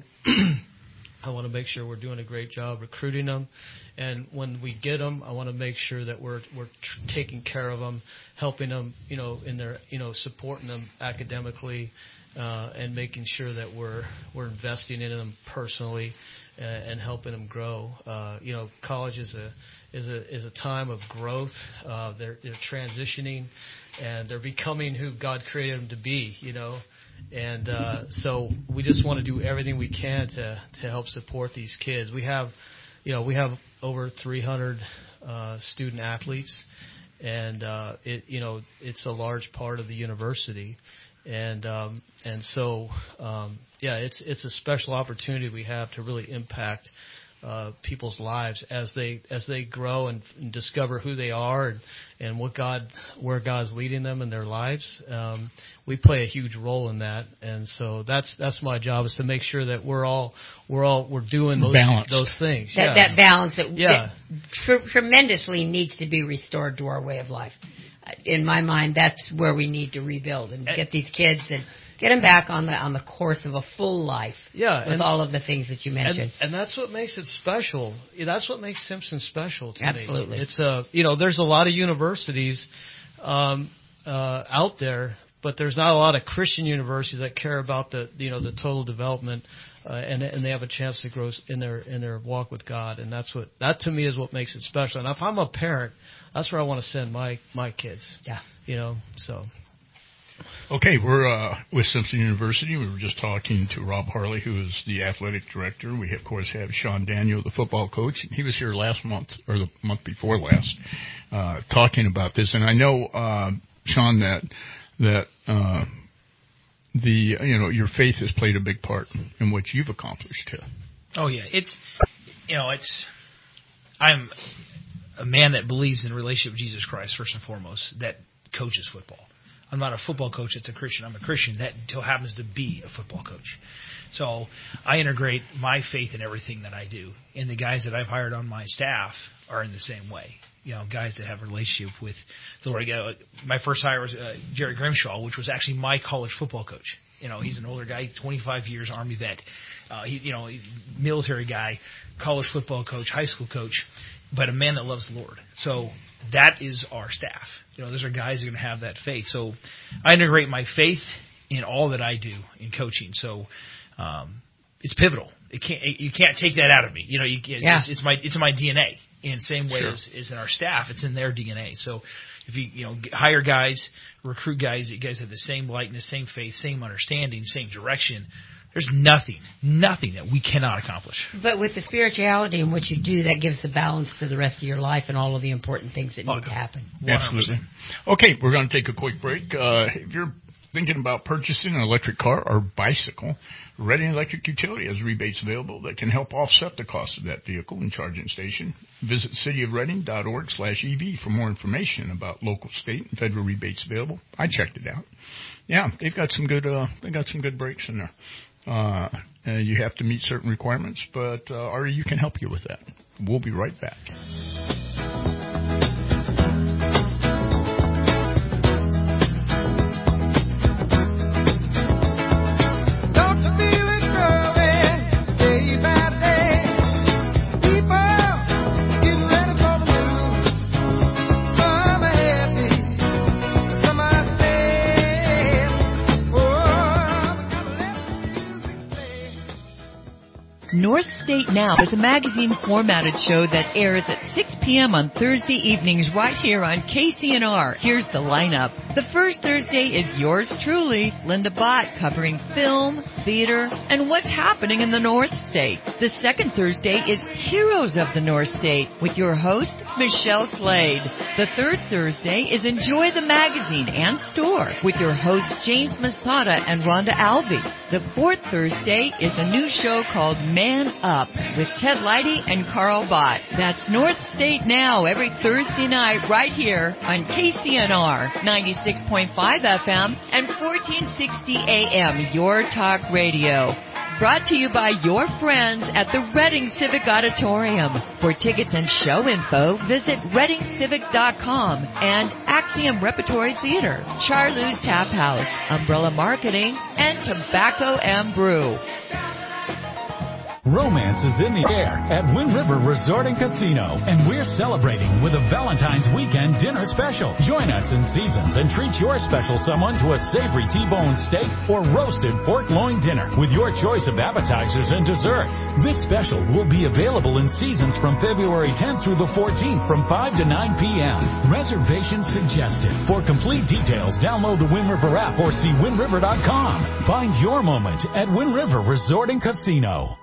S5: I want to make sure we're doing a great job recruiting them. And when we get them, I want to make sure that we're we're tr- taking care of them, helping them, you know, in their, you know, supporting them academically, uh, and making sure that we're we're investing in them personally uh, and helping them grow. Uh, you know, college is a is a is a time of growth. Uh, they're they're transitioning, and they're becoming who God created them to be. You know, and uh, so we just want to do everything we can to to help support these kids. We have, you know, we have over three hundred uh, student athletes, and uh, it you know it's a large part of the university, and um, and so um, yeah, it's it's a special opportunity we have to really impact Uh, people's lives as they as they grow and, and discover who they are and, and what God where God's leading them in their lives. Um, we play a huge role in that, and so that's that's my job is to make sure that we're all we're all we're doing those
S2: Balanced.
S5: those things.
S4: That,
S5: yeah.
S4: that balance that,
S5: Yeah.
S4: that tr- tremendously needs to be restored to our way of life. Uh, In my mind, that's where we need to rebuild and get these kids and get them back on the on the course of a full life.
S5: Yeah,
S4: with
S5: and-
S4: all of the things that you mentioned.
S5: And, and that's what makes it special. Yeah, That's what makes Simpson special to
S4: Absolutely.
S5: me. It's a you know there's a lot of universities um, uh, out there, but there's not a lot of Christian universities that care about the you know the total development, uh, and and they have a chance to grow in their in their walk with God, and that's what that to me is what makes it special. And if I'm a parent, that's where I want to send my my kids.
S4: Yeah.
S5: You know, so.
S2: Okay, we're uh, with Simpson University. We were just talking to Rob Harley, who is the athletic director. We, of course, have Sean Daniel, the football coach. He was here last month, or the month before last, uh, talking about this. And I know, uh, Sean, that that uh, the you know your faith has played a big part in what you've accomplished too.
S10: Oh yeah, it's you know it's I'm a man that believes in a relationship with Jesus Christ first and foremost, that coaches football. I'm not a football coach that's a Christian. I'm a Christian that happens to be a football coach. So I integrate my faith in everything that I do. And the guys that I've hired on my staff are in the same way. You know, guys that have a relationship with the Lord. My first hire was uh, Jerry Grimshaw, which was actually my college football coach. You know, he's an older guy, twenty-five years, Army vet. Uh, he, you know, he's a military guy, college football coach, high school coach, but a man that loves the Lord. So that is our staff. You know, those are guys who are going to have that faith. So I integrate my faith in all that I do in coaching. So um, it's pivotal. It can't you can't take that out of me. You know, you can't,
S4: yeah.
S10: it's, it's my it's in my D N A. In the same way
S2: Sure.
S10: as, as in our staff, it's in their D N A. So if you you know hire guys, recruit guys, you guys have the same likeness, same faith, same understanding, same direction. There's nothing, nothing that we cannot accomplish.
S4: But with the spirituality in what you do, that gives the balance to the rest of your life and all of the important things that need oh, to happen.
S2: Absolutely. Okay, we're going to take a quick break. Uh, if you're thinking about purchasing an electric car or bicycle, Reading Electric Utility has rebates available that can help offset the cost of that vehicle and charging station. Visit cityofreading.org slash EV for more information about local, state, and federal rebates available. I checked it out. Yeah, they've got some good. Uh, they got some good brakes in there. Uh, uh, you have to meet certain requirements, but uh, R E U can help you with that. We'll be right back.
S9: North State Now is a magazine formatted show that airs at six p.m. on Thursday evenings right here on K C N R. Here's the lineup. The first Thursday is yours truly, Linda Bott, covering film, theater, and what's happening in the North State. The second Thursday is Heroes of the North State with your host, Michelle Slade. The third Thursday is Enjoy the Magazine and Store with your hosts, James Masada and Rhonda Alvey. The fourth Thursday is a new show called Man Up with Ted Leidy and Carl Bott. That's North State Now every Thursday night right here on K C N R ninety-six point five F M and fourteen sixty A M, Your Talk Radio. Brought to you by your friends at the Reading Civic Auditorium. For tickets and show info, visit reading civic dot com and Axiom Repertory Theater, Charlou's Tap House, Umbrella Marketing, and Tobacco and Brew.
S12: Romance is in the air at Wind River Resort and Casino, and we're celebrating with a Valentine's Weekend dinner special. Join us in Seasons and treat your special someone to a savory T-bone steak or roasted pork loin dinner with your choice of appetizers and desserts. This special will be available in Seasons from February tenth through the fourteenth from five to nine p.m. Reservations suggested. For complete details, download the Wind River app or see wind river dot com. Find your moment at Wind River Resort and Casino.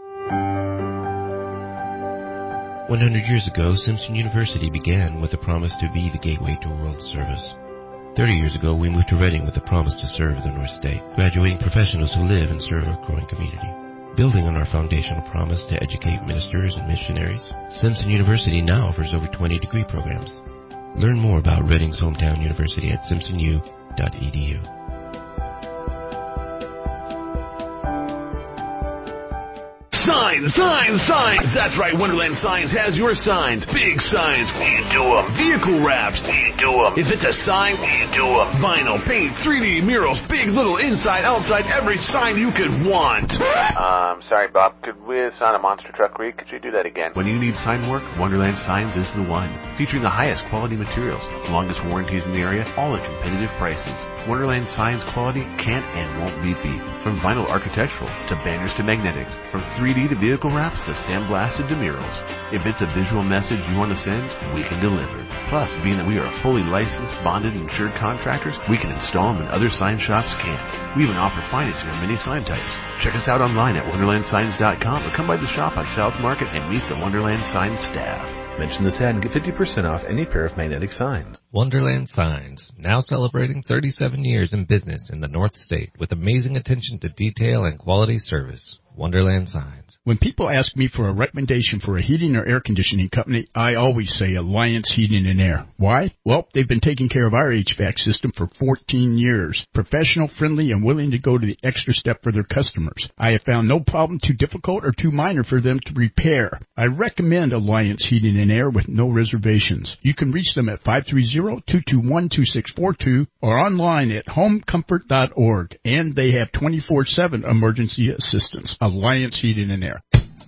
S21: one hundred years ago, Simpson University began with a promise to be the gateway to world service. thirty years ago, we moved to Reading with a promise to serve the North State, graduating professionals who live and serve a growing community. Building on our foundational promise to educate ministers and missionaries, Simpson University now offers over twenty degree programs. Learn more about Reading's hometown university at simpson u dot e d u.
S22: Signs, signs, signs! That's right, Wonderland Signs has your signs. Big signs, we do them. Vehicle wraps, we do them. If it's a sign, we do them. Vinyl, paint, three D murals, big, little, inside, outside, every sign you could want.
S25: Um, sorry, Bob. Could we assign a monster truck read? Could you do that again?
S26: When you need sign work, Wonderland Signs is the one. Featuring the highest quality materials, longest warranties in the area, all at competitive prices. Wonderland Signs quality can't and won't be beat. From vinyl architectural to banners to magnetics, from three D be to vehicle wraps to sandblasted to murals. If it's a visual message you want to send, we can deliver. Plus, being that we are fully licensed, bonded, and insured contractors, we can install them when other sign shops can't. We even offer financing on many sign types. Check us out online at wonderland signs dot com or come by the shop on South Market and meet the Wonderland Signs staff.
S1: Mention this ad and get fifty percent off any pair of magnetic signs.
S6: Wonderland Signs, now celebrating thirty-seven years in business in the North State with amazing attention to detail and quality service. Wonderland Signs.
S2: When people ask me for a recommendation for a heating or air conditioning company, I always say Alliance Heating and Air. Why? Well, they've been taking care of our H V A C system for fourteen years. Professional, friendly, and willing to go to the extra step for their customers. I have found no problem too difficult or too minor for them to repair. I recommend Alliance Heating and Air with no reservations. You can reach them at five three zero, two two one, two six four two or online at home comfort dot org. And they have twenty-four seven emergency assistance. Alliance Heating and Air.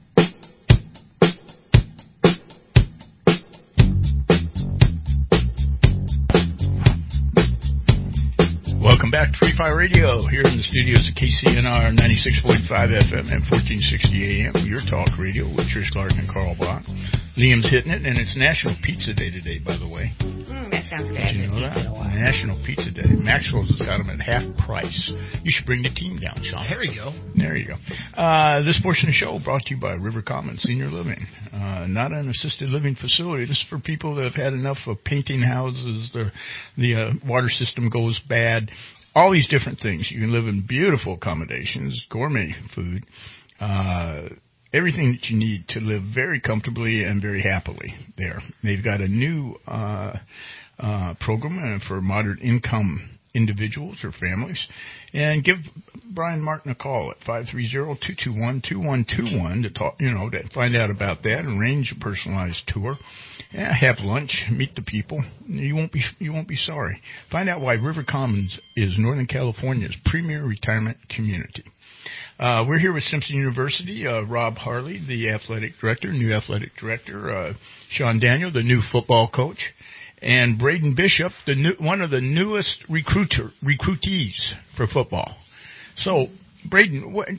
S2: Welcome back to Free Fire Radio here in the studios of K C N R ninety-six point five F M and fourteen sixty A M. Your talk radio with Trish Clark and Carl Bach. Liam's hitting it, and it's National Pizza Day today, by the way.
S4: Mm, that sounds good.
S2: Did you know that? National Pizza Day. Maxwell's has got them at half price. You should bring the team down, Sean.
S10: There you go.
S2: There you go. Uh, this portion of the show brought to you by River Commons Senior Living. Uh, not an assisted living facility. This is for people that have had enough of painting houses. The, the uh, water system goes bad. All these different things. You can live in beautiful accommodations, gourmet food, uh, everything that you need to live very comfortably and very happily there. They've got a new uh, uh, program for moderate income individuals or families. And give Brian Martin a call at five three zero, two two one, two one two one to talk, you know, to find out about that and arrange a personalized tour. Yeah, have lunch, meet the people. You won't be you won't be sorry. Find out why River Commons is Northern California's premier retirement community. Uh, we're here with Simpson University, uh, Rob Harley, the athletic director, new athletic director, uh, Sean Daniel, the new football coach, and Braden Bishop, the new, one of the newest recruiter recruitees for football. So, Braden, what,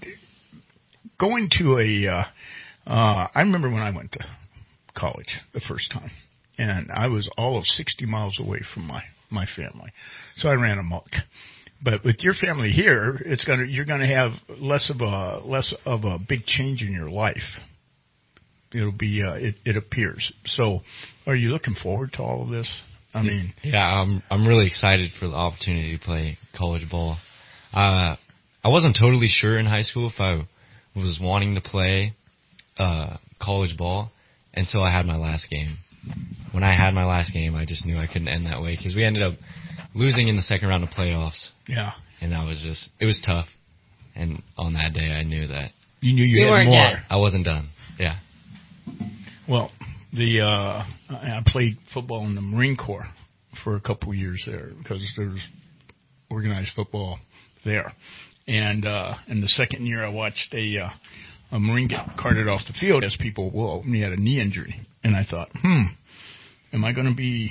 S2: going to a, uh, uh, I remember when I went to college the first time, and I was all of sixty miles away from my, my family, so I ran amok. But with your family here, it's gonna you're gonna have less of a less of a big change in your life. It'll be uh, it, it appears. So, are you looking forward to all of this? I mean,
S20: yeah, I'm I'm really excited for the opportunity to play college ball. Uh, I wasn't totally sure in high school if I was wanting to play uh, college ball until I had my last game. When I had my last game, I just knew I couldn't end that way because we ended up losing in the second round of playoffs.
S2: Yeah.
S20: And that was just, it was tough. And on that day, I knew that.
S2: You knew you,
S20: you
S2: had
S20: weren't
S2: more.
S20: Done. I wasn't done. Yeah.
S2: Well, the uh, I played football in the Marine Corps for a couple of years there because there's organized football there. And uh, in the second year, I watched a, uh, a Marine get carted off the field as people will, and he had a knee injury. And I thought, hmm, am I going to be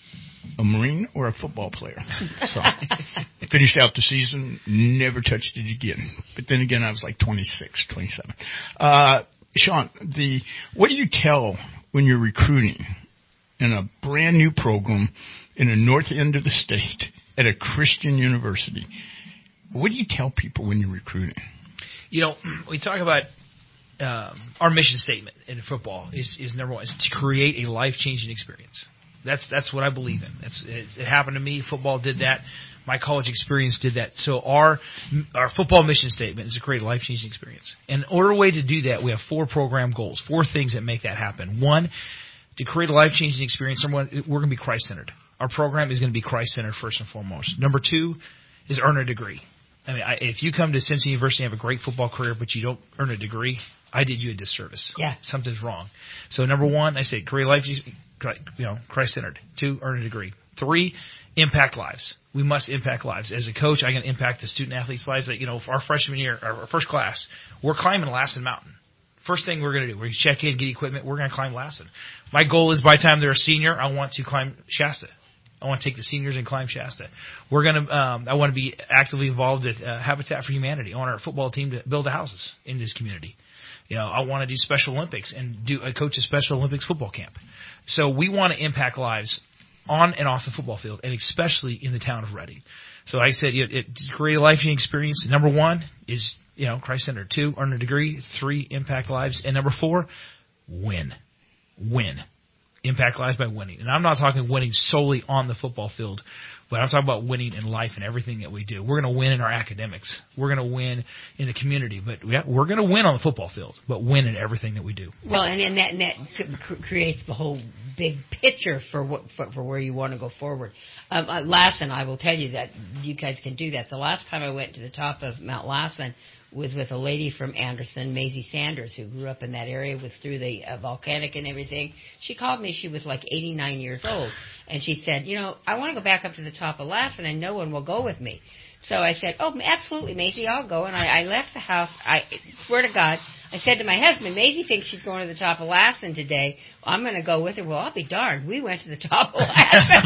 S2: a Marine or a football player? So I finished out the season, never touched it again. But then again, I was like twenty-six, twenty-seven. Uh, Sean, the what do you tell when you're recruiting in a brand new program in the north end of the state at a Christian university? What do you tell people when you're recruiting?
S10: You know, we talk about um, our mission statement in football is, is number one, is to create a life-changing experience. That's that's what I believe in. It's, it, it happened to me. Football did that. My college experience did that. So our our football mission statement is to create a life-changing experience. And in order way to do that, we have four program goals, four things that make that happen. One, to create a life-changing experience, number one, we're going to be Christ-centered. Our program is going to be Christ-centered first and foremost. Number two is earn a degree. I mean, I, if you come to Simpson University and have a great football career, but you don't earn a degree, I did you a disservice.
S4: Yeah.
S10: Something's wrong. So number one, I say create life, you know, Christ-centered. Two, earn a degree. Three, impact lives. We must impact lives. As a coach, I can impact the student-athletes' lives. That, you know, for our freshman year, our first class, we're climbing Lassen Mountain. First thing we're going to do, we're going to check in, get equipment, we're going to climb Lassen. My goal is by the time they're a senior, I want to climb Shasta. I want to take the seniors and climb Shasta. We're going to. Um, I want to be actively involved at uh, Habitat for Humanity. I want our football team to build the houses in this community. You know, I want to do Special Olympics and do I coach a Special Olympics football camp. So we want to impact lives on and off the football field, and especially in the town of Reading. So like I said, it, it create a life-changing experience. Number one is, you know, Christ Center. Two, earn a degree. Three, impact lives. And number four, win. Win. Impact lives by winning. And I'm not talking winning solely on the football field, but I'm talking about winning in life and everything that we do. We're going to win in our academics. We're going to win in the community. But we have, we're going to win on the football field, but win in everything that we do.
S4: Well, and, and that, and that c- creates the whole big picture for what for, for where you want to go forward. Um, uh, Lassen, I will tell you that you guys can do that. The last time I went to the top of Mount Lassen was with a lady from Anderson, Maisie Sanders, who grew up in that area, was through the uh, volcanic and everything. She called me. She was like eighty-nine years old. And she said, you know, I want to go back up to the top of Lassen, and no one will go with me. So I said, oh, absolutely, Maisie, I'll go. And I, I left the house. I swear to God, I said to my husband, Maisie thinks she's going to the top of Lassen today. Well, I'm going to go with her. Well, I'll be darned. We went to the top of Lassen.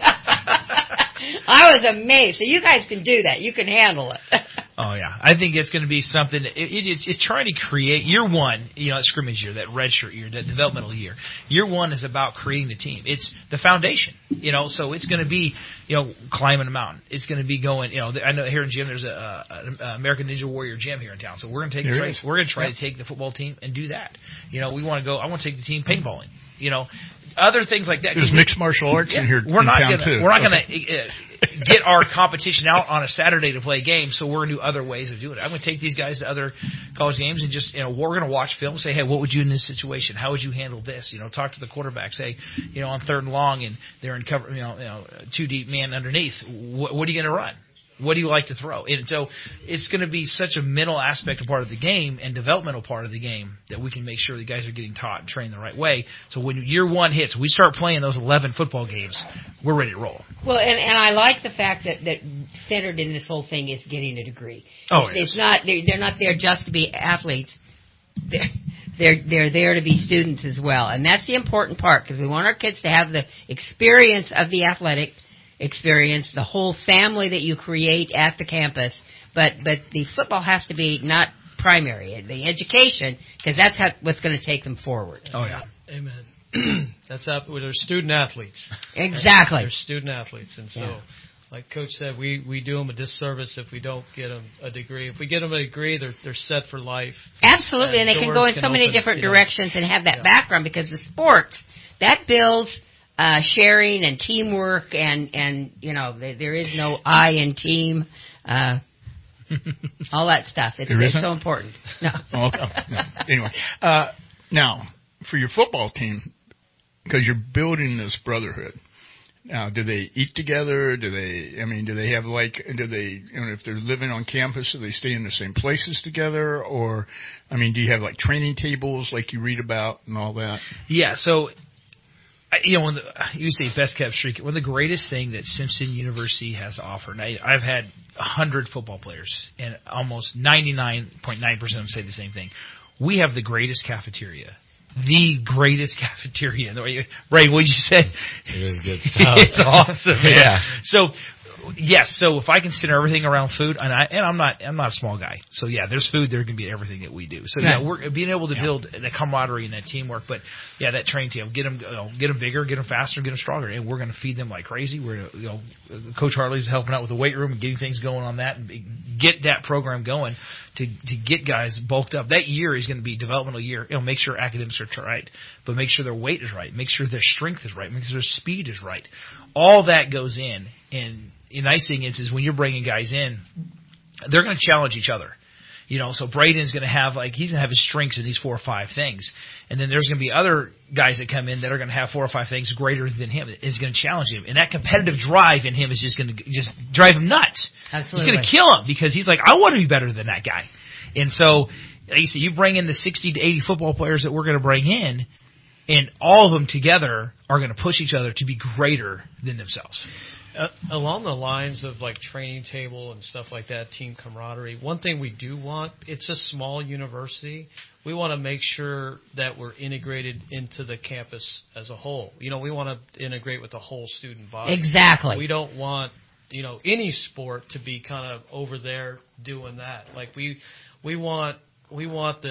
S4: I was amazed. So you guys can do that. You can handle it.
S10: Oh, yeah. I think it's going to be something. It, it, it's, it's trying to create year one, you know, that scrimmage year, that redshirt year, that developmental year. Year one is about creating the team. It's the foundation, you know, so it's going to be, you know, climbing a mountain. It's going to be going, you know, I know here in gym there's a, a, a American Ninja Warrior gym here in town. So we're going to take, try, we're going to try yep. to take the football team and do that. You know, we want to go, I want to take the team paintballing, you know, other things like that.
S2: There's mixed martial arts
S10: yeah,
S2: in here
S10: we're
S2: in
S10: not
S2: town
S10: gonna,
S2: too.
S10: We're not
S2: okay.
S10: going to uh, get our competition out on a Saturday to play games, so we're going to do other ways of doing it. I'm going to take these guys to other college games and just, you know, we're going to watch film, say, hey, what would you in this situation? How would you handle this? You know, talk to the quarterback, say, you know, on third and long and they're in cover, you know, you know two deep man underneath. What, what are you going to run? What do you like to throw? And so it's going to be such a mental aspect of part of the game and developmental part of the game that we can make sure the guys are getting taught and trained the right way. So when year one hits, we start playing those eleven football games, we're ready to roll.
S4: Well, and, and I like the fact that, that centered in this whole thing is getting a degree.
S10: Oh,
S4: it's,
S10: yes.
S4: it's not they're, they're not there just to be athletes. They're, they're they're there to be students as well, and that's the important part because we want our kids to have the experience of the athletic experience, the whole family that you create at the campus, but but the football has to be not primary, the education, because that's how, what's going to take them forward.
S10: Oh, yeah.
S5: Amen. That's up. Well, they're student athletes.
S4: Exactly.
S5: They're student athletes, and so,
S4: Yeah.
S5: like Coach said, we, we do them a disservice if we don't get them a degree. If we get them a degree, they're they're set for life.
S4: Absolutely, and,
S5: and
S4: they can go in
S5: doors
S4: so
S5: can
S4: many
S5: open,
S4: different
S5: you know.
S4: directions and have that
S5: Yeah.
S4: background because the sports, that builds uh, sharing and teamwork and, and you know, there, there is no I in team, uh, all that stuff. It's, it's so important. No.
S2: Oh, okay. No. Anyway, uh, now, for your football team, because you're building this brotherhood, now, do they eat together? Do they, I mean, do they have like, do they, you know, if they're living on campus, do they stay in the same places together? Or, I mean, do you have like training tables like you read about and all that?
S10: Yeah, so, you know, when the, you say best kept secret, one of the greatest thing that Simpson University has to offer, and I, I've had one hundred football players, and almost ninety-nine point nine percent of them say the same thing. We have the greatest cafeteria. The greatest cafeteria. Ray, what did you say?
S20: It was good stuff.
S10: It's awesome. Man.
S20: Yeah.
S10: So, yes. So if I can center everything around food, and I and I'm not I'm not a small guy. So yeah, there's food. There can be everything that we do. So yeah, we're being able to build that camaraderie and that teamwork. But yeah, that training team, get them you know, get them bigger, get them faster, get them stronger, and we're going to feed them like crazy. We're you know, Coach Harley's helping out with the weight room and getting things going on that, and get that program going to to get guys bulked up. That year is going to be developmental year. You know, make sure academics are right, but make sure their weight is right, make sure their strength is right, make sure their speed is right. All that goes in, and the nice thing is, is when you're bringing guys in, they're going to challenge each other. You know, so Braden's going to have, like, he's going to have his strengths in these four or five things. And then there's going to be other guys that come in that are going to have four or five things greater than him. It's going to challenge him. And that competitive drive in him is just going to just drive him nuts.
S4: Absolutely.
S10: It's going to kill him because he's like, I want to be better than that guy. And so, like you said, you bring in the sixty to eighty football players that we're going to bring in, and all of them together are going to push each other to be greater than themselves.
S5: Uh, along the lines of like training table and stuff like that, team camaraderie, one thing we do want, it's a small university. We want to make sure that we're integrated into the campus as a whole. You know, we want to integrate with the whole student body.
S4: Exactly.
S5: We don't want, you know, any sport to be kind of over there doing that. Like we, we want, we want the,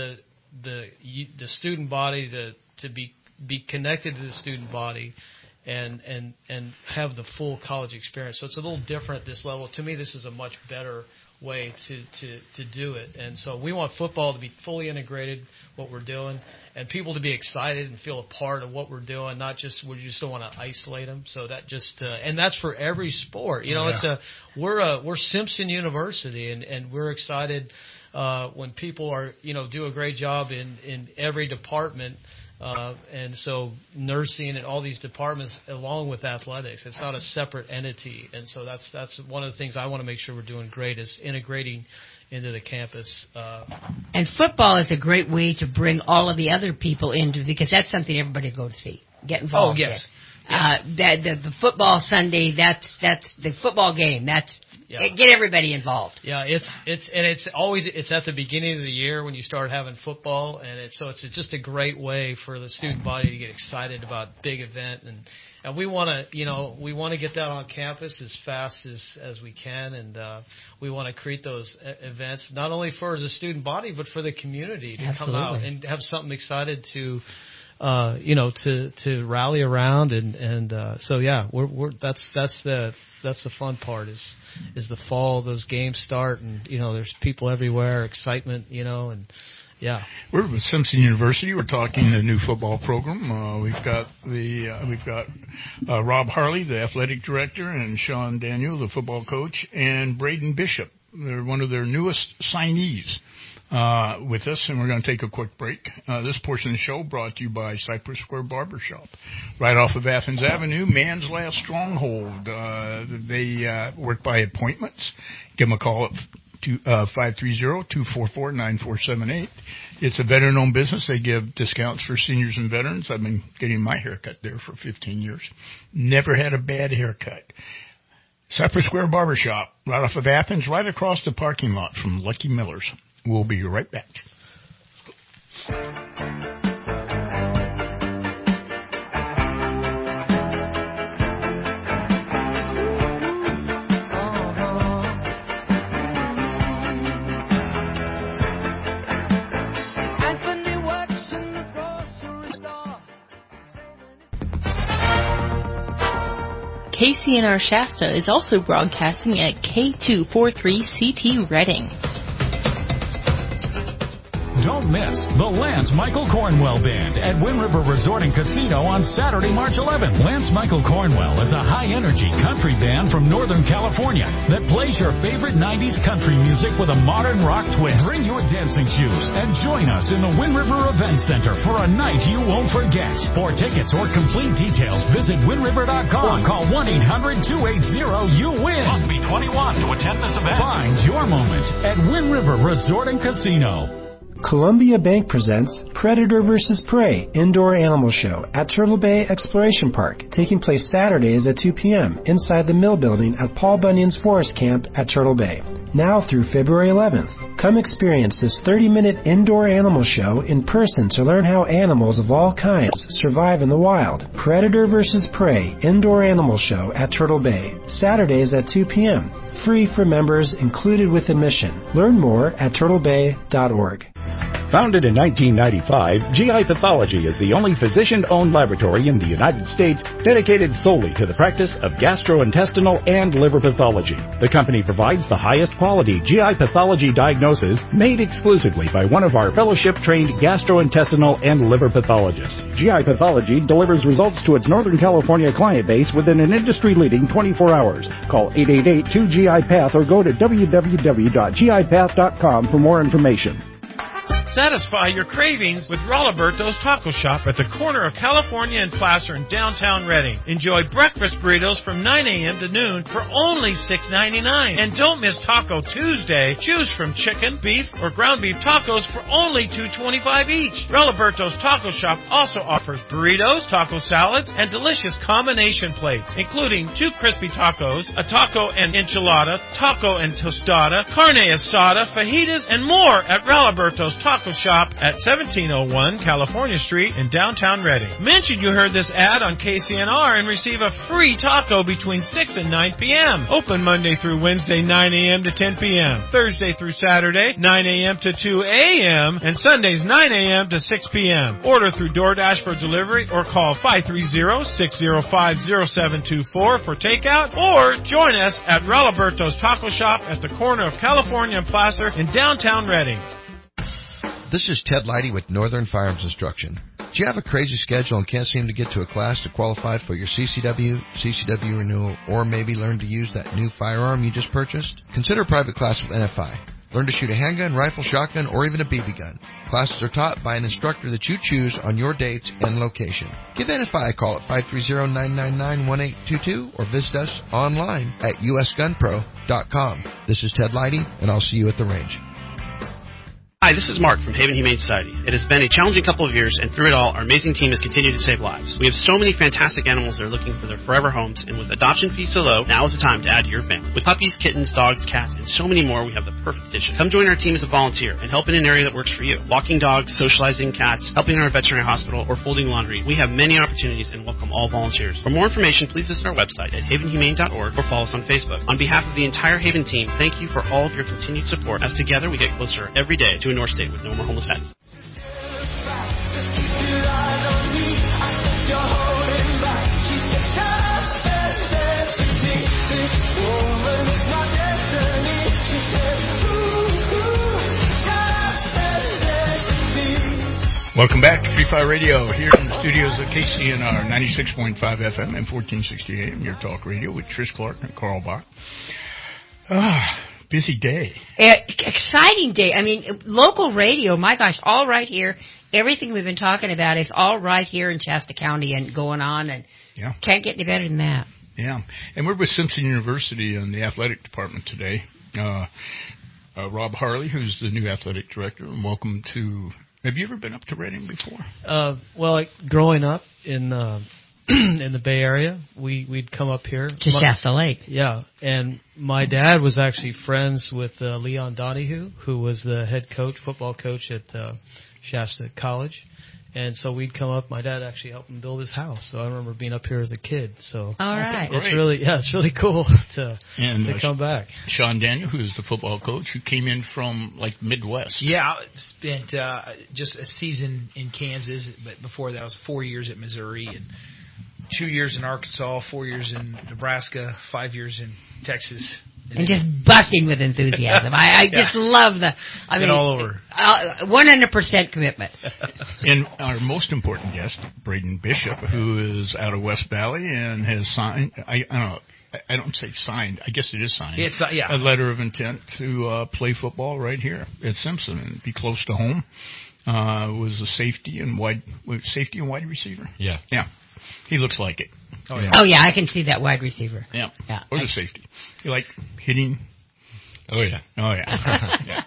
S5: the the student body to to be be connected to the student body and and and have the full college experience. So it's a little different at this level. To me, this is a much better way to, to, to do it. And so we want football to be fully integrated, what we're doing, and people to be excited and feel a part of what we're doing, not just, we just don't want to isolate them. So that just, uh, and that's for every sport. You know,
S2: Yeah.
S5: it's a, we're a, we're Simpson University, and, and we're excited, uh, when people are, you know, do a great job in, in every department. Uh, and so nursing and all these departments along with athletics, it's not a separate entity. And so that's that's one of the things I want to make sure we're doing great is integrating into the campus. Uh,
S4: and football is a great way to bring all of the other people into, because that's something everybody go to see, get involved.
S5: Oh, yes.
S4: in. Uh, the, the the football Sunday, that's that's the football game. That's
S5: Yeah.
S4: get everybody involved.
S5: Yeah, it's it's and it's always it's at the beginning of the year when you start having football, and it's so it's just a great way for the student body to get excited about big event, and and we want to you know we want to get that on campus as fast as as we can, and uh, we want to create those events not only for the student body but for the community to
S4: Absolutely.
S5: come out and have something excited to. Uh, you know, to, to rally around and, and, uh, so yeah, we're, we're, that's, that's the, that's the fun part is, is the fall, those games start and, you know, there's people everywhere, excitement, you know, and yeah.
S2: We're with Simpson University. We're talking the new football program. Uh, we've got the, uh, we've got, uh, Rob Harley, the athletic director, and Sean Daniel, the football coach, and Braden Bishop. They're one of their newest signees. Uh, with us, and we're going to take a quick break. Uh, this portion of the show brought to you by Cypress Square Barbershop, right off of Athens Avenue, man's last stronghold. Uh, they uh, work by appointments. Give them a call at two, uh, five three zero, two four four, nine four seven eight. It's a veteran-owned business. They give discounts for seniors and veterans. I've been getting my haircut there for fifteen years. Never had a bad haircut. Cypress Square Barbershop, right off of Athens, right across the parking lot from Lucky Miller's. We'll be right back.
S3: K C N R Shasta is also broadcasting at K two forty-three C T Reading.
S12: Don't miss the Lance Michael Cornwell Band at Wind River Resort and Casino on Saturday, March eleventh. Lance Michael Cornwell is a high-energy country band from Northern California that plays your favorite nineties country music with a modern rock twist. Bring your dancing shoes and join us in the Wind River Event Center for a night you won't forget. For tickets or complete details, visit wind river dot com or call one eight hundred, two eight zero, you win. Must be twenty-one to attend this event. Find your moment at Wind River Resort and Casino.
S7: Columbia Bank presents Predator versus. Prey Indoor Animal Show at Turtle Bay Exploration Park, taking place Saturdays at two p.m. inside the Mill Building at Paul Bunyan's Forest Camp at Turtle Bay. Now through February eleventh. Come experience this thirty-minute indoor animal show in person to learn how animals of all kinds survive in the wild. Predator versus. Prey Indoor Animal Show at Turtle Bay, Saturdays at two p.m. Free for members, included with admission. Learn more at turtle bay dot org.
S8: Founded in nineteen ninety-five, G I Pathology is the only physician-owned laboratory in the United States dedicated solely to the practice of gastrointestinal and liver pathology. The company provides the highest quality G I pathology diagnosis made exclusively by one of our fellowship-trained gastrointestinal and liver pathologists. G I Pathology delivers results to its Northern California client base within an industry-leading twenty-four hours. Call eight eight eight, two G I Path or go to w w w dot g i path dot com for more information.
S11: Satisfy your cravings with Rolliberto's Taco Shop at the corner of California and Placer in downtown Redding. Enjoy breakfast burritos from nine a.m. to noon for only six ninety-nine. And don't miss Taco Tuesday. Choose from chicken, beef, or ground beef tacos for only two twenty-five each. Rolliberto's Taco Shop also offers burritos, taco salads, and delicious combination plates, including two crispy tacos, a taco and enchilada, taco and tostada, carne asada, fajitas, and more at Rolliberto's Taco Taco Shop at seventeen oh one California Street in downtown Reading. Mention you heard this ad on K C N R and receive a free taco between six and nine p.m. Open Monday through Wednesday, nine a.m. to ten p.m. Thursday through Saturday, nine a.m. to two a.m. and Sundays, nine a.m. to six p.m. Order through DoorDash for delivery or call five three zero, six zero five, zero seven two four for takeout, or join us at Ralberto's Taco Shop at the corner of California and Placer in downtown Reading.
S13: This is Ted Leidy with Northern Firearms Instruction. Do you have a crazy schedule and can't seem to get to a class to qualify for your C C W, C C W renewal, or maybe learn to use that new firearm you just purchased? Consider a private class with N F I. Learn to shoot a handgun, rifle, shotgun, or even a B B gun. Classes are taught by an instructor that you choose on your dates and location. Give N F I a call at five three zero, nine nine nine, one eight two two or visit us online at u s gun pro dot com. This is Ted Leidy, and I'll see you at the range.
S14: Hi, this is Mark from Haven Humane Society. It has been a challenging couple of years, and through it all, our amazing team has continued to save lives. We have so many fantastic animals that are looking for their forever homes, and with adoption fees so low, now is the time to add to your family. With puppies, kittens, dogs, cats, and so many more, we have the perfect addition. Come join our team as a volunteer and help in an area that works for you. Walking dogs, socializing cats, helping in our veterinary hospital, or folding laundry. We have many opportunities and welcome all volunteers. For more information, please visit our website at haven humane dot org or follow us on Facebook. On behalf of the entire Haven team, thank you for all of your continued support, as together we get closer every day to a North State with no more homeless pets.
S2: Welcome back to Free Fire Radio here in the studios of K C N R ninety-six point five F M and fourteen sixty A M, your talk radio with Trish Clark and Carl Bach. Ah, busy day.
S4: Uh, exciting day. I mean, local radio, my gosh, all right here. Everything we've been talking about is all right here in Shasta County and going on, and
S2: yeah.
S4: Can't get any better than that.
S2: Yeah, and we're with Simpson University in the athletic department today. Uh, uh, Rob Harley, who's the new athletic director, and welcome to... Have you ever been up to Reading before?
S5: Uh, well, like growing up in uh, in the Bay Area, we we'd come up here
S4: to my, Shasta Lake.
S5: Yeah, and my dad was actually friends with uh, Leon Donahue, who was the head coach, football coach at uh, Shasta College, and so we'd come up. My dad actually helped him build his house, so I remember being up here as a kid. So
S4: all right,
S5: it's
S2: Great.
S5: really yeah, it's really cool to
S2: and,
S5: to
S2: uh,
S5: come back.
S2: Sean Daniel, who's the football coach, who came in from like Midwest.
S10: Yeah, I spent uh, just a season in Kansas, but before that, I was four years at Missouri and two years in Arkansas, four years in Nebraska, five years in Texas.
S4: And just bursting with enthusiasm. I, I
S10: yeah.
S4: just love the, I
S10: Been
S4: mean,
S10: all over.
S4: Uh, one hundred percent commitment.
S2: And our most important guest, Braden Bishop, who is out of West Valley and has signed, I, I don't know, I don't say signed, I guess it is signed,
S10: it's, uh, yeah.
S2: a letter of intent to uh, play football right here at Simpson and be close to home. Uh, was a safety and wide, safety and wide receiver.
S20: Yeah.
S2: Yeah. He looks like it.
S4: Oh yeah. oh, yeah, I can see that wide receiver.
S2: Yeah.
S4: yeah.
S2: Or the safety. You like hitting?
S20: Oh, yeah.
S2: Oh, yeah. yeah.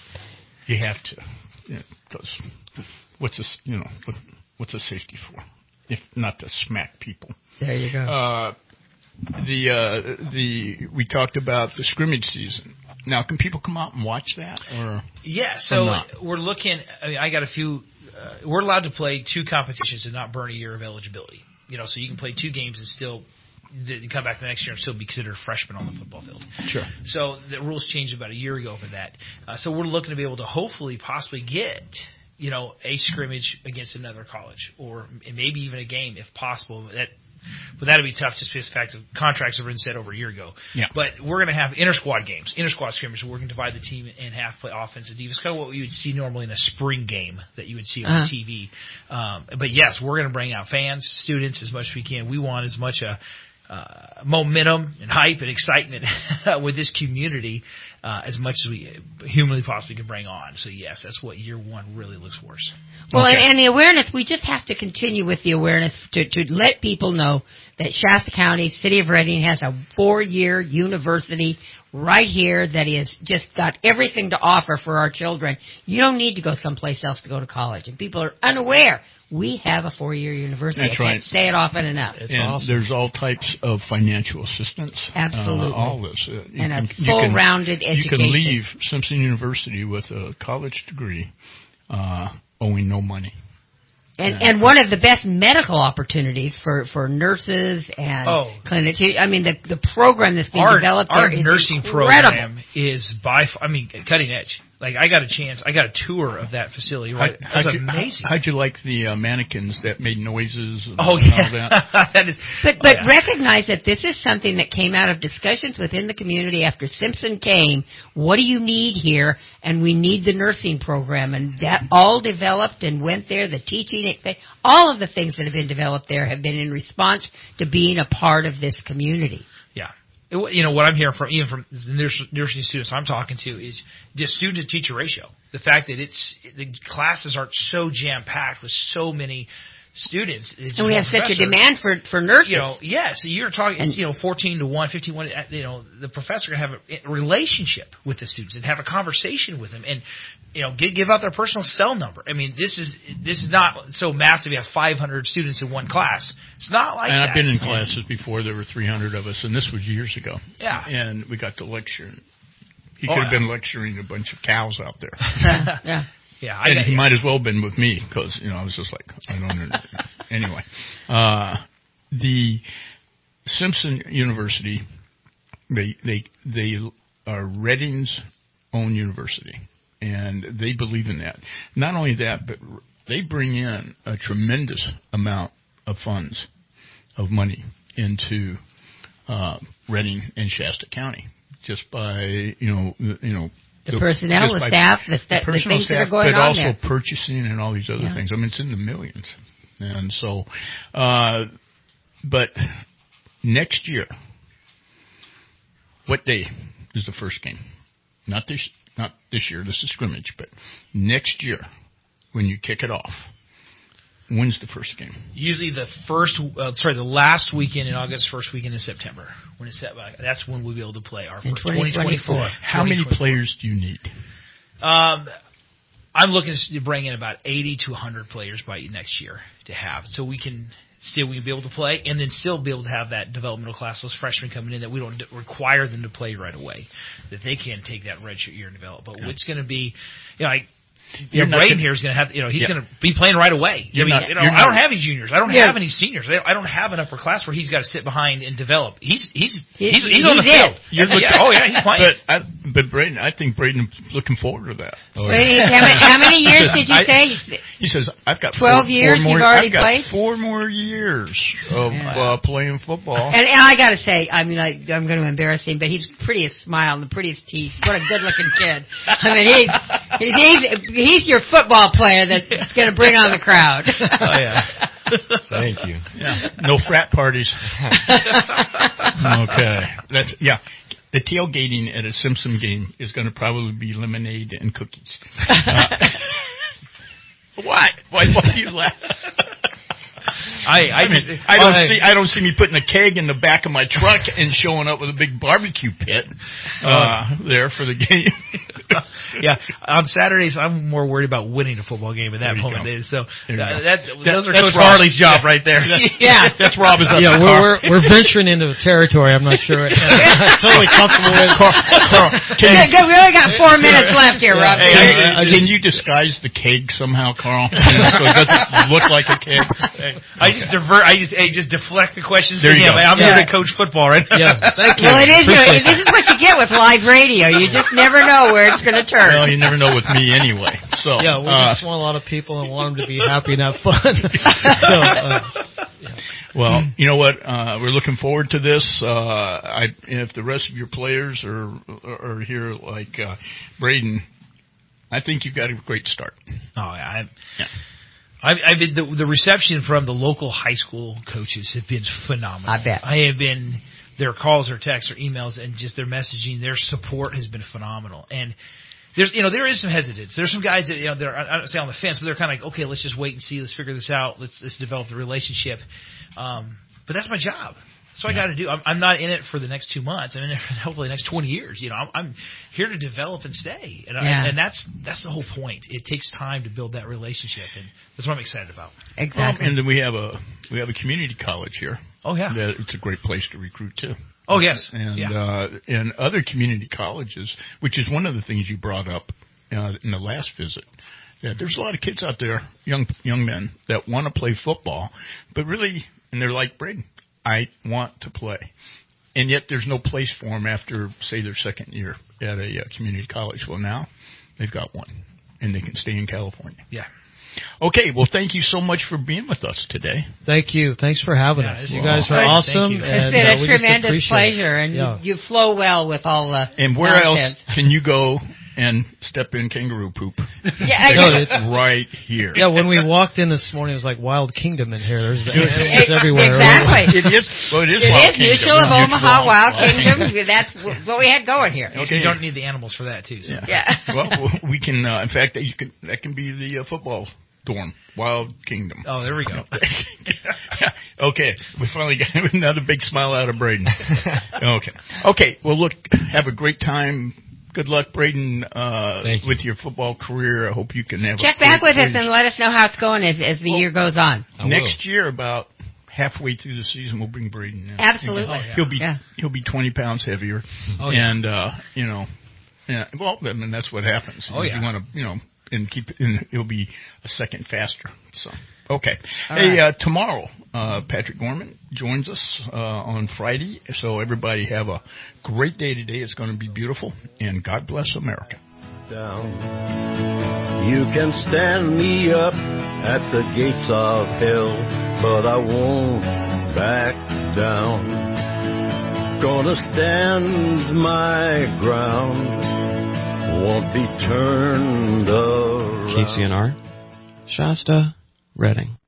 S2: You have to. Because yeah, what's a, you know, what, what's a safety for? If not to smack people.
S4: There you go.
S2: Uh, the, uh, the, we talked about the scrimmage season. Now, can people come out and watch that? Or
S10: Yeah, so
S2: or
S10: we're looking, I mean, I got a few, uh, we're allowed to play two competitions and not burn a year of eligibility. You know, so you can play two games and still you come back the next year and still be considered a freshman on the football field.
S2: Sure.
S10: So the rules changed about a year ago for that. Uh, so we're looking to be able to hopefully possibly get, you know, a scrimmage against another college or maybe even a game if possible. That But that would be tough just because the fact that contracts have been set over a year ago.
S2: Yeah.
S10: But we're going to have inter-squad games, inter-squad scrimmages. We're going to divide the team in half, play offense and defense. Kind of what you would see normally in a spring game that you would see on
S4: uh-huh.
S10: T V. Um, but, yes, we're going to bring out fans, students as much as we can. We want as much a uh, momentum and hype and excitement with this community uh, as much as we humanly possibly can bring on. So, yes, that's what year one really looks for us.
S4: Well,
S10: okay.
S4: and, and the awareness, we just have to continue with the awareness to, to let people know that Shasta County, City of Reading, has a four-year university right here that is just got everything to offer for our children. You don't need to go someplace else to go to college. And people are unaware. We have a four-year university.
S2: That's
S4: I
S2: right.
S4: can't say it often enough.
S2: It's and awesome. There's all types of financial assistance.
S4: Absolutely.
S2: Uh, all this. Uh,
S4: and
S2: can,
S4: a full-rounded
S2: you
S4: education.
S2: You can leave Simpson University with a college degree uh, owing no money.
S4: And and one of the best medical opportunities for, for nurses and
S10: Oh.
S4: clinics. I mean, the the program that's being
S10: our,
S4: developed
S10: our
S4: there is
S10: nursing
S4: incredible.
S10: program is by f- I mean cutting edge. Like I got a chance, I got a tour of that facility. Right,
S2: How,
S10: that's
S2: how'd, you,
S10: amazing.
S2: how'd you like the uh, mannequins that made noises? And,
S10: Oh,
S2: and
S10: yeah.
S2: all that?
S10: that is.
S4: But
S10: oh,
S4: but
S10: yeah.
S4: recognize that this is something that came out of discussions within the community after Simpson came. What do you need here? And we need the nursing program, and that all developed and went there. The teaching, all of the things that have been developed there have been in response to being a part of this community.
S10: Yeah. It, you know, what I'm hearing from, even from the nurs- nursing students I'm talking to is the student to teacher ratio. The fact that it's, the classes aren't so jam-packed with so many students. It's
S4: And we
S10: one
S4: have such a
S10: professor.
S4: demand for, for nurses.
S10: You know, yeah, so you're talking, it's, you know, fourteen to one, fifteen to one, you know, the professor can have a relationship with the students and have a conversation with them and, you know, give, give out their personal cell number. I mean, this is, this is not so massive. You have five hundred students in one class. It's not like
S2: and
S10: that.
S2: I've been in classes before. There were three hundred of us, and this was years ago.
S10: Yeah.
S2: And we got to lecture. He
S10: Oh,
S2: could have
S10: yeah.
S2: been lecturing a bunch of cows out there.
S4: yeah.
S10: Yeah, I
S2: and
S10: got,
S2: he
S10: yeah.
S2: might as well have been with me because, you know, I was just like, I don't know. Anyway, uh, the Simpson University, they they they are Reading's own university, and they believe in that. Not only that, but they bring in a tremendous amount of funds, of money into uh, Reading and Shasta County, just by you know you know.
S4: The personnel,
S2: just
S4: the
S2: by-
S4: staff, the, sta- the
S2: personal
S4: things
S2: staff,
S4: that are going
S2: but
S4: on
S2: also
S4: there.
S2: purchasing and all these other
S4: Yeah.
S2: things. I mean, it's in the millions. And so, uh, but next year, what day is the first game? Not this, not this year. This is scrimmage, but next year, when you kick it off, when's the first game?
S10: Usually the first, uh, sorry, the last weekend in August, first weekend in September. When it's set back, that's when we'll be able to play our
S4: In
S10: first
S4: twenty twenty-four.
S2: How many players do you need?
S10: Um, I'm looking to bring in about eighty to one hundred players by next year to have, so we can still we can be able to play, and then still be able to have that developmental class, those freshmen coming in that we don't d- require them to play right away, that they can take that redshirt year and develop. But it's going to be, you know, I.
S2: You're
S10: Yeah,
S2: not
S10: Braden
S2: gonna-
S10: here is going to have, you know, he's
S2: Yeah.
S10: going to be playing right away.
S2: You're
S10: I mean,
S2: not-
S10: you know,
S2: you're
S10: I
S2: not-
S10: don't have any juniors. I don't
S4: Yeah.
S10: have any seniors. I I don't have an upper class where he's got to sit behind and develop. He's he's
S4: He-
S10: he's, he's on the
S4: he's
S10: field.
S4: it.
S2: You're looking,
S10: Yeah, oh yeah, he's playing.
S2: But, I, but Braden, I think Braden's looking forward to that.
S6: Oh,
S4: Wait, how, many, how many years
S2: He says,
S4: did you
S2: I-
S4: say?
S2: He says, I've got
S4: twelve
S2: four,
S4: years
S2: four more,
S4: you've already
S2: I've got
S4: played?
S2: four more years of
S4: Yeah.
S2: uh, playing football.
S4: And, and I got to say, I mean, I, I'm going to embarrass him, but he's the prettiest smile and the prettiest teeth. What a good-looking kid. I mean, he's, he's he's your football player that's going to bring on the crowd.
S10: Oh yeah.
S6: Thank you.
S2: Yeah. No frat parties. Okay. That's yeah. The tailgating at a Simpson game is going to probably be lemonade and cookies. Uh, why? Why? Why do you laugh?
S10: I I,
S2: I mean,
S10: just,
S2: I don't
S10: well,
S2: see. I don't see me putting a keg in the back of my truck and showing up with a big barbecue pit uh, there for the game.
S10: yeah, on Saturdays I'm more worried about winning a football game at that
S2: There you
S10: moment.
S2: go.
S10: So
S2: There you
S10: uh,
S2: go.
S10: that,
S2: That-
S10: those are
S2: that's
S10: Coach
S2: Rob.
S10: Harley's job
S2: Yeah.
S10: right there.
S2: That's-
S4: Yeah.
S2: That's Rob is up
S5: Yeah,
S2: the
S5: we're,
S2: car.
S5: we're we're venturing into territory. I'm not sure. I'm totally comfortable with.
S2: Carl, Carl, can
S4: Good,
S2: you,
S4: good. We only got four minutes left here, Rob.
S2: Hey,
S5: Yeah,
S2: I-
S5: I
S2: can
S5: just-
S2: you disguise the keg somehow, Carl? You know, so it doesn't look like a keg.
S10: I just divert. I just hey, just deflect the questions
S2: There
S10: to
S2: you
S10: him.
S2: go.
S10: I'm
S4: Yeah.
S10: here to coach football right now.
S5: Yeah, thank you.
S4: Well, it is. You know,
S5: Appreciate
S4: this is what you get with live radio. You just never know where it's going to turn.
S2: Well, you never know with me anyway. So
S5: Yeah, we
S2: uh,
S5: just want a lot of people and want them to be happy and have fun. so, uh,
S2: well, you know what? Uh, we're looking forward to this. Uh, I, if the rest of your players are are here like uh, Braden, I think you've got a great start.
S10: Oh yeah. I,
S2: Yeah.
S10: I've, I've been the, the reception from the local high school coaches have been phenomenal.
S4: I bet.
S10: I have been their calls or texts or emails and just their messaging, their support has been phenomenal. And there's you know there is some hesitance. There's some guys that you know they're I don't say on the fence, but they're kind of like, okay, let's just wait and see, let's figure this out, let's let's develop the relationship. Um, but that's my job. That's what I got to do. I'm, I'm not in it for the next two months. I'm in it for hopefully the next twenty years. You know, I'm, I'm here to develop and stay, and,
S4: Yeah.
S10: I, and that's that's the whole point. It takes time to build that relationship, and that's what I'm excited about.
S4: Exactly.
S2: Um, and then we have a we have a community college here.
S10: Oh yeah.
S2: That it's a great place to recruit too.
S10: Oh yes.
S2: And
S10: yeah.
S2: uh, and other community colleges, which is one of the things you brought up uh, in the last visit, Yeah, there's a lot of kids out there, young young men, that want to play football, but really, and they're like Braden, I want to play. And yet there's no place for them after, say, their second year at a uh, community college. Well, now they've got one, and they can stay in California.
S10: Yeah.
S2: Okay, well, thank you so much for being with us today.
S5: Thank you. Thanks for having
S10: Yeah,
S5: us.
S10: it's
S5: You guys
S10: well,
S5: are
S10: thank
S5: awesome.
S10: you.
S5: And,
S4: It's been
S5: uh,
S4: a
S5: we just
S4: tremendous
S5: appreciate
S4: pleasure,
S5: it.
S4: and
S5: Yeah.
S4: you, you flow well with all the
S2: And where
S4: nonsense.
S2: else can you go and step in kangaroo poop?
S4: Yeah,
S5: No, it's
S2: right here.
S5: Yeah, when we walked in this morning, it was like Wild Kingdom in here. There's the animals
S4: It-
S5: everywhere.
S4: Exactly.
S2: It is. Well, it is.
S4: It
S2: Wild
S4: is
S2: Kingdom.
S4: Mutual of
S2: Mutual
S4: Omaha Wild
S2: Wild
S4: Kingdom. That's wh- what we had going here.
S10: Okay. You don't need the animals for that, too. So.
S2: Yeah.
S4: Yeah.
S2: Well, we can. Uh, in fact, you can. That can be the uh, football dorm, Wild Kingdom.
S10: Oh, there we go.
S2: Okay, we finally got another big smile out of Braden. Okay. Okay. Well, look. Have a great time. Good luck, Braden, uh, with your football career. I hope you can have.
S4: Check
S2: a great
S4: back with us
S2: career.
S4: and let us know how it's going as, as the year goes on.
S2: Next year, about halfway through the season, we'll bring Braden in.
S4: Absolutely.
S2: Oh, yeah. He'll be
S4: Yeah.
S2: he'll be twenty pounds heavier,
S10: Oh, yeah.
S2: and uh, you know, yeah. Well, I mean that's what happens.
S10: Oh, yeah.
S2: You want to, you know, and keep, and he'll be a second faster. So okay.
S4: All
S2: hey,
S4: right.
S2: uh, tomorrow, uh, Patrick Gorman joins us uh, on Friday. So everybody have a great day today. It's going to be beautiful, and God bless America.
S15: Down. You can stand me up at the gates of hell, but I won't back down. Gonna stand my ground, won't be turned around.
S16: K C N R, Shasta, Redding.